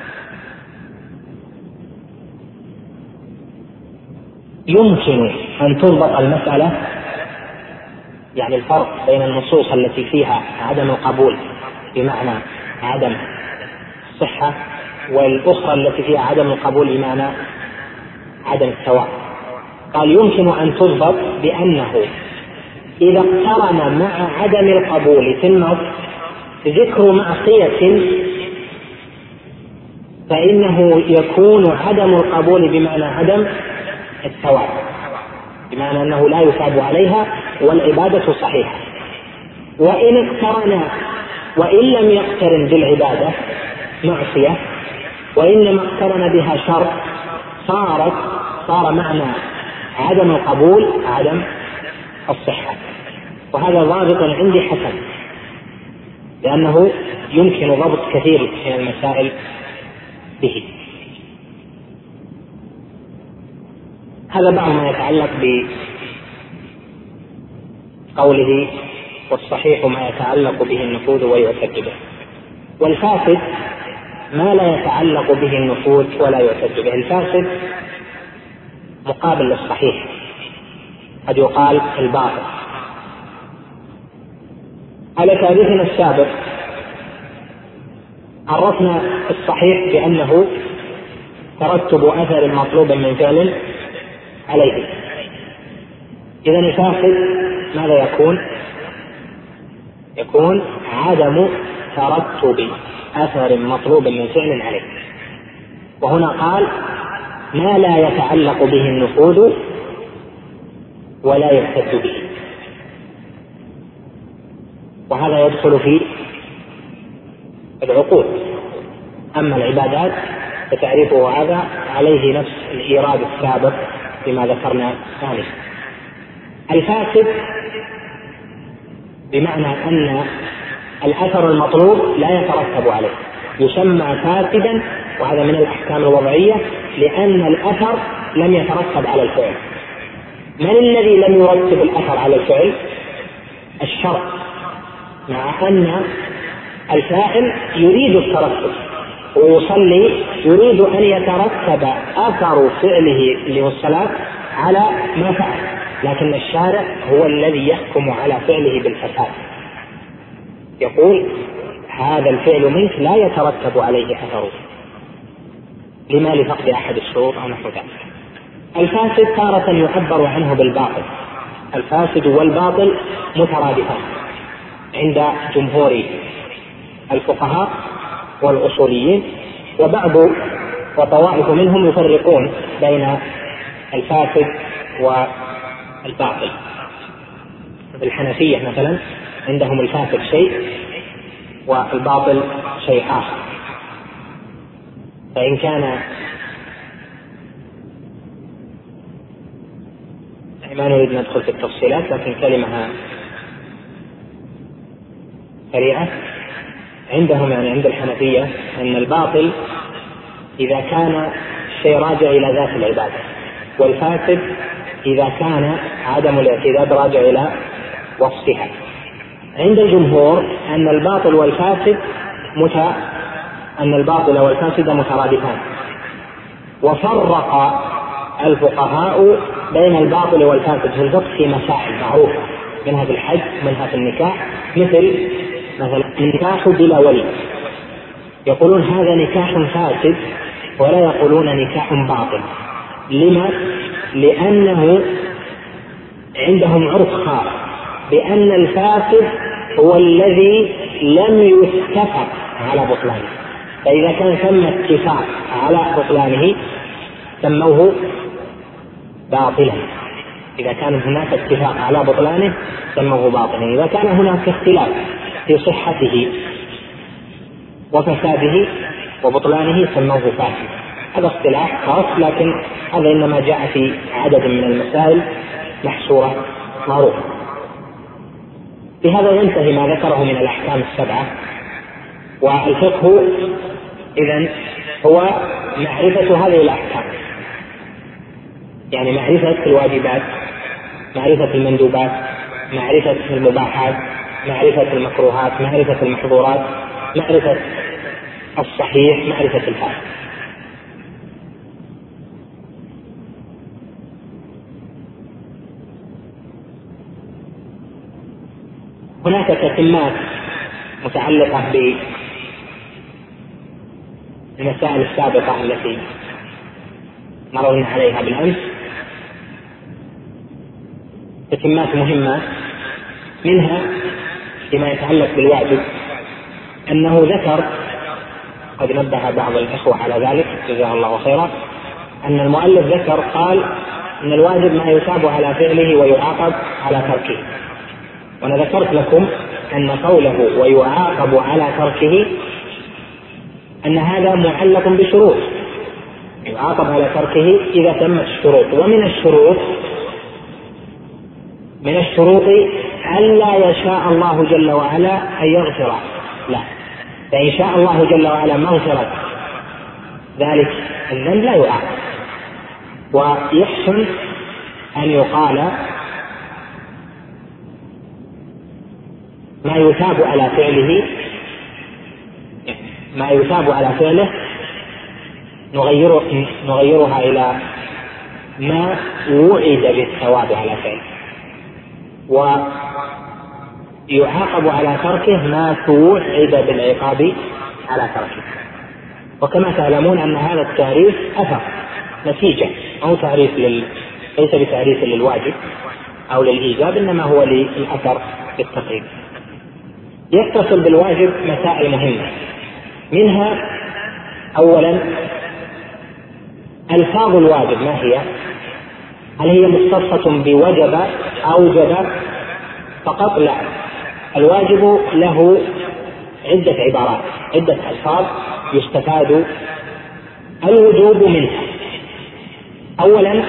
يمكن أن تضبط المسألة، يعني الفرق بين النصوص التي فيها عدم القبول بمعنى عدم الصحة، والأخرى التي فيها عدم القبول بمعنى عدم الثواب. قال: يمكن أن تضبط بأنه إذا اقترن مع عدم القبول في النص ذكر معصية فإنه يكون عدم القبول بمعنى عدم الثواب، بمعنى أنه لا يثاب عليها والعبادة صحيحة. وإن لم يقترن بالعبادة معصية وإنما اقترن بها شر، صار معنى عدم القبول عدم الصحة. وهذا ضابط عندي حسن، لأنه يمكن ضبط كثير من المسائل به. هذا بعض ما يتعلق بقوله: والصحيح ما يتعلق به النفوذ ويعتد به. والفاسد ما لا يتعلق به النفوذ ولا يعتد به. الفاسد مقابل للصحيح، قد يقال الباطل. على تعريفنا السابق عرفنا الصحيح بأنه ترتب أثر مطلوب من فعل عليه. إذن الفاسد ماذا يكون عدم ترتب أثر مطلوب من فعل عليه. وهنا قال: ما لا يتعلق به النفوذ ولا يعتد به. وهذا يدخل في العقود. أما العبادات فتعريفه هذا عليه نفس الإيراد السابق بما ذكرنا ثانيا. الفاسد بمعنى أن الأثر المطلوب لا يترتب عليه، يسمى فاسدا، وهذا من الأحكام الوضعية، لأن الأثر لم يترتب على الفعل. من الذي لم يرتب الأثر على الفعل؟ الشرع، مع أن الفاعل يريد الترتب ويصلي، يريد أن يترتب أثر فعله اللي هو الصلاة على ما فعل، لكن الشارع هو الذي يحكم على فعله بالفساد، يقول: هذا الفعل منك لا يترتب عليه أثره، لما لفقد أحد الشروط أو نحو ذلك. الفاسد تارة يعبر عنه بالباطل. الفاسد والباطل مترادفان عند جمهور الفقهاء والأصوليين، وطوائف منهم يفرقون بين الفاسد والباطل. الحنفية مثلا عندهم الفاسد شيء والباطل شيء آخر. فإن كان ما نريد ندخل في التفصيلات، لكن كلمة سريعة، عندهم يعني عند الحنفية أن الباطل إذا كان الشيء راجع إلى ذات العبادة، والفاسد إذا كان عدم الاعتداد راجع إلى وصفها. عند الجمهور أن الباطل والفاسد مترادفان، وفرق الفقهاء بين الباطل والفاسد في الفقه في مسائل معروفة، منها في الحج ومنها في النكاح، مثل النكاح بلا ولي، يقولون هذا نكاح فاسد ولا يقولون نكاح باطل. لما؟ لأنه عندهم عرف خاص بأن الفاسد هو الذي لم يتفق على بطلانه، فإذا كان ثم اتفاق على بطلانه سموه باطلا. إذا كان هناك اتفاق على بطلانه سموه باطلا. إذا كان هناك اختلاف في صحته وفساده وبطلانه سموه فاسد. هذا اختلاف خاص، لكن هذا إنما جاء في عدد من المسائل محصورة معروفة. بهذا ينتهي ما ذكره من الأحكام السبعة. والفقه إذن هو معرفة هذه الأحكام، يعني معرفة الواجبات، معرفة المندوبات، معرفة المباحات، معرفة المكروهات، معرفة المحظورات، معرفة الصحيح، معرفة الفاسد. هناك تتمات متعلقة بالمسائل السابقة التي مررنا عليها بالأمس، تتمات مهمة. منها فيما يتعلق بالواجب أنه ذكر، قد نبه بعض الإخوة على ذلك جزاه الله خيرا، أن المؤلف ذكر قال أن الواجب ما يثاب على فعله ويعاقب على تركه. وأنا ذكرت لكم أن قوله ويعاقب على تركه أن هذا معلق بشروط، يعاقب على تركه إذا تمت الشروط. ومن الشروط ألا يشاء الله جل وعلا أن يغفر له، فإن شاء الله جل وعلا مغفرة ذلك الذنب لا يعاقب. ويحسن أن يقال ما يثاب على فعله نغيرها إلى ما وعد بالثواب على فعله، ويعاقب على تركه ما توعد بالعقاب على تركه. وكما تعلمون أن هذا التعريف أثر نتيجة، أو تعريف ليس بتعريف للواجب أو للإيجاب، إنما هو للأثر بالتقريب. يتصل بالواجب مسائل مهمة، منها أولا ألفاظ الواجب ما هي؟ هل هي مختصة بوجب أوجب فقط؟ لا، الواجب له عدة عبارات، عدة ألفاظ يستفاد الوجوب منها. أولا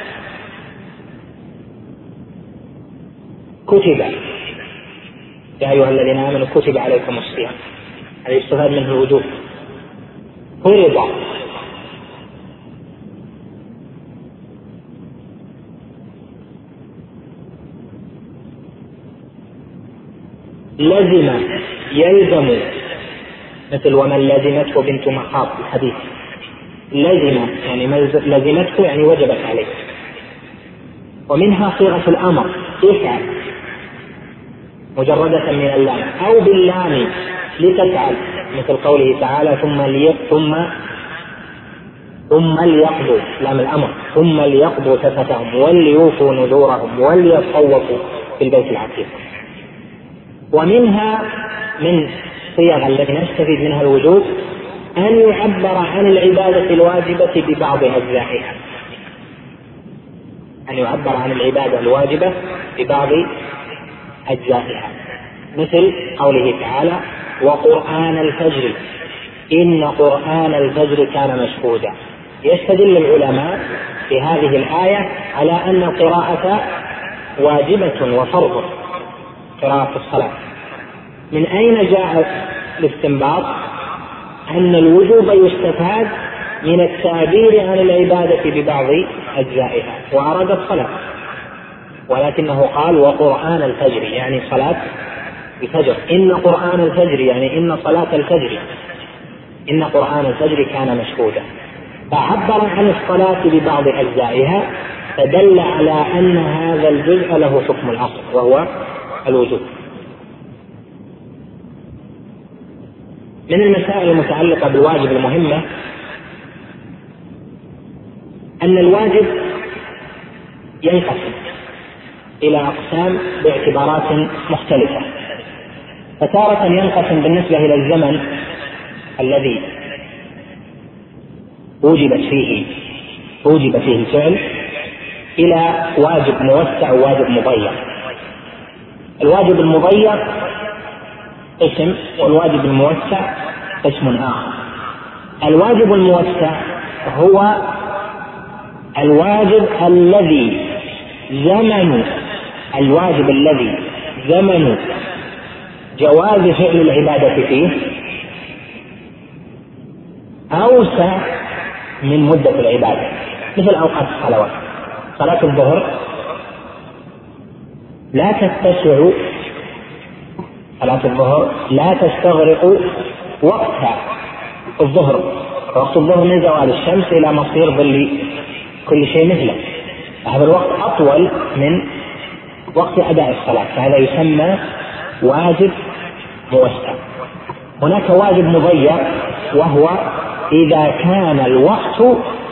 كتب يا أيها الذين آمنوا كتب عليكم الصيام، هذا يستفاد منه الوجوب. فرض، لزم يلزم، مثل ومن لزمته بنت مخاض في الحديث، لزم يعني لزمته يعني وجبت عليه. ومنها صيغة الأمر افعل مجردة من اللام، أو باللام لتفعل، مثل قوله تعالى ثم ليقضوا لام الأمر، ثم ليقضوا تفتهم وليوفوا نذورهم وليطوفوا في البيت العتيق. ومنها من صيغ التي نستفيد منها الوجوب أن يعبر عن العبادة الواجبة ببعض أجزائها، أن يعبر عن العبادة الواجبة ببعض أجزائها، مثل قوله تعالى وقرآن الفجر إن قرآن الفجر كان مشهودا. يستدل العلماء في هذه الآية على أن القراءة واجبة وفرض، قراءة الصلاة. من أين جاء الاستنباط؟ أن الوجوب يستفاد من التعبير عن العبادة ببعض أجزائها، وأراد الصلاة، ولكنه قال وقرآن الفجر يعني صلاة الفجر، إن قرآن الفجر يعني إن صلاة الفجر، إن قرآن الفجر كان مشهودا، فعبر عن الصلاة ببعض أجزائها، فدل على أن هذا الجزء له حكم الأصل وهو الوجوب. من المسائل المتعلقة بالواجب المهمة أن الواجب ينقسم إلى أقسام باعتبارات مختلفة. فتارة ينقسم بالنسبة إلى الزمن الذي وجب فيه الفعل إلى واجب موسع وواجب مضيق. الواجب المضيق قسم، والواجب الموسع قسم آخر. الواجب الموسع هو الذي زمن جواز فعل العبادة فيه أوسع من مدة العبادة، مثل أوقات الصلوات. صلاة الظهر لا تستغرق وقتها الظهر. وقت الظهر من زوال الشمس إلى مصير ظل كل شيء مثله، هذا الوقت أطول من وقت أداء الصلاة، فهذا يسمى واجب موسع. هناك واجب مضيق، وهو إذا كان الوقت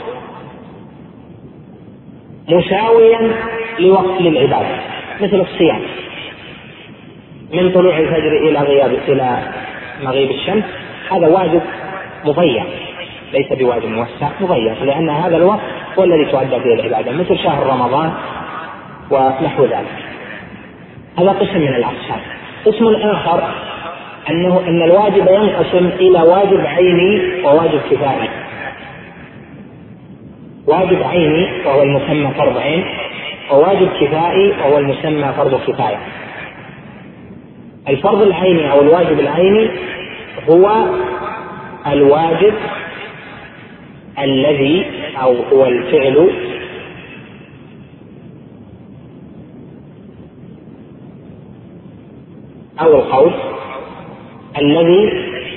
مساويا لوقت للعبادة، مثل الصيام من طلوع الفجر إلى مغيب الشمس، هذا واجب مضيق ليس بواجب موسع، مضيق، لأن هذا الوقت هو الذي تؤدى فيه العبادة، مثل شهر رمضان ونحو ذلك. هذا قسم من الأقسام. قسم آخر أن الواجب ينقسم إلى واجب عيني وواجب كفائي. واجب عيني وهو المسمى فرض عين، وواجب كفائي وهو المسمى فرض كفاية. الفرض العيني أو الواجب العيني هو الواجب الذي أو هو الفعل أو القول الذي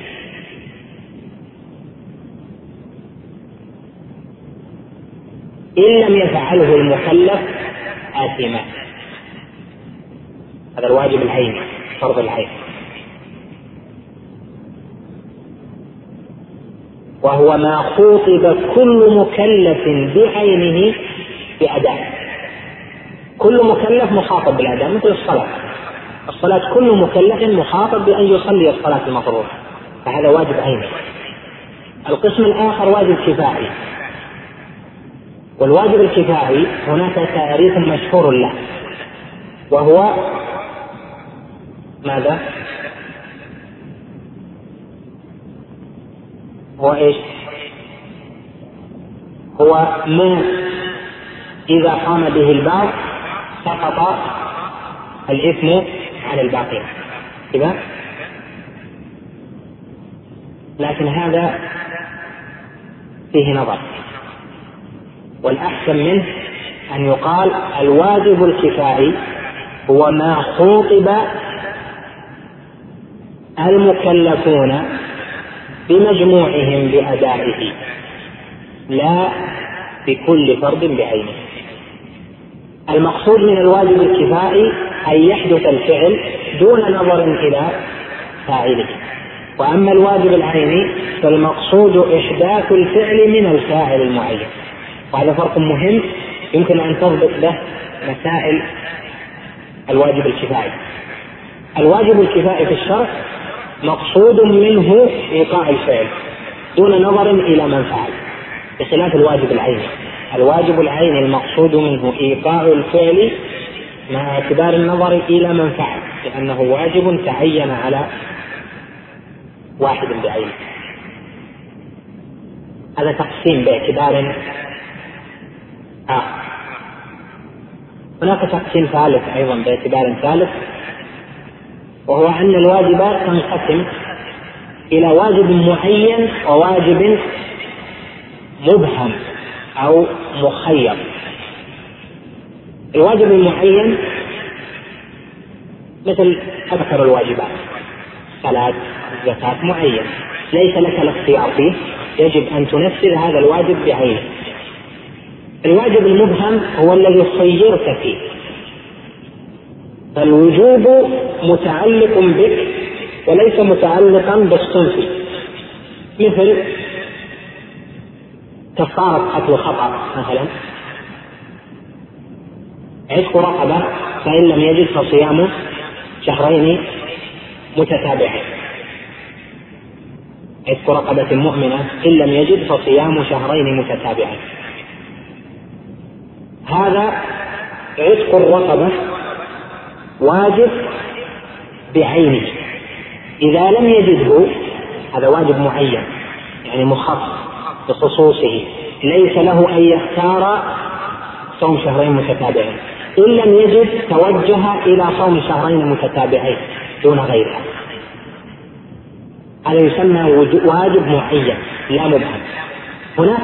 إن لم يفعله المكلف آثما. هذا الواجب العيني، فرض العين، وهو ما خوطب كل مكلف بعينه بأداء. كل مكلف مخاطب بالأداء، مثل الصلاة كل مكلف مخاطب بأن يصلي الصلاة المفروضة، فهذا واجب عيني. القسم الآخر واجب كفائي، والواجب الكفائي هناك تعريف مشهور له، وهو ماذا؟ هو إيش؟ هو ما إذا قام به البعض سقط الإثم عن الباقين كذا. لكن هذا فيه نظر، والأحسن منه أن يقال الواجب الكفائي هو ما خوطب المكلفون بمجموعهم بأدائه، لا بكل فرد بعينه. المقصود من الواجب الكفائي أن يحدث الفعل دون نظر إلى فاعله. وأما الواجب العيني فالمقصود إحداث الفعل من الفاعل المعين، وهذا فرق مهم يمكن أن تضبط به مسائل الواجب الكفائي. الواجب الكفائي في الشرع مقصود منه إيقاع الفعل دون نظر إلى من فعل، بخلاف الواجب العيني. الواجب العيني المقصود منه إيقاع الفعل مع اعتبار النظر إلى من فعل، لأنه واجب تعين على واحد بعينه. هذا تقسيم باعتبار آخر. هناك تقسيم ثالث أيضا باعتبار ثالث، وهو أن الواجبات تنقسم إلى واجب معين وواجب مبهم أو مخير. الواجب المعين مثل أكثر الواجبات، صلاة، زكاة، معين ليس لك الاختيار فيه، يجب أن تنفذ هذا الواجب بعينه. الواجب المبهم هو الذي خيرت فيه، فالوجوب متعلق بك وليس متعلقا بالصنف، مثل كفارة قتل خطأ مثلا، عتق رقبة فإن لم يجد فصيام شهرين متتابعين، عتق رقبة مؤمنة إن لم يجد فصيام شهرين متتابعين. هذا عتق الرقبة واجب بعينه، إذا لم يجده هذا واجب معين يعني مخصص بخصوصه، ليس له أن يختار صوم شهرين متتابعين، إن لم يجد توجه إلى صوم شهرين متتابعين دون غيرها. هذا يسمى واجب معين لا مبهم. هناك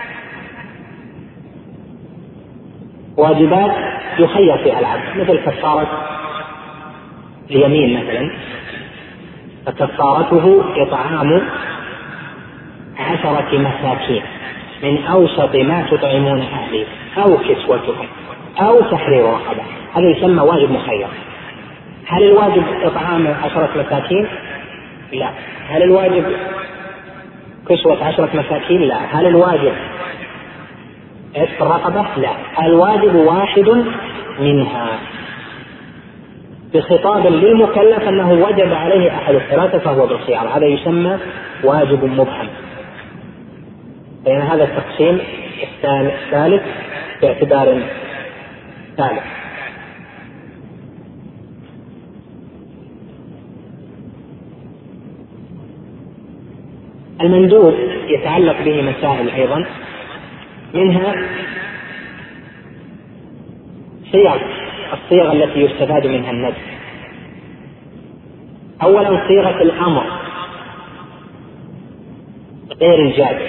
واجبات يخير فيها العبد مثل كفارة اليمين مثلا، فكفارته إطعام 10 مساكين من أوسط ما تطعمون أهلي أو كسوتهم أو تحرير رقبة، هذا يسمى واجب مخير. هل الواجب إطعام 10 مساكين؟ لا. هل الواجب كسوة 10 مساكين؟ لا. هل الواجب عتق الرقبة؟ لا. الواجب واحد منها بخطاب للمكلف أنه وجب عليه أحد الثلاثة فهو بالخيار، هذا يسمى واجب مبهم. لأن هذا التقسيم الثالث باعتبار ثالث. المندوب يتعلق به مسائل أيضا، منها الصيغ التي يستفاد منها الندب. أولا صيغة الأمر غير الجازم،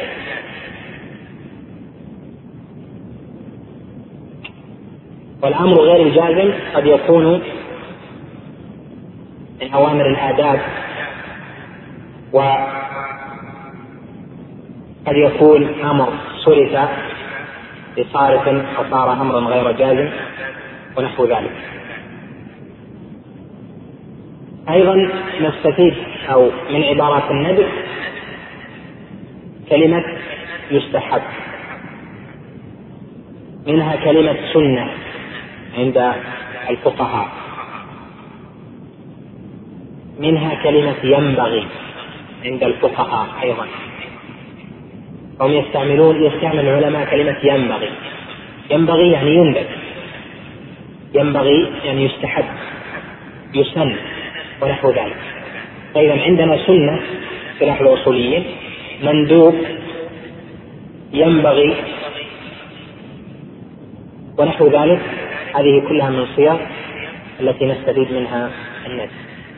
والأمر غير الجازم قد يكون من أوامر الآداب، وقد يكون أمر صرف بصارف فصار أمرا غير جازم ونحو ذلك. أيضا نستفيد أو من عبارات الندب كلمة يستحب، منها كلمة سنة عند الفقهاء، منها كلمة ينبغي عند الفقهاء أيضا، هم يستعمل العلماء كلمة ينبغي يعني يندب، ينبغي يعني يستحب يسن ونحو ذلك. أيضا عندنا سنة في الأصوليين، مندوب، ينبغي ونحو ذلك، هذه كلها من الصيغ التي نستفيد منها الندب.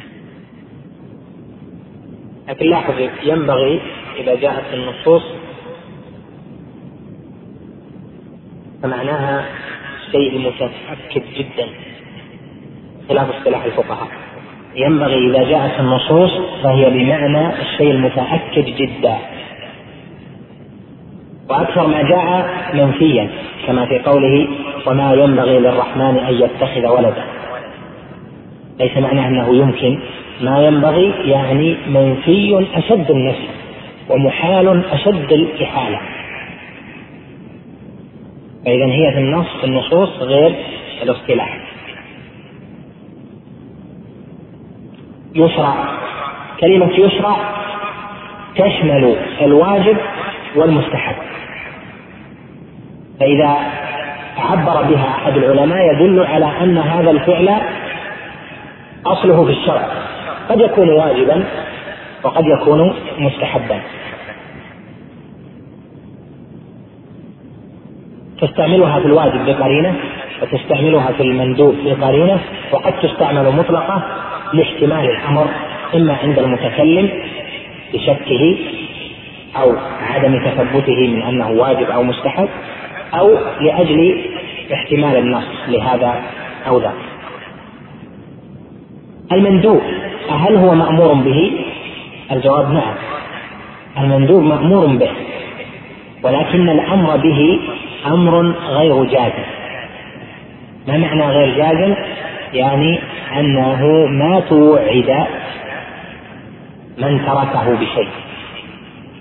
لكن لاحظ ينبغي إذا جاءت النصوص فمعناها شيء متأكد جدا خلاف اصطلاح الفقهاء. ينبغي إذا جاءت النصوص فهي بمعنى الشيء المتأكد جدا، وأكثر ما جاء منفيا كما في قوله وما ينبغي للرحمن أن يتخذ ولدا، ليس معناه أنه يمكن، ما ينبغي يعني منفي أشد النفي ومحال أشد الإحالة. فإذا هي في النصوص غير الاصطلاح. يشرع، كلمة يشرع تشمل الواجب والمستحب، فإذا عبر بها أحد العلماء يدل على أن هذا الفعل أصله في الشرع، قد يكون واجبا وقد يكون مستحبا. تستعملها في الواجب بقرينة، وتستعملها في المندوب بقرينة، وقد تستعمل مطلقة لاحتمال الأمر إما عند المتكلم بشكه أو عدم تثبته من أنه واجب أو مستحب، أو لأجل احتمال النص لهذا أو ذاك. المندوب هل هو مأمور به؟ الجواب نعم، المندوب مأمور به، ولكن الأمر به أمر غير جازم. ما معنى غير جازم؟ يعني أنه ما توعد من تركه بشيء،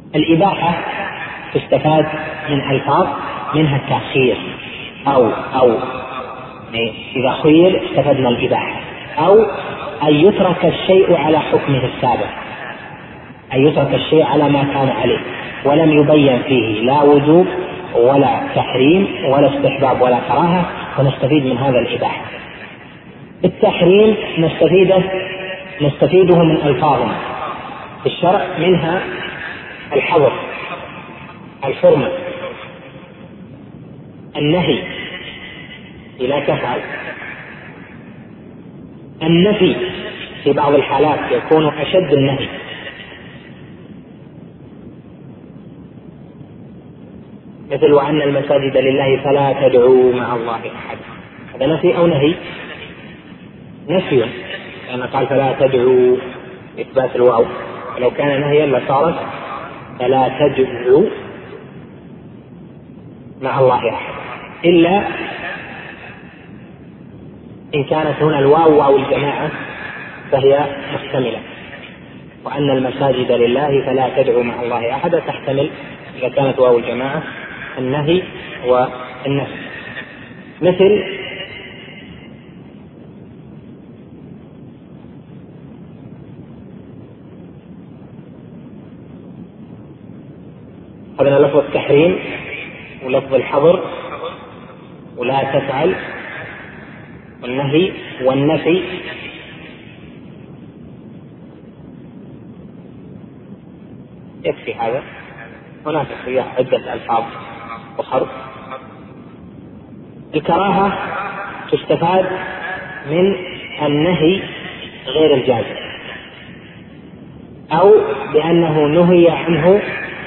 الإباحة تستفاد من ألفاظ منها التأخير أو إذا خير استفدنا الإباحة، أو أن يترك الشيء على حكمه السابق، أن يترك الشيء على ما كان عليه ولم يبين فيه لا وجوب ولا تحريم ولا استحباب ولا كراهة، ونستفيد من هذا الإباحة. التحريم نستفيده من ألفاظ في الشرع، منها الحظر، الحرمة، النهي لا تفعل، النفي في بعض الحالات يكون أشد النهي، مثل وأن المساجد لله فلا تدعوا مع الله أحد، هذا نفي أو نهي؟ نفي، لأن قال فلا تدعوا إثبات الواو، ولو كان نهيا لصارت فلا تدعوا مع الله أحد، إلا إن كانت هنا الواو واو الجماعة فهي محتملة، وأن المساجد لله فلا تدعوا مع الله أحد تحتمل إذا كانت واو الجماعة النهي والنفي. مثل هذا لفظ التحريم ولفظ الحظر ولا تفعل والنهي والنفي، يكفي هذا. هناك عدة ألفاظ أخرى. الكراهة تستفاد من النهي غير الجازم، أو بأنه نهي عنه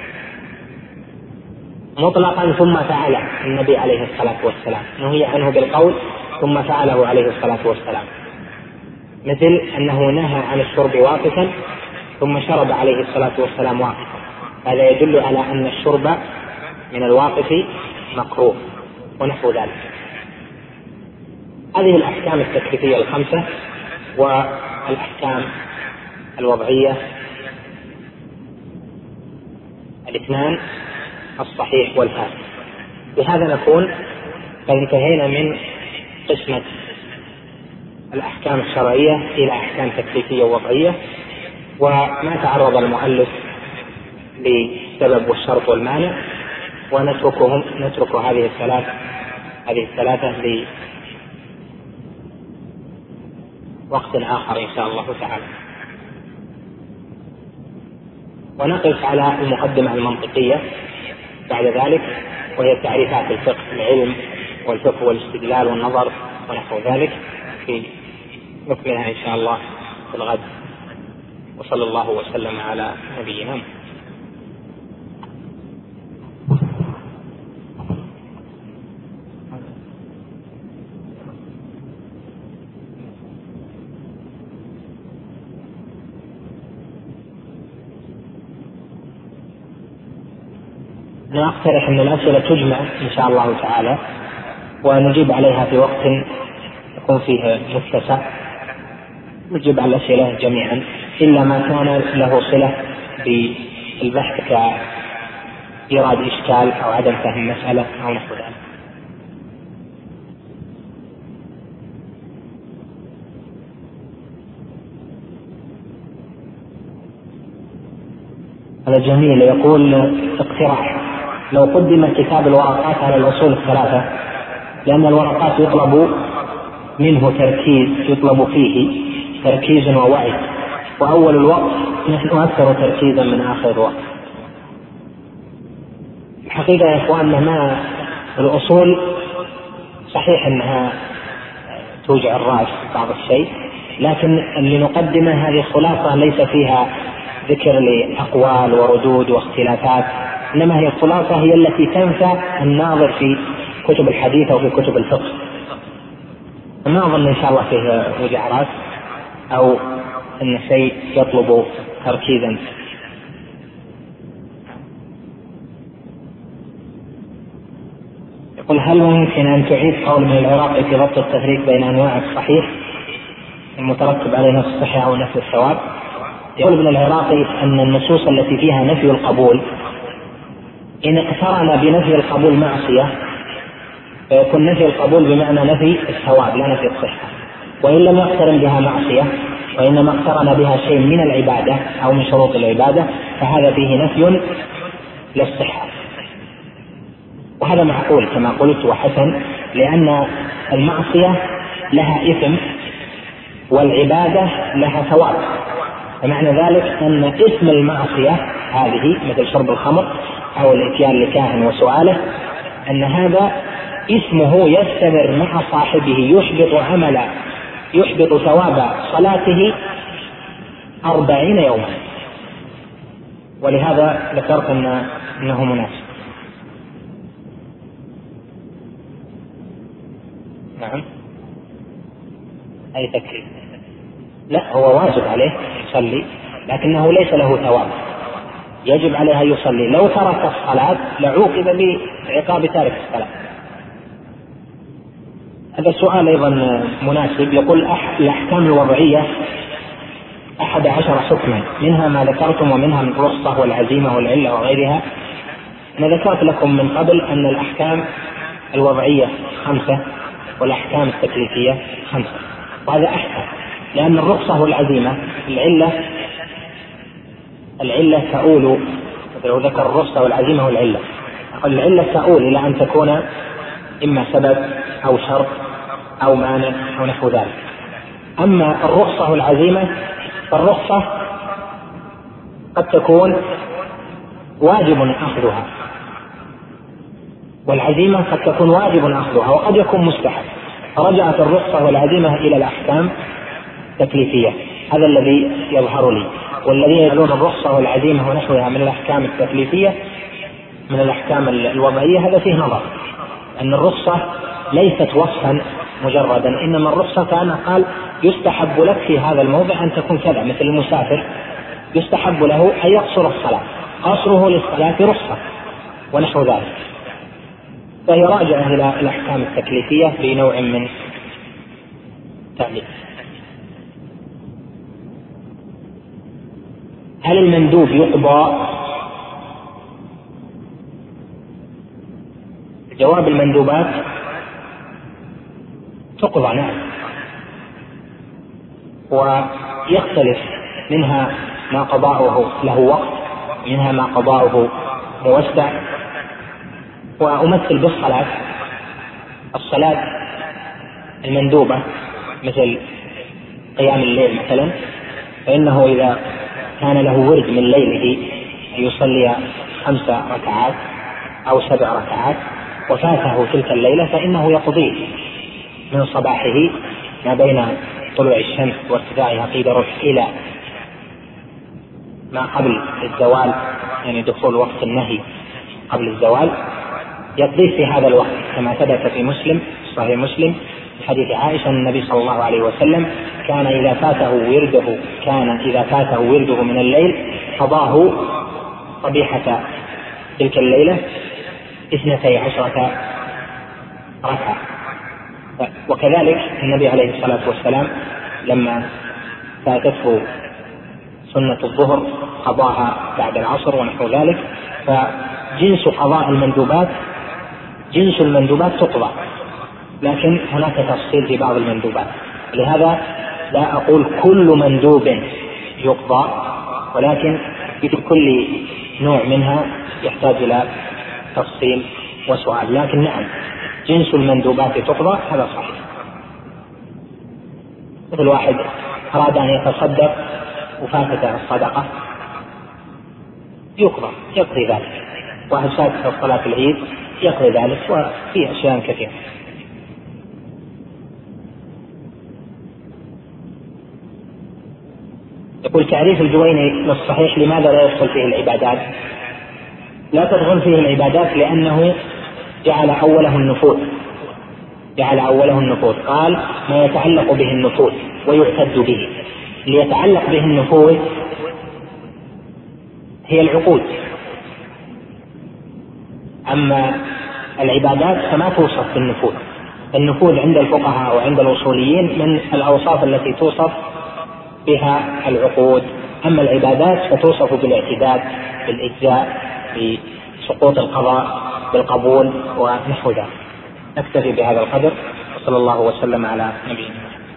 مطلقا ثم فعله النبي عليه الصلاة والسلام، نهي عنه بالقول ثم فعله عليه الصلاة والسلام، مثل أنه نهى عن الشرب واقفا ثم شرب عليه الصلاة والسلام واقفا، هذا يدل على أن الشرب من الواقف مكروه ونحو ذلك. هذه الأحكام التكليفية الخمسة، والأحكام الوضعية الاثنان الصحيح والفاسد. بهذا نكون قد انتهينا من قسمة الأحكام الشرعية إلى أحكام تكليفية ووضعية، وما تعرض المؤلف للسبب والشرط والمانع، ونترك هذه الثلاثة لوقت آخر إن شاء الله تعالى. ونقف على المقدمة المنطقية بعد ذلك، وهي تعريفات الفقه، العلم والفقه والاستدلال والنظر ونحو ذلك، في نكملها إن شاء الله في الغد. وصلى الله وسلم على نبينا محمد. أنا أقترح أن الأسئلة تجمع إن شاء الله تعالى، ونجيب عليها في وقت يكون فيه متسع، نجيب على الأسئلة جميعا إلا ما كان له صلة بالبحث كإيراد إشكال أو عدم فهم مسألة أو نحو ذلك. هذا جميل. يقول اقتراح: لو قدم كتاب الورقات على الأصول الثلاثة، لأن الورقات يطلب منه يطلب فيه تركيز ووعي، وأول الوقت نحن أكثر تركيزا من آخر الوقت. الحقيقة يا إخواننا ما الأصول صحيح أنها توجع الرأس بعض الشيء، لكن اللي نقدمه هذه خلاصة ليس فيها ذكر لأقوال وردود واختلافات، إنما هي الخلاصة هي التي تنفع الناظر في كتب الحديث أو في كتب الفقه. ما أظن إن شاء الله فيه وجع رأس أو أن شيء يطلب تركيزا. يقول: هل ممكن أن تعيد قول من العراقي في ضبط التفريق بين أنواع الصحيح المترتب عليه نفس الصحة أو نفس الثواب؟ يقول ابن العراقي أن النصوص التي فيها نفي القبول إن اقترن بنفي القبول معصية فيكون نفي القبول بمعنى نفي الثواب لا نفي الصحة، وإن لم يقترن بها معصية وإنما اقترن بها شيء من العبادة أو من شروط العبادة فهذا فيه نفي للصحة. وهذا معقول كما قلت وحسن، لأن المعصية لها إثم والعبادة لها ثواب، فمعنى ذلك أن إثم المعصية هذه مثل شرب الخمر أو الإتيان لكاهن وسؤاله أن هذا اسمه يستمر مع صاحبه يحبط ثواب صلاته 40 يوما، ولهذا ذكرت أنه مناسب. نعم أي تكليف؟ لا، هو واجب عليه يصلي لكنه ليس له ثواب، يجب عليه أن يصلي. لو ترك الصلاة لعوقب بعقاب تارك الصلاة. هذا السؤال أيضا مناسب. يقول الأحكام الوضعية 11 حكما، منها ما ذكرتم ومنها الرخصة والعزيمة والعلة وغيرها. أنا ذكرت لكم من قبل أن الأحكام الوضعية 5 والأحكام التكليفية 5، وهذا أحسن، لأن الرخصة والعزيمة العلة تؤول، ذكر الرخصة والعزيمة والعلة، العلة تؤول إلى أن تكون إما سبب أو شرط أو مانع أو نحو ذلك. أما الرخصة والعزيمة فالرخصة قد تكون واجب أخذها، والعزيمة قد تكون واجب أخذها وقد يكون مستحب، فرجعت الرخصة والعزيمة إلى الأحكام التكليفية. هذا الذي يظهر لي. والذين يقولون الرخصة والعزيمة ونحوها من الأحكام التكليفية من الأحكام الوضعية هذا فيه نظر، أن الرخصة ليست وصفا مجردا، إنما الرخصة كان قال يستحب لك في هذا الموضع أن تكون كذا، مثل المسافر يستحب له أن يقصر الصلاة، قصره للصلاة رخصة ونحو ذلك. فهي راجعة إلى الأحكام التكليفية بنوع من تعليل. هل المندوب يقضى؟ جواب المندوبات تقضى نعم، ويختلف، منها ما قضاؤه له وقت، منها ما قضاؤه موسع. وأمثل بالصلاة، الصلاة المندوبة مثل قيام الليل مثلا، فإنه إذا كان له ورد من ليله يصلي 5 ركعات أو 7 ركعات وفاته تلك الليلة فإنه يقضيه من صباحه ما بين طلوع الشمس وارتفاعها قيد رمح إلى ما قبل الزوال، يعني دخول وقت النهي قبل الزوال، يقضيه في هذا الوقت، كما ثبت في مسلم صحيح مسلم في حديث عائشة النبي صلى الله عليه وسلم كان إذا فاته ورده من الليل قضاه صبيحة تلك الليلة 12 ركعة. وكذلك النبي عليه الصلاة والسلام لما فاتته سنة الظهر قضاها بعد العصر ونحو ذلك. فجنس قضاء المندوبات تقضى، لكن هناك تفصيل في بعض المندوبات، لهذا لا أقول كل مندوب يقضى، ولكن في كل نوع منها يحتاج إلى تفصيل وسؤال. لكن نعم جنس المندوبات تقضى، هذا صحيح. مثل واحد أراد أن يتصدق وفاتته الصدقة يقضي ذلك، واحد فاتته صلاة العيد يقضي ذلك، وفي أشياء كثيرة. يقول تعريف الجويني للصحيح لماذا لا يدخل فيه العبادات؟ لا تدخل فيه العبادات لأنه جعل أوله النفوذ، قال ما يتعلق به النفوذ ويعتد به. ليتعلق به النفوذ هي العقود، أما العبادات فما توصف بالنفوذ. النفوذ عند الفقهاء وعند الأصوليين من الأوصاف التي توصف بها العقود أما العبادات فتوصف بالاعتداد، بالإجزاء، بسقوط القضاء، بالقبول ونحو ذلك. نكتفي بهذا القدر، وصلى الله وسلم على نبينا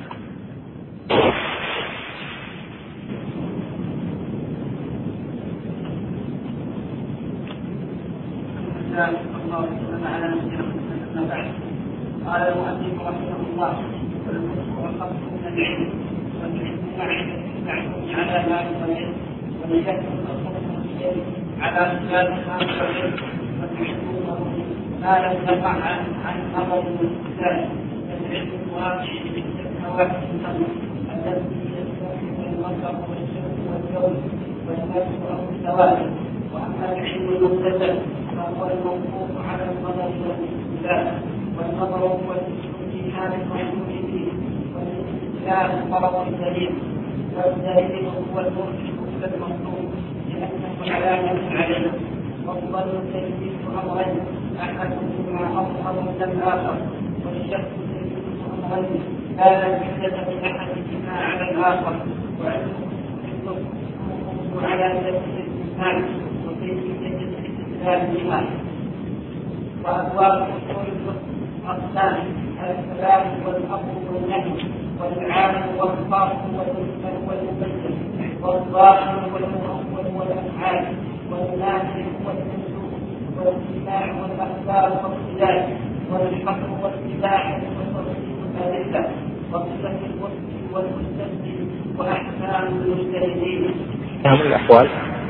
محمد. قال المؤلف رحمه الله: والمشروع الخمس من العلم، والعلم معلوم على ما يقدم، وليكن الخمس الشيء على خلاف ما يقدم، والعلم ما لم يقع عن امر الاستدلال، فالعلم الواقع بالتكوين الامر الذي يستوعب المطر والشمس والجو والناس والثوابت. واما العلم المبتدأ فهو الموقوف على النظر والاستدلال، والنظر هو الاستيحاب الموجود فيه، والاستدلال الطرف الدليل، والدليل هو المرشد الى المطلوب لانه على نفس عليه. والظن تجديد امرين، احدهما اظهر من الاخر، والشك تجديد امرين لا نتيجه لاحدهما على الاخر، وعلمه على سبيل الاستثناء وكيفيه الاستدلال بها. وأبواب أصول الفقه أقسام: الكلام والأمر والنهي، والعام والخاص والمجمل والمبين، والظاهر والمؤول والأفعال، والنافع والمنسوخ، والاتباع والأخبار والاختلاف، والحق والاتباع وتصريف الأدلة، وصفة المسلم والمستسلم، وأحكام المجتهدين. نعم الأحوال.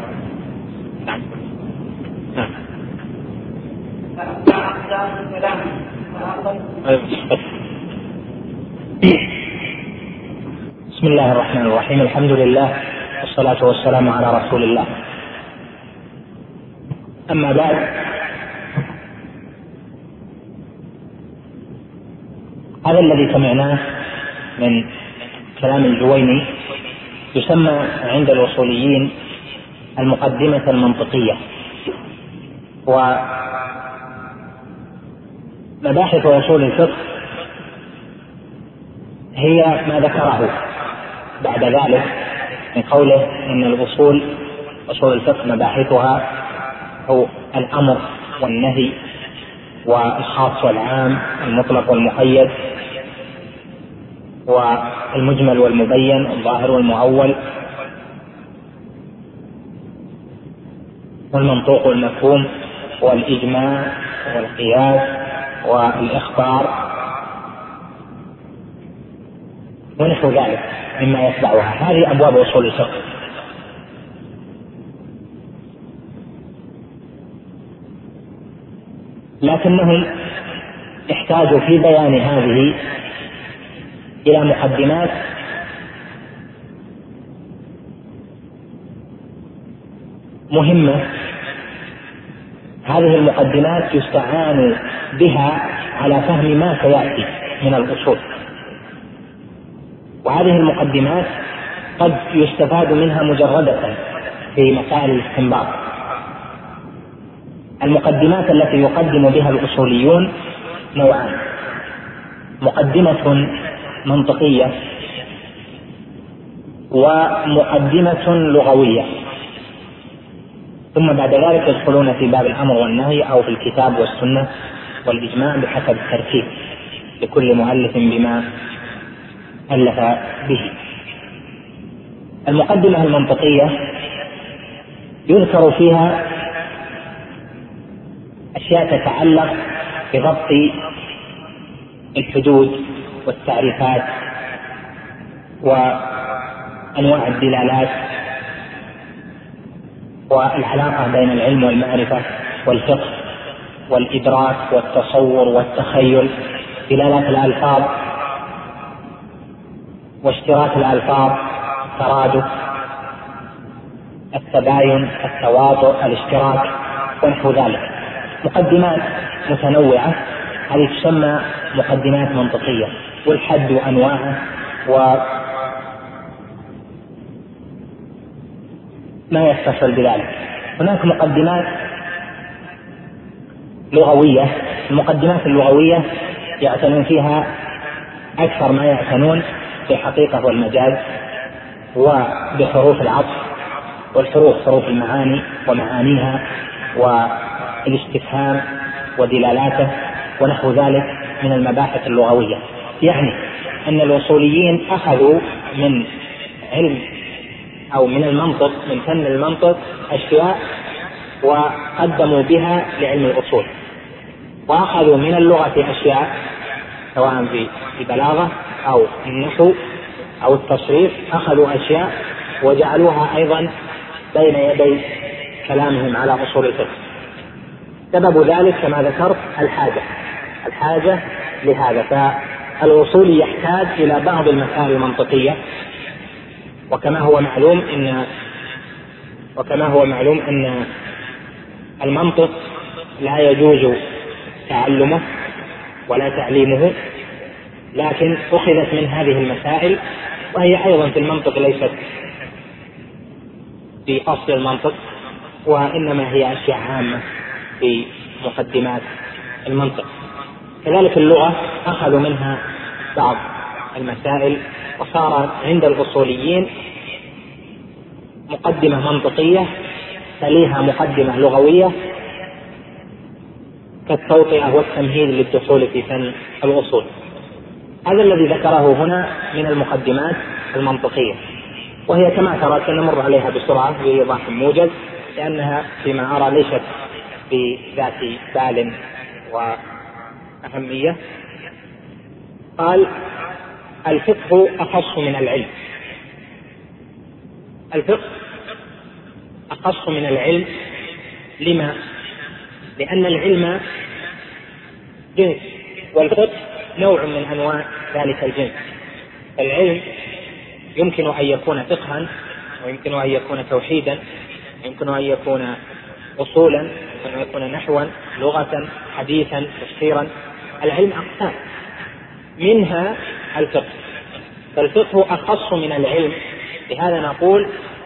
بسم الله الرحمن الرحيم. الحمد لله والصلاة والسلام على رسول الله. أما بعد، هذا الذي سمعناه من كلام الجويني يسمى عند الأصوليين المقدمة المنطقية. ومباحث أصول الفقه هي ما ذكره بعد ذلك من قوله إن الأصول أصول الفقه مباحثها هو الأمر والنهي والخاص والعام، المطلق والمقيد، والمجمل والمبين، الظاهر والمؤول، والمنطوق والمفهوم، والإجماع والقياس والإخبار ونحو ذلك مما يتبعها. هذه أبواب أصول الفقه. لكنهم احتاجوا في بيان هذه إلى مقدمات مهمة. هذه المقدمات يستعان بها على فهم ما سيأتي من الأصول، وهذه المقدمات قد يستفاد منها مجردة في مسائل الاستنباط. المقدمات التي يقدم بها الأصوليون نوعان: مقدمة منطقية ومقدمة لغوية، ثم بعد ذلك يدخلون في باب الأمر والنهي أو في الكتاب والسنة والإجماع بحسب الترتيب لكل مؤلف بما ألف به. المقدمة المنطقية يذكر فيها أشياء تتعلق بضبط الحدود والتعريفات وأنواع الدلالات والعلاقة بين العلم والمعرفة والفقه والإدراك والتصور والتخيل، دلالات الألفاظ واشتراك الألفاظ، ترادف، التباين، التواطؤ، الاشتراك ونحو ذلك. مقدمات متنوعة هذه تسمى مقدمات منطقية، والحد وأنواعه وما يتصل بذلك. هناك مقدمات لغوية. المقدمات اللغوية يعتنون فيها أكثر ما يعتنون بالحقيقة والمجاز وبحروف العطف والحروف حروف المعاني ومعانيها والاستفهام ودلالاته ونحو ذلك من المباحث اللغوية. يعني أن الأصوليين أخذوا من علم أو من المنطق، من فن المنطق، أشياء وقدموا بها لعلم الأصول، وأخذوا من اللغة أشياء سواء في بلاغة أو النحو أو التصريف، أخذوا أشياء وجعلوها أيضا بين يدي كلامهم على أصول الفقه. سبب ذلك كما ذكرت الحاجة لهذا. فالأصول يحتاج إلى بعض المسائل المنطقية، وكما هو معلوم أن المنطق لا يجوز تعلمه ولا تعليمه، لكن أخذت من هذه المسائل، وهي أيضا في المنطق ليست في أصل المنطق، وإنما هي أشياء عامة في مقدمات المنطق. كذلك اللغة أخذوا منها بعض المسائل، وصار عند الأصوليين مقدمة منطقية تليها مقدمة لغوية كالتوطئة والتمهيد للدخول في فن الأصول. هذا الذي ذكره هنا من المقدمات المنطقية، وهي كما ترى سنمر عليها بسرعة بإيضاح موجز، لأنها فيما أرى ليست بذات بال وأهمية. قال: الفقه أخص من العلم. الفقه أخص من العلم. لما؟ لأن العلم جنس، والفقه نوع من أنواع ذلك الجنس. العلم يمكن أن يكون فقها، ويمكن أن يكون توحيدا، يمكن أن يكون أصولا، يمكن أن يكون نحوا، لغة، حديثا، تفسيرا. العلم أقسام، منها الفقه. فالفقه أخص من العلم. لهذا نقول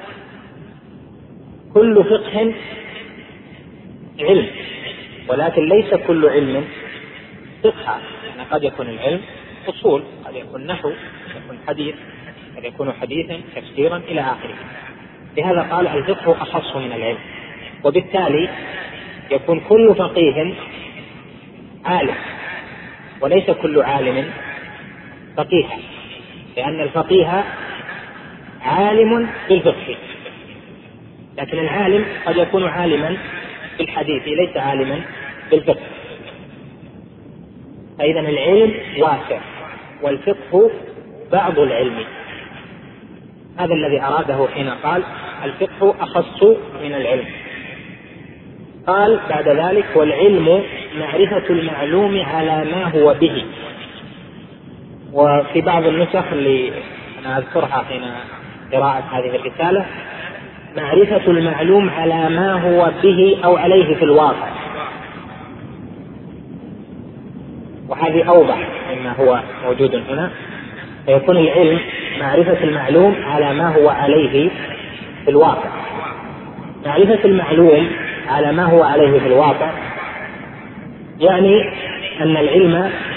كل فقه علم، ولكن ليس كل علم فقه. يعني قد يكون العلم أصول، قد يكون نحو، قد يكون حديث، قد يكون حديثا، تفسيرا، إلى آخره. لهذا قال الفقه أخص من العلم، وبالتالي يكون كل فقيه عالم، وليس كل عالم فقيها، لأن الفقيه عالم بالفقه، لكن العالم قد يكون عالما بالحديث ليس عالما بالفقه. فإذا العلم واسع، والفقه بعض العلم. هذا الذي أراده حين قال الفقه أخص من العلم. قال بعد ذلك: والعلم معرفة المعلوم على ما هو به. وفي بعض النسخ اللي أنا أذكرها حين قراءة هذه الرسالة: معرفة المعلوم على ما هو به أو عليه في الواقع. وهذه أوضح مما هو موجود هنا. فيكون العلم معرفة المعلوم على ما هو عليه في الواقع. معرفة المعلوم على ما هو عليه في الواقع يعني أن العلم